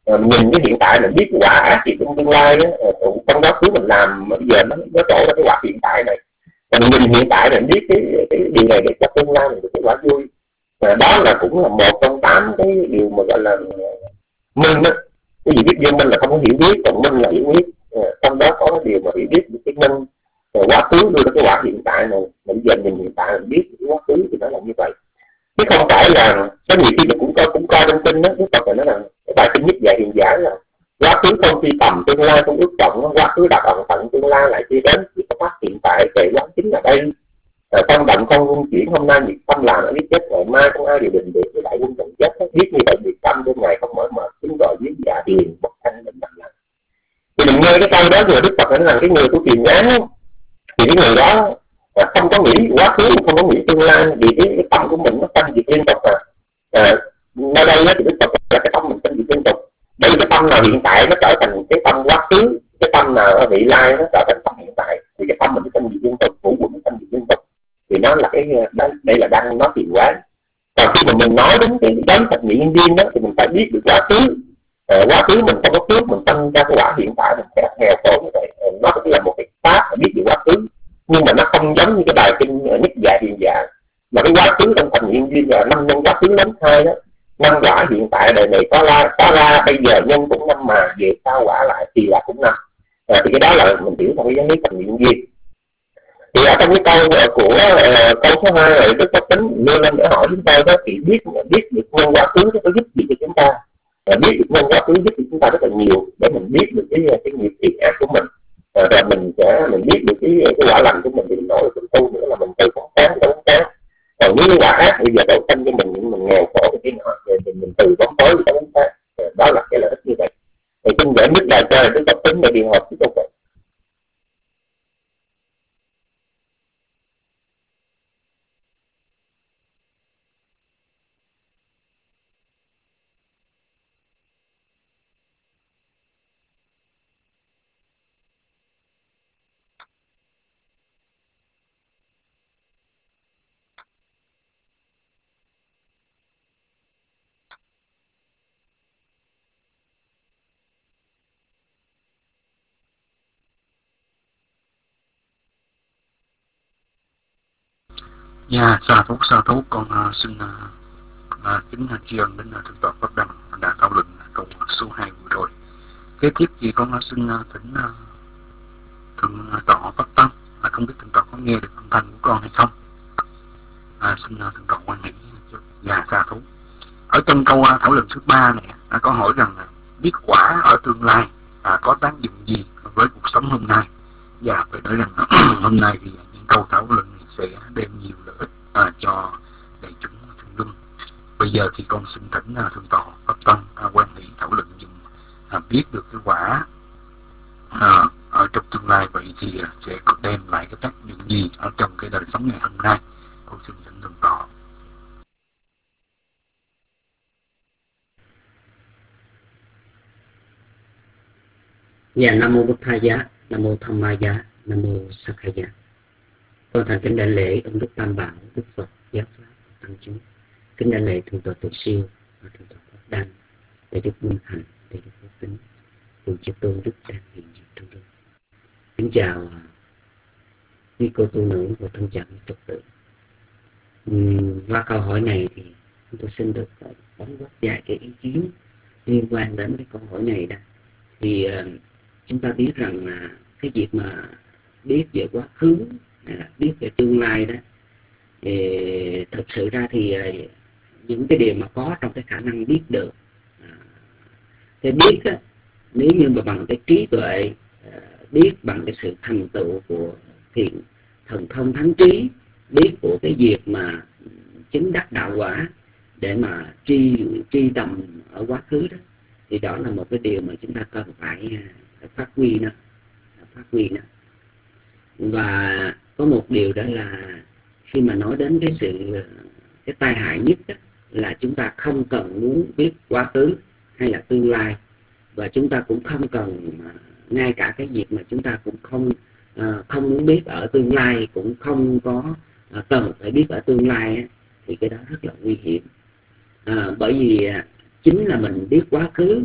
nhìn cái hiện tại mình biết cái quả ác gì trong tương lai á, trong quá khứ mình làm mà bây giờ nó trổ ra cái quả hiện tại này. Và mình nhìn hiện tại mình biết cái điều này để cho tương lai mình được cái quả vui. Đó là cũng là một trong 8 cái điều mà gọi là minh á. Cái gì biết vô minh là không có hiểu biết, còn minh là hiểu biết. Trong đó có cái điều mà hiểu biết cái minh, quá khứ đưa ra cái quả hiện tại này. Mình giờ mình hiện tại mình biết cái quá khứ thì nó là như vậy, chứ không phải là có nhiều khi mình cũng coi trong kinh đó, Đức Phật này nói rằng cái bài kinh nhất dạy hiện giả là quá khứ không truy tầm, tương lai không ước vọng, quá khứ đặt ẩn tận, tương lai lại chưa đến, chỉ có phát hiện tại kệ quán chính là đây. Tâm động không luân chuyển, hôm nay nhiệt tâm làm, biết chết ngày mai không ai điều định được, với đại quân trận chết, biết như vậy nhiệt tâm đêm ngày không mỏi mệt, tiếng gọi giết già điền bất thanh định lặng. Thì mình nghe cái câu đó rồi Đức Phật nói rằng cái người tu trì ngán thì cái người đó không có nghĩ quá khứ, không có nghĩ tương lai, vì cái tâm của mình nó tăng diệt liên tục nơi đây thì Đức Phật là cái tâm mình tăng diệt liên tục. Bởi vì cái tâm nào hiện tại nó trở thành cái tâm quá khứ, cái tâm nào ở vị lai nó trở thành tâm hiện tại, thì cái tâm mình tăng diệt liên tục, ngũ quẩn tăng diệt liên tục, thì nó là cái đây là đang nói thiền quán. Còn khi mà mình nói đến cái đấng thật nhị nhân viên đó thì mình phải biết được quá khứ. Quá khứ mình không có phước, mình tăng ra cái quả hiện tại mình sẽ nghèo khổ như vậy. Nó cũng là một cái pháp để biết được quá khứ, nhưng mà nó không giống như cái bài kinh nhất dạ hiện dạ, mà cái quá khứ trong thành hiện duyên là 5 nhân quá khứ lớn 2 đó, 5 quả hiện tại đời này có ra bây giờ nhân cũng 5 mà về sau quả lại thì là cũng 5. Thì cái đó là mình hiểu trong cái giáo lý thành hiện duyên. Thì ở trong cái câu của câu số 2 này Đức Phật tính đưa lên để hỏi chúng ta đó, thì biết được nhân quá khứ nó có giúp gì cho chúng ta, biết được nhân quá khứ giúp cho chúng ta rất là nhiều, để mình biết được cái nghiệp thiện ác của mình, rồi mình biết được cái quả lành của mình thì mình nổi được mình tu nữa là mình từ bóng sáng tới bóng sáng. Còn nếu quả ác bây giờ đổ sinh cho mình nghèo khổ cái nọ thì mình từ bóng tối tới bóng sáng. Đó là cái lợi ích như vậy. Thì xin giải thích lại cho Đức Phật tính để đi học tiếp tục vậy. Dạ, sa thú con xin kính tri ân đến Thượng tọa Pháp Đăng đã thảo luận câu số 2 vừa rồi. Kế tiếp thì con xin thỉnh Thượng tọa Pháp Tăng, không biết Thượng tọa có nghe được âm thanh của con hay không. Xin Thượng tọa quan hệ. Dạ, sa thú. Ở trong câu thảo luận thứ 3 này có hỏi rằng biết quả ở tương lai có tác dụng gì với cuộc sống hôm nay. Dạ, phải nói rằng hôm nay thì những câu thảo luận này sẽ đem nhiều lợi ích cho đại chúng thương luân. Bây giờ thì con xin thỉnh Thượng tọa Pháp Tăng quan hệ thảo luận dùng biết được cái quả ở trong tương lai, vậy thì sẽ có đem lại cái tác dụng gì ở trong cái đời sống ngày hôm nay. Con xin thỉnh Thượng tọa. Dạ, Nam Mô Bụt Thầy Giá, Nam Mô Tham Ma Giá, Nam Mô Sắc Khai Giá. Con thành kính đại lễ ông Đức Tam Bảo, Đức Phật, Giáo Pháp, Tăng chúng. Kính đại lễ Thượng tọa Tổ Siêu, Thượng tọa Pháp Đăng, để Đức Minh Hạnh, để Đức Pháp Tính, Cùng Chư Tôn Đức đang hiện diện trong đó. Kính chào quý cô tu nữ và thân chào quý Phật tử. Qua câu hỏi này thì tôi xin được đóng góp vài cái ý kiến liên quan đến cái câu hỏi này đó. Thì chúng ta biết rằng là cái việc mà biết về quá khứ hay là biết về tương lai đó, thì thực sự ra thì những cái điều mà có trong cái khả năng biết được, cái biết đó, nếu như mà bằng cái trí tuệ, biết bằng cái sự thành tựu của thiện thần thông thắng trí, biết của cái việc mà chứng đắc đạo quả để mà tri tầm ở quá khứ đó, thì đó là một cái điều mà chúng ta cần phải phát huy nó. Và có một điều đó là khi mà nói đến cái tai hại nhất đó, là chúng ta không cần muốn biết quá khứ hay là tương lai, và chúng ta cũng không cần, ngay cả cái việc mà chúng ta cũng không muốn biết ở tương lai, cũng không có cần phải biết ở tương lai, thì cái đó rất là nguy hiểm. Bởi vì chính là mình biết quá khứ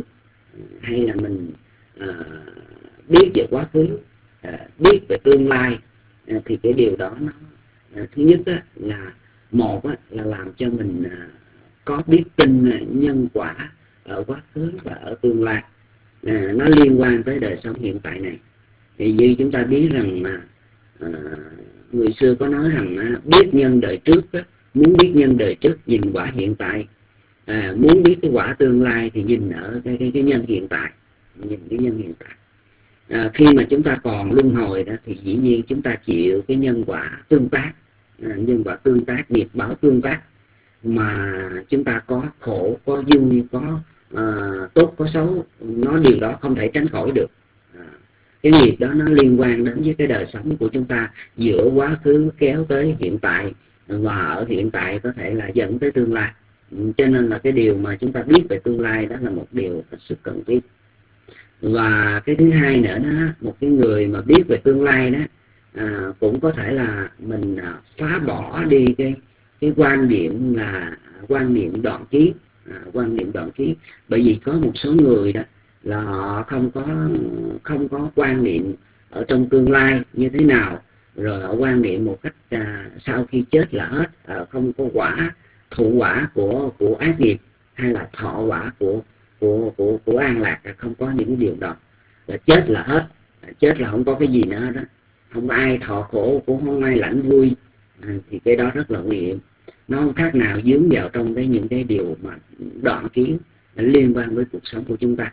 hay là mình biết về quá khứ, biết về tương lai, thì cái điều đó nó thứ nhất là một là làm cho mình có biết tin nhân quả ở quá khứ và ở tương lai. Nó liên quan tới đời sống hiện tại này. Thì như chúng ta biết rằng người xưa có nói rằng biết nhân đời trước, muốn biết nhân đời trước nhìn quả hiện tại, muốn biết cái quả tương lai thì nhìn ở cái nhân hiện tại, nhìn cái nhân hiện tại. Khi mà chúng ta còn luân hồi đó thì dĩ nhiên chúng ta chịu cái nhân quả tương tác, nhân quả tương tác, nghiệp báo tương tác, mà chúng ta có khổ, có vui, có tốt, có xấu, điều đó không thể tránh khỏi được. Cái nghiệp đó nó liên quan đến với cái đời sống của chúng ta, giữa quá khứ kéo tới hiện tại, và ở hiện tại có thể là dẫn tới tương lai. Cho nên là cái điều mà chúng ta biết về tương lai đó là một điều hết sức cần thiết. Và cái thứ hai nữa đó, một cái người mà biết về tương lai đó cũng có thể là mình phá bỏ đi cái quan điểm là quan niệm đoạn kiếp, quan niệm đoạn kiếp. Bởi vì có một số người đó là họ không có quan niệm ở trong tương lai như thế nào, rồi họ quan niệm một cách sau khi chết là hết, không có thụ quả của ác nghiệp, hay là thọ quả của an lạc, không có những điều đó. Là chết là hết, chết là không có cái gì nữa đó, không có ai thọ khổ, cũng không ai lãnh vui. Thì cái đó rất là nguy hiểm. Nó không khác nào dướng vào trong những cái điều mà đoạn kiến liên quan với cuộc sống của chúng ta.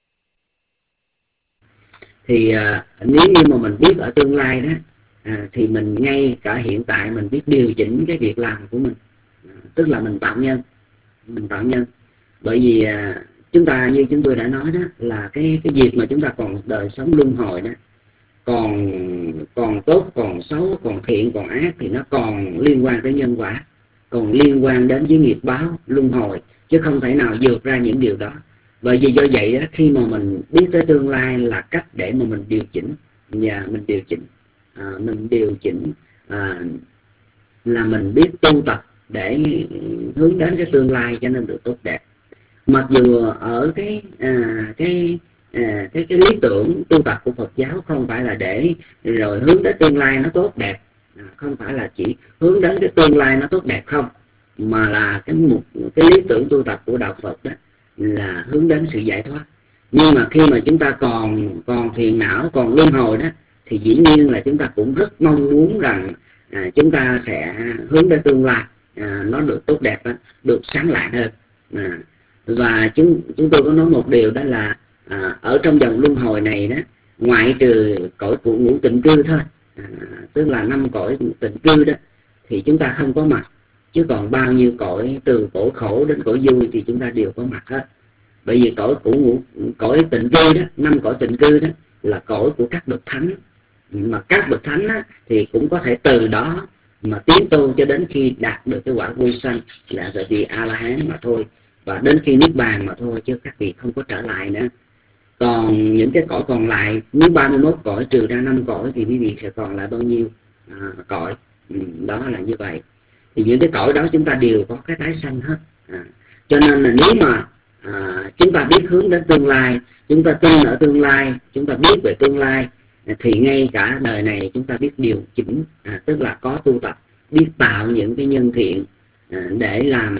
Thì nếu như mà mình biết ở tương lai đó, thì mình ngay cả hiện tại mình biết điều chỉnh cái việc làm của mình, tức là mình tạo nhân. Bởi vì chúng ta, như chúng tôi đã nói đó, là cái việc mà chúng ta còn đời sống luân hồi đó, còn tốt, còn xấu, còn thiện, còn ác, thì nó còn liên quan tới nhân quả, còn liên quan đến với nghiệp báo luân hồi, chứ không thể nào vượt ra những điều đó. Bởi vì do vậy đó, khi mà mình biết tới tương lai là cách để mà mình điều chỉnh, và mình điều chỉnh là mình biết tu tập để hướng đến cái tương lai cho nên được tốt đẹp. Mặc dù ở cái lý tưởng tu tập của Phật giáo không phải là để rồi hướng đến tương lai nó tốt đẹp, không phải là chỉ hướng đến cái tương lai nó tốt đẹp không, mà là cái lý tưởng tu tập của đạo Phật đó là hướng đến sự giải thoát. Nhưng mà khi mà chúng ta còn phiền não, còn luân hồi đó, thì dĩ nhiên là chúng ta cũng rất mong muốn rằng chúng ta sẽ hướng đến tương lai nó được tốt đẹp, được sáng lạng hơn. Và chúng tôi có nói một điều, đó là ở trong dòng luân hồi này đó, ngoại trừ cõi của ngũ tịnh cư thôi, tức là 5 cõi tịnh cư đó, thì chúng ta không có mặt. Chứ còn bao nhiêu cõi, từ cõi khổ đến cõi vui thì chúng ta đều có mặt hết. Bởi vì cõi tịnh cư đó, 5 cõi tịnh cư đó là cõi của các bậc thánh. Mà các bậc thánh á, thì cũng có thể từ đó mà tiến tu cho đến khi đạt được cái quả vô sanh, là tại vì A-la-hán mà thôi, và đến khi niết bàn mà thôi, chứ các vị không có trở lại nữa. Còn những cái cõi còn lại, nếu 31 cõi trừ ra 5 cõi thì quý vị sẽ còn lại bao nhiêu cõi. Đó là như vậy. Thì những cái cõi đó chúng ta đều có cái tái sanh hết. Cho nên là nếu mà chúng ta biết hướng đến tương lai, chúng ta tin ở tương lai, chúng ta biết về tương lai, thì ngay cả đời này chúng ta biết điều chỉnh, tức là có tu tập, biết tạo những cái nhân thiện để làm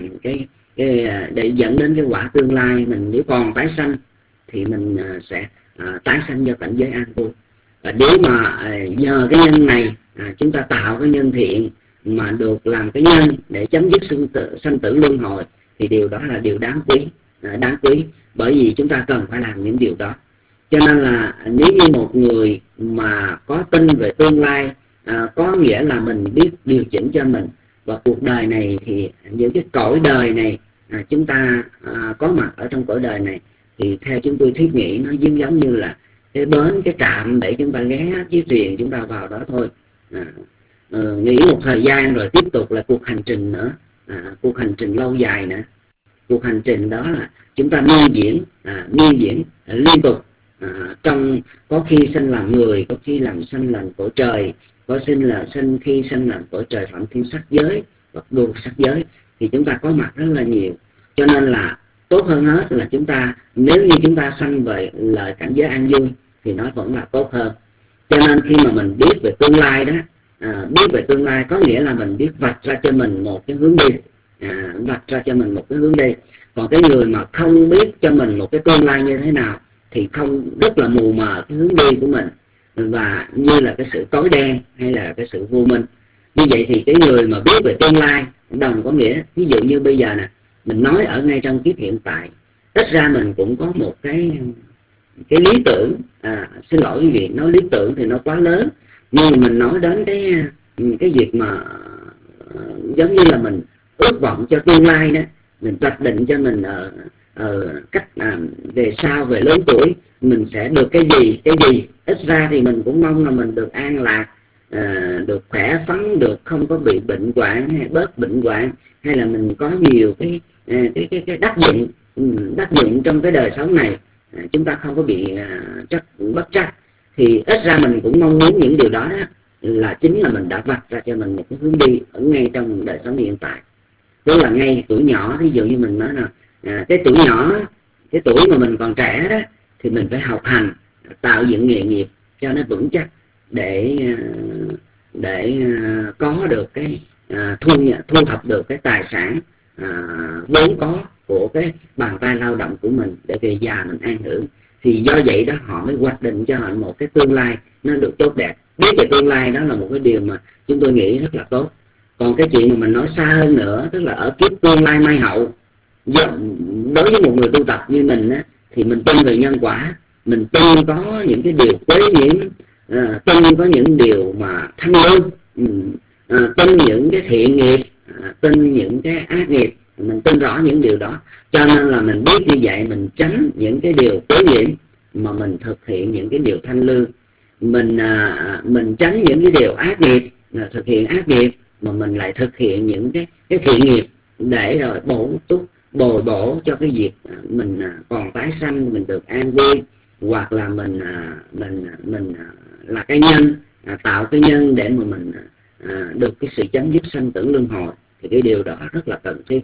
để dẫn đến cái quả tương lai. Mình nếu còn tái sanh thì mình sẽ tái sanh vào cảnh giới an vui. Và nếu mà nhờ cái nhân này chúng ta tạo cái nhân thiện mà được làm cái nhân để chấm dứt sanh tử luân hồi, thì điều đó là điều đáng quý, bởi vì chúng ta cần phải làm những điều đó. Cho nên là nếu như một người mà có tin về tương lai, có nghĩa là mình biết điều chỉnh cho mình, và cuộc đời này thì những cái cõi đời này chúng ta có mặt ở trong cõi đời này, thì theo chúng tôi thiết nghĩ nó giống như là cái bến, cái trạm để chúng ta ghé chiếc thuyền chúng ta vào đó thôi. Nghỉ một thời gian rồi tiếp tục là cuộc hành trình nữa, cuộc hành trình lâu dài nữa. Cuộc hành trình đó là chúng ta miên diễn liên tục, có khi sinh làm người, có khi sanh làm cõi trời, có khi sinh làm cõi trời phạm thiên sắc giới hoặc đồ sắc giới, thì chúng ta có mặt rất là nhiều. Cho nên là tốt hơn hết là chúng ta, nếu như chúng ta sanh về lời cảnh giới an vui thì nó vẫn là tốt hơn. Cho nên khi mà mình biết về tương lai đó, biết về tương lai có nghĩa là mình biết vạch ra cho mình một cái hướng đi, vạch ra cho mình một cái hướng đi. Còn cái người mà không biết cho mình một cái tương lai như thế nào thì không, rất là mù mờ cái hướng đi của mình, và như là cái sự tối đen hay là cái sự vô minh. Như vậy thì cái người mà biết về tương lai đồng có nghĩa, ví dụ như bây giờ nè, mình nói ở ngay trong kiếp hiện tại, ít ra mình cũng có một cái lý tưởng, xin lỗi quý vị, nói lý tưởng thì nó quá lớn, nhưng mà mình nói đến cái việc mà giống như là mình ước vọng cho tương lai đó, mình hoạch định cho mình ở cách về sau, về lớn tuổi mình sẽ được cái gì, ít ra thì mình cũng mong là mình được an lạc, được khỏe khoắn, được không có bị bệnh hoạn hay bớt bệnh hoạn, hay là mình có nhiều cái đắc dụng trong cái đời sống này, chúng ta không có bị bất trắc, thì ít ra mình cũng mong muốn những điều đó, là chính là mình đã vạch ra cho mình một cái hướng đi ở ngay trong đời sống hiện tại. Tức là ngay tuổi nhỏ, ví dụ như mình nói là cái tuổi nhỏ, cái tuổi mà mình còn trẻ đó, thì mình phải học hành, tạo dựng nghề nghiệp cho nó vững chắc để có được cái thu thập được cái tài sản vốn có của cái bàn tay lao động của mình để về già mình an hưởng. Thì do vậy đó họ mới hoạch định cho họ một cái tương lai nó được tốt đẹp. Biết về tương lai đó là một cái điều mà chúng tôi nghĩ rất là tốt. Còn cái chuyện mà mình nói xa hơn nữa, tức là ở kiếp tương lai mai hậu, đối với một người tu tập như mình á, thì mình tin về nhân quả, mình tin có những cái điều quấy nhiễm, tin có những điều mà thanh lương, tin những cái thiện nghiệp, tin những cái ác nghiệp, mình tin rõ những điều đó. Cho nên là mình biết như vậy, mình tránh những cái điều quấy nhiễm mà mình thực hiện những cái điều thanh lương. Mình tránh những cái điều ác nghiệp, thực hiện ác nghiệp mà mình lại thực hiện những cái thiện nghiệp để rồi bồi bổ cho cái việc mình còn tái sanh, mình được an vui, hoặc là mình là cái nhân, tạo cái nhân để mà mình được cái sự chấm dứt sanh tử luân hồi, thì cái điều đó rất là cần thiết.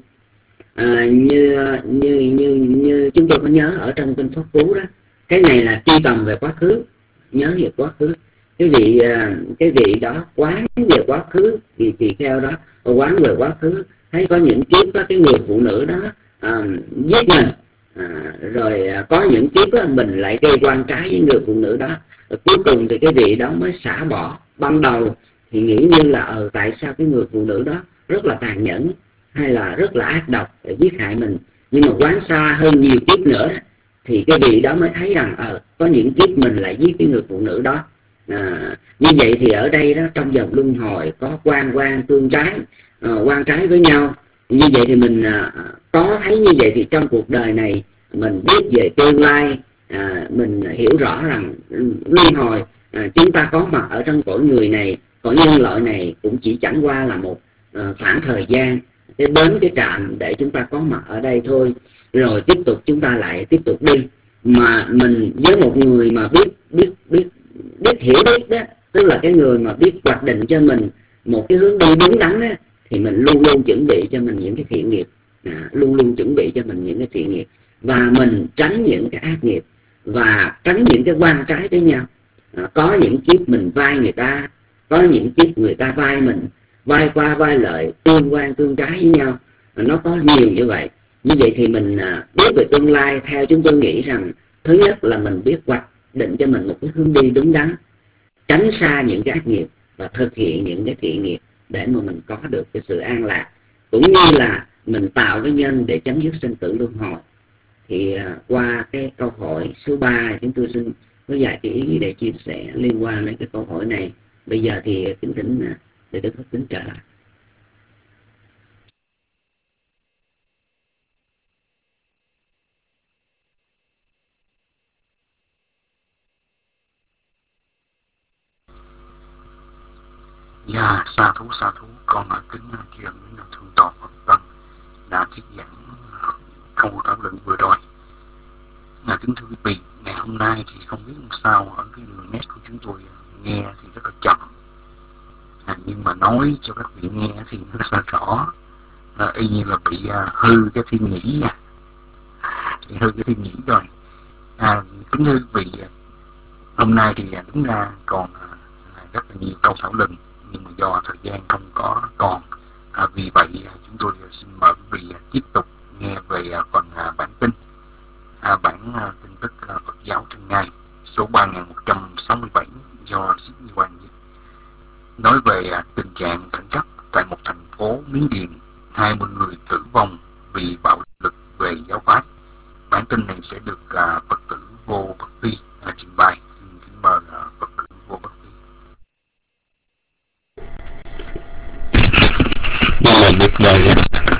Như chúng tôi có nhớ ở trong kinh Pháp Cú đó, cái này là truy tầm về quá khứ, nhớ về quá khứ. Cái vị đó quán về quá khứ, vì tỳ kheo đó quán về quá khứ, thấy có những kiếp có cái người phụ nữ đó giết mình, rồi có những kiếp đó, mình lại gây quan trái với người phụ nữ đó, rồi cuối cùng thì cái vị đó mới xả bỏ. Ban đầu thì nghĩ như là tại sao cái người phụ nữ đó rất là tàn nhẫn hay là rất là ác độc để giết hại mình, nhưng mà quán xa hơn nhiều kiếp nữa đó, thì cái vị đó mới thấy rằng có những kiếp mình lại giết cái người phụ nữ đó. Như vậy thì ở đây đó, trong dòng luân hồi có quan tương trái, quan trái với nhau. Như vậy thì mình có thấy như vậy thì trong cuộc đời này mình biết về tương lai, mình hiểu rõ rằng luân hồi, chúng ta có mặt ở trong cõi người này, cõi nhân loại này cũng chỉ chẳng qua là một khoảng thời gian, cái đến cái trạm để chúng ta có mặt ở đây thôi, rồi tiếp tục chúng ta lại tiếp tục đi. Mà mình với một người mà biết hiểu biết đó, tức là cái người mà biết hoạch định cho mình một cái hướng đi đúng đắn đó, thì mình luôn luôn chuẩn bị cho mình những cái thiện nghiệp, luôn luôn chuẩn bị cho mình những cái thiện nghiệp, và mình tránh những cái ác nghiệp và tránh những cái quan trái với nhau. Có những kiếp mình vai người ta, có những kiếp người ta vai mình, vai qua vai lợi, tương quan tương trái với nhau, nó có nhiều như vậy. Như vậy thì mình biết về tương lai, theo chúng tôi nghĩ rằng thứ nhất là mình biết hoạch định cho mình một cái hướng đi đúng đắn, tránh xa những cái ác nghiệp và thực hiện những cái thiện nghiệp để mà mình có được cái sự an lạc, cũng như là mình tạo cái nhân để chấm dứt sinh tử luân hồi. Thì qua cái câu hỏi số 3, chúng tôi xin có vài cái ý để chia sẻ liên quan đến cái câu hỏi này. Bây giờ thì kính thỉnh để Đức Phật kính trở lại. Dạ, sa thú, con kính tri ân thượng tọa Phật Tân đã thuyết giảng câu thảo luận vừa rồi. Kính thưa quý vị, ngày hôm nay thì không biết sao ở cái đường net của chúng tôi nghe thì rất là chậm, nhưng mà nói cho các vị nghe thì nó rất là rõ, y như là bị hư cái thiên nhĩ, thì hơi cái suy nghĩ rồi. Kính thưa quý vị, hôm nay thì đúng ra còn rất là nhiều câu thảo luận, nhưng mà do thời gian không có còn, vì vậy chúng tôi xin mời quý vị tiếp tục nghe về phần bản tin, bản tin tức Phật giáo trong ngày số 3167 do Sydney Hoàng dịch, nói về tình trạng khẩn cấp tại một thành phố Miến Điện, 20 người tử vong vì bạo lực về giáo phái. Bản tin này sẽ được Phật tử Vô Bất Vi trình bày. Xin kính mời Phật tử Vô Bất Vi. Được rồi,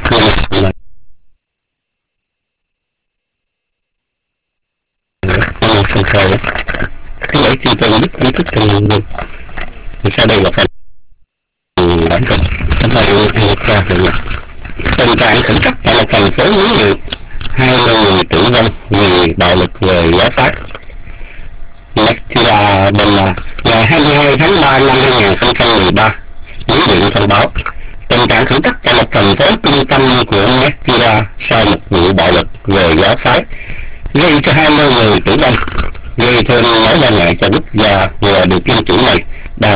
sân khấu cái lễ chi tôn đức chính thức trong nhân thì sau đây là phần bản tin. Chúng ta yêu ra thì tình trạng khẩn cấp tại một thành phố Miến Điện, 20 người tử vong vì bạo lực về giáo phái. Mektira Bella ngày 22 tháng 3 năm 2013, Miến Điện thông báo tình trạng khẩn cấp tại một thành phố trung tâm của Mektira sau một vụ bạo lực về giáo phái gây cho 20 người tử vong, gây thêm mối lo ngại cho quốc gia và được dân chủ này đang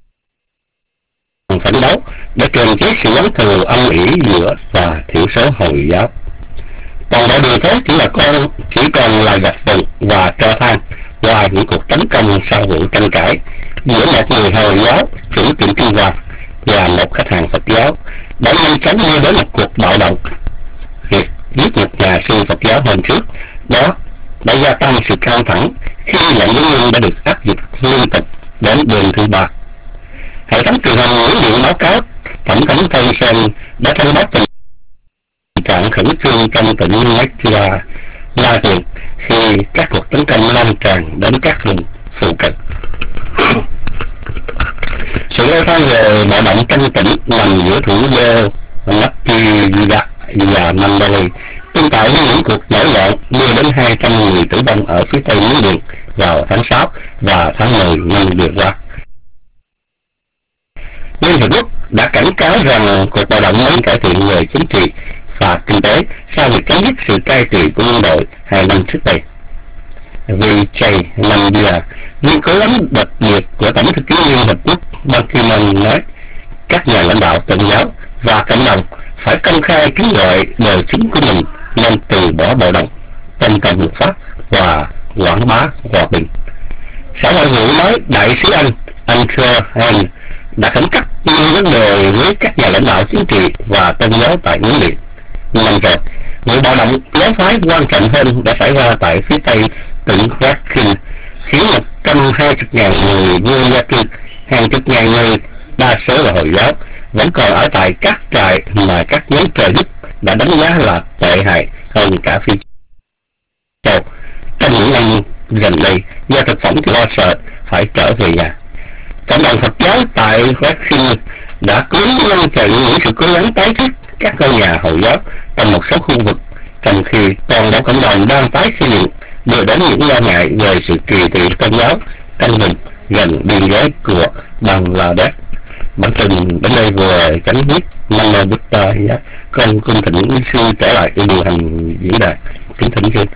phấn đấu để kiềm chế sự oán thù âm ỉ giữa và thiểu số Hồi giáo. Toàn bộ đường phố chỉ còn là gạch vụn và tro than, ngoài những cuộc tấn công sau vụ tranh cãi giữa một người Hồi giáo chủ tiệm kinh hoàng và một khách hàng Phật giáo đã nhanh chóng đưa đến một cuộc bạo động. Việc giết một nhà sư Phật giáo hôm trước đó đã gia tăng sự căng thẳng khi lệnh giới nghiêm đã được áp dụng liên tục đến đêm thứ ba. Hệ thống truyền hình Miến Điện báo cáo tổng thống Thein Sein đã thông báo tình trạng khẩn trương trong tỉnh Mektira La Tiền khi các cuộc tấn công lan tràn đến các vùng phụ cận. Sự leo thang về bạo động trong tỉnh nằm giữa thủ đô Naypyidaw và Mandalay, tương tạo với những cuộc nổi loạn đưa đến 200 người tử vong ở phía tây Miến Điện vào tháng 6 và tháng 10 năm vừa qua. Liên Hiệp Quốc đã cảnh cáo rằng cuộc bạo động muốn cải thiện về chính trị và kinh tế sau việc chấm dứt sự cai trị của quân đội 2 năm trước đây. Vijay Mandia, nghiên cứu ấn đặc biệt của Tổng thư ký Liên Hiệp Quốc Ban Ki-moon nói các nhà lãnh đạo tôn giáo và cộng đồng phải công khai kêu gọi đời chúng của mình nên từ bỏ bạo động, tôn trọng luật pháp và quảng bá hòa bình. Sở Ngoại vụ nói đại sứ Anh Andrew Hearn đã khẩn cấp nêu vấn đề với các nhà lãnh đạo chính trị và tôn giáo tại Miến Điện. Năm rồi, vụ bạo động giáo phái quan trọng hơn đã xảy ra tại phía tây tỉnh Rakhine, khiến 120.000 người vô gia cư, hàng chục ngàn người, đa số là Hồi giáo, vẫn còn ở tại các trại mà các nhóm trợ giúp đã đánh giá là tệ hại hơn cả Phi Châu. Trong những năm gần đây, do thực phẩm thì lo sợ phải trở về nhà. Cộng đồng Phật giáo tại Rakhine đã cố ngăn chặn những sự cố gắng tái thiết các ngôi nhà Hồi giáo trong một số khu vực, trong khi toàn bộ cộng đồng đang tái xây dựng, đưa đến những lo ngại về sự kỳ thị tôn giáo trong vùng gần biên giới của Bangladesh. Bản tin đến đây vừa chấm dứt. Nam mô Bụt Ta. Con cung thỉnh sư trở lại để điều hành diễn đàn. Kính thỉnh sư.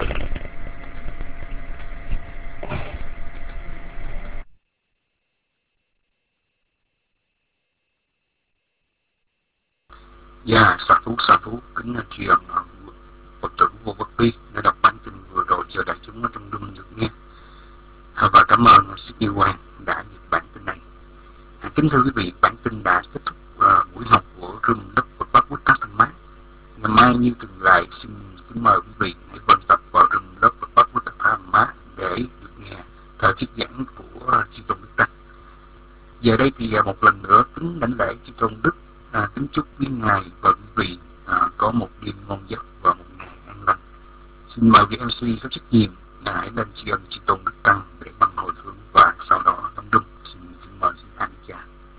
Sa thú kính truyền Phật tử Vô Bất Vi đã đọc bản tin vừa rồi cho đại chúng ở trong room được nghe, và cảm ơn Sydney Hoàng đã dịch bản tin này. Kính thưa quý vị, bản tin đã kết thúc buổi học của room lớp Phật Pháp Quốc Tác Thanh Mát. Ngày mai như thường lệ, xin mời quý vị hãy quan tập vào room lớp Phật Pháp Quốc Tác Thanh Mát để được nghe thời thuyết giảng của Chư Tôn Đức Tăng. Giờ đây thì một lần nữa kính đảnh lễ Chư Tôn Đức, kính chúc quý ngài và quý vị có một đêm ngon giấc và một ngày an lành. Xin mời vị MC có trách nhiệm hãy lên tri ân Chư Tôn Đức Tăng để bằng hồi hướng và sau đó đóng đung. Xin mời xin anh cha.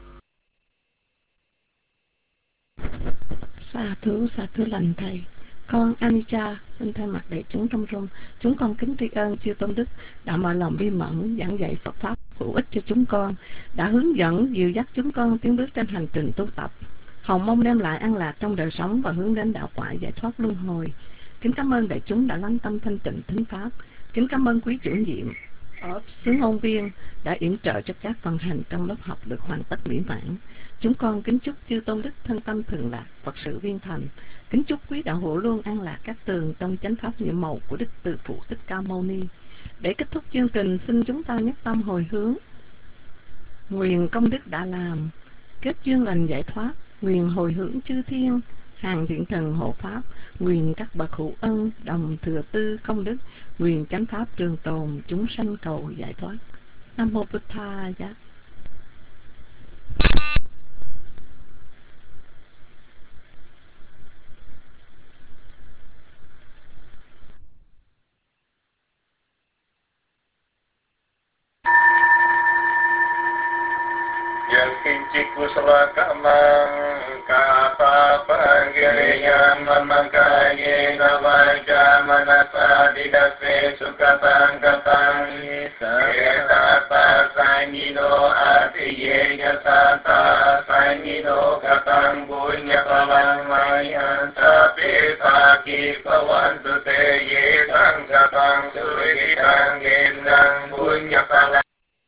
Sa thú lành thầy. Con Anica xin thay mặt đại chúng trong room, chúng con kính tri ân Chư Tôn Đức đã mở lòng bi mẫn giảng dạy Phật pháp hữu ích cho chúng con, đã hướng dẫn dìu dắt chúng con tiến bước trên hành trình tu tập, hồng mong đem lại an lạc trong đời sống và hướng đến đạo quả giải thoát luân hồi. Kính cảm ơn đại chúng đã lắng tâm thanh tịnh thính pháp. Kính cảm ơn quý chủ nhiệm ở xứ ngôn viên đã yểm trợ cho các phần hành trong lớp học được hoàn tất mỹ mãn. Chúng con kính chúc chư tôn đức thân tâm thường lạc, Phật sự viên thành. Kính chúc quý đạo hữu luôn an lạc các tường trong chánh pháp nhiệm màu của Đức Từ Phụ Thích Ca Mâu Ni. Để kết thúc chương trình, xin chúng ta nhất tâm hồi hướng. Nguyện công đức đã làm, kết duyên lành giải thoát, nguyện hồi hướng chư thiên, hàng thiện thần hộ pháp, nguyện các bậc hữu ân đồng thừa tư công đức, nguyện chánh pháp trường tồn, chúng sanh cầu giải thoát. Nam mô Bụt Tha Giá. Kusala kamang kapa pangiriyan mamakaye navaja manasa didase sukatang katang yatata sanyido atiye yatata sanyido katang bunya palang mayan sapi saki pawantu te ye tang katang suri tang gendang bunya palang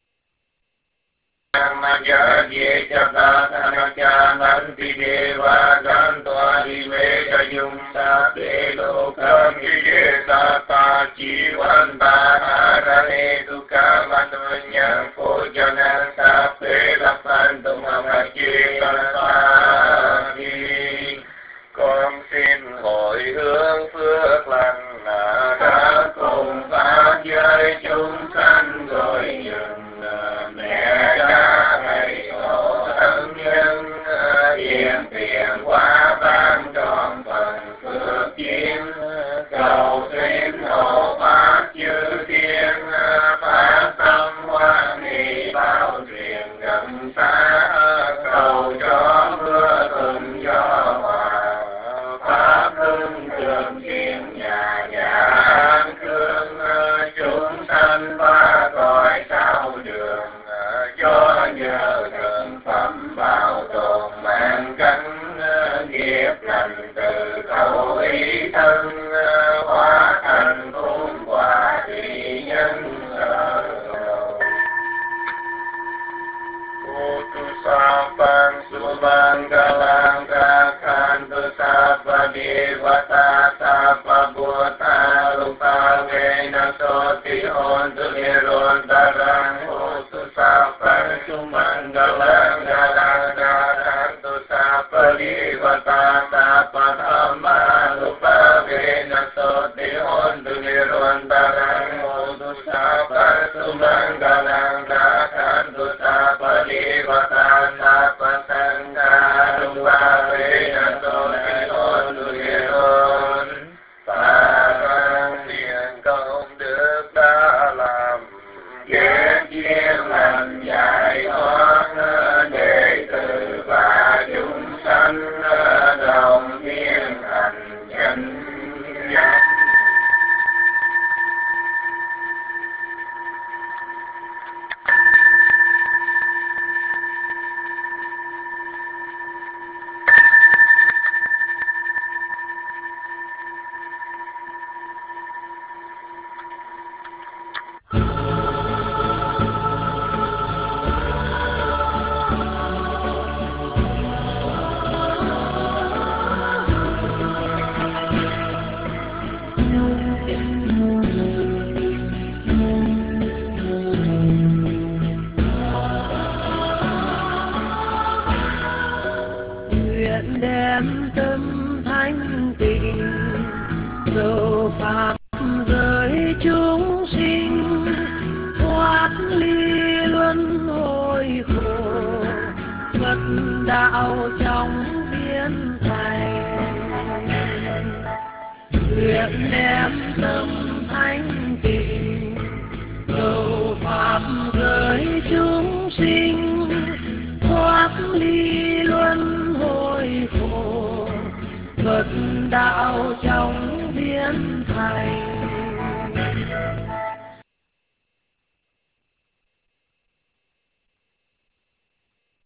Maja ye jata tanaja nanti deva gantoa dive jayum sape lokam ye sata jiwanta arane duka manunya pojana sape lapan tumamaji kasagi. Con xin hồi hướng phước lành đã cùng pháp giới chúng sanh rồi dừng mẹ cha thầy tổ thân nhân hiện tiền quá ban tròn phần phước duyên cầu xin hộ pháp chư thiên phát tâm hoan hỷ bao truyền gần xa cầu cho mưa thuận gió hòa pháp hưng trường thiên nhà nhà an cương chúng sanh qua cõi sao đường do nhờ thượng phẩm bảo tồn mang cánh nghiệp lành từ khẩu ý thân hóa thành phúc quả thị nhân Utusapang subang galang kakhan tu sapa devata sapa buddha lupa vena soti ontu niron darang utusapang subang galang kakhan tu sapa devata sapa dhamma lupa vena soti ontu niron darang utusapang subang galang kakhan tu sapa Devata Sapa Sangha Lupa Vena Soti Ontu Niron Phật tiền công đức đã làm kết duyên lành giải thoát đệ tử và chúng sanh đồng thiên hành chánh giác. Đạo trong biến thành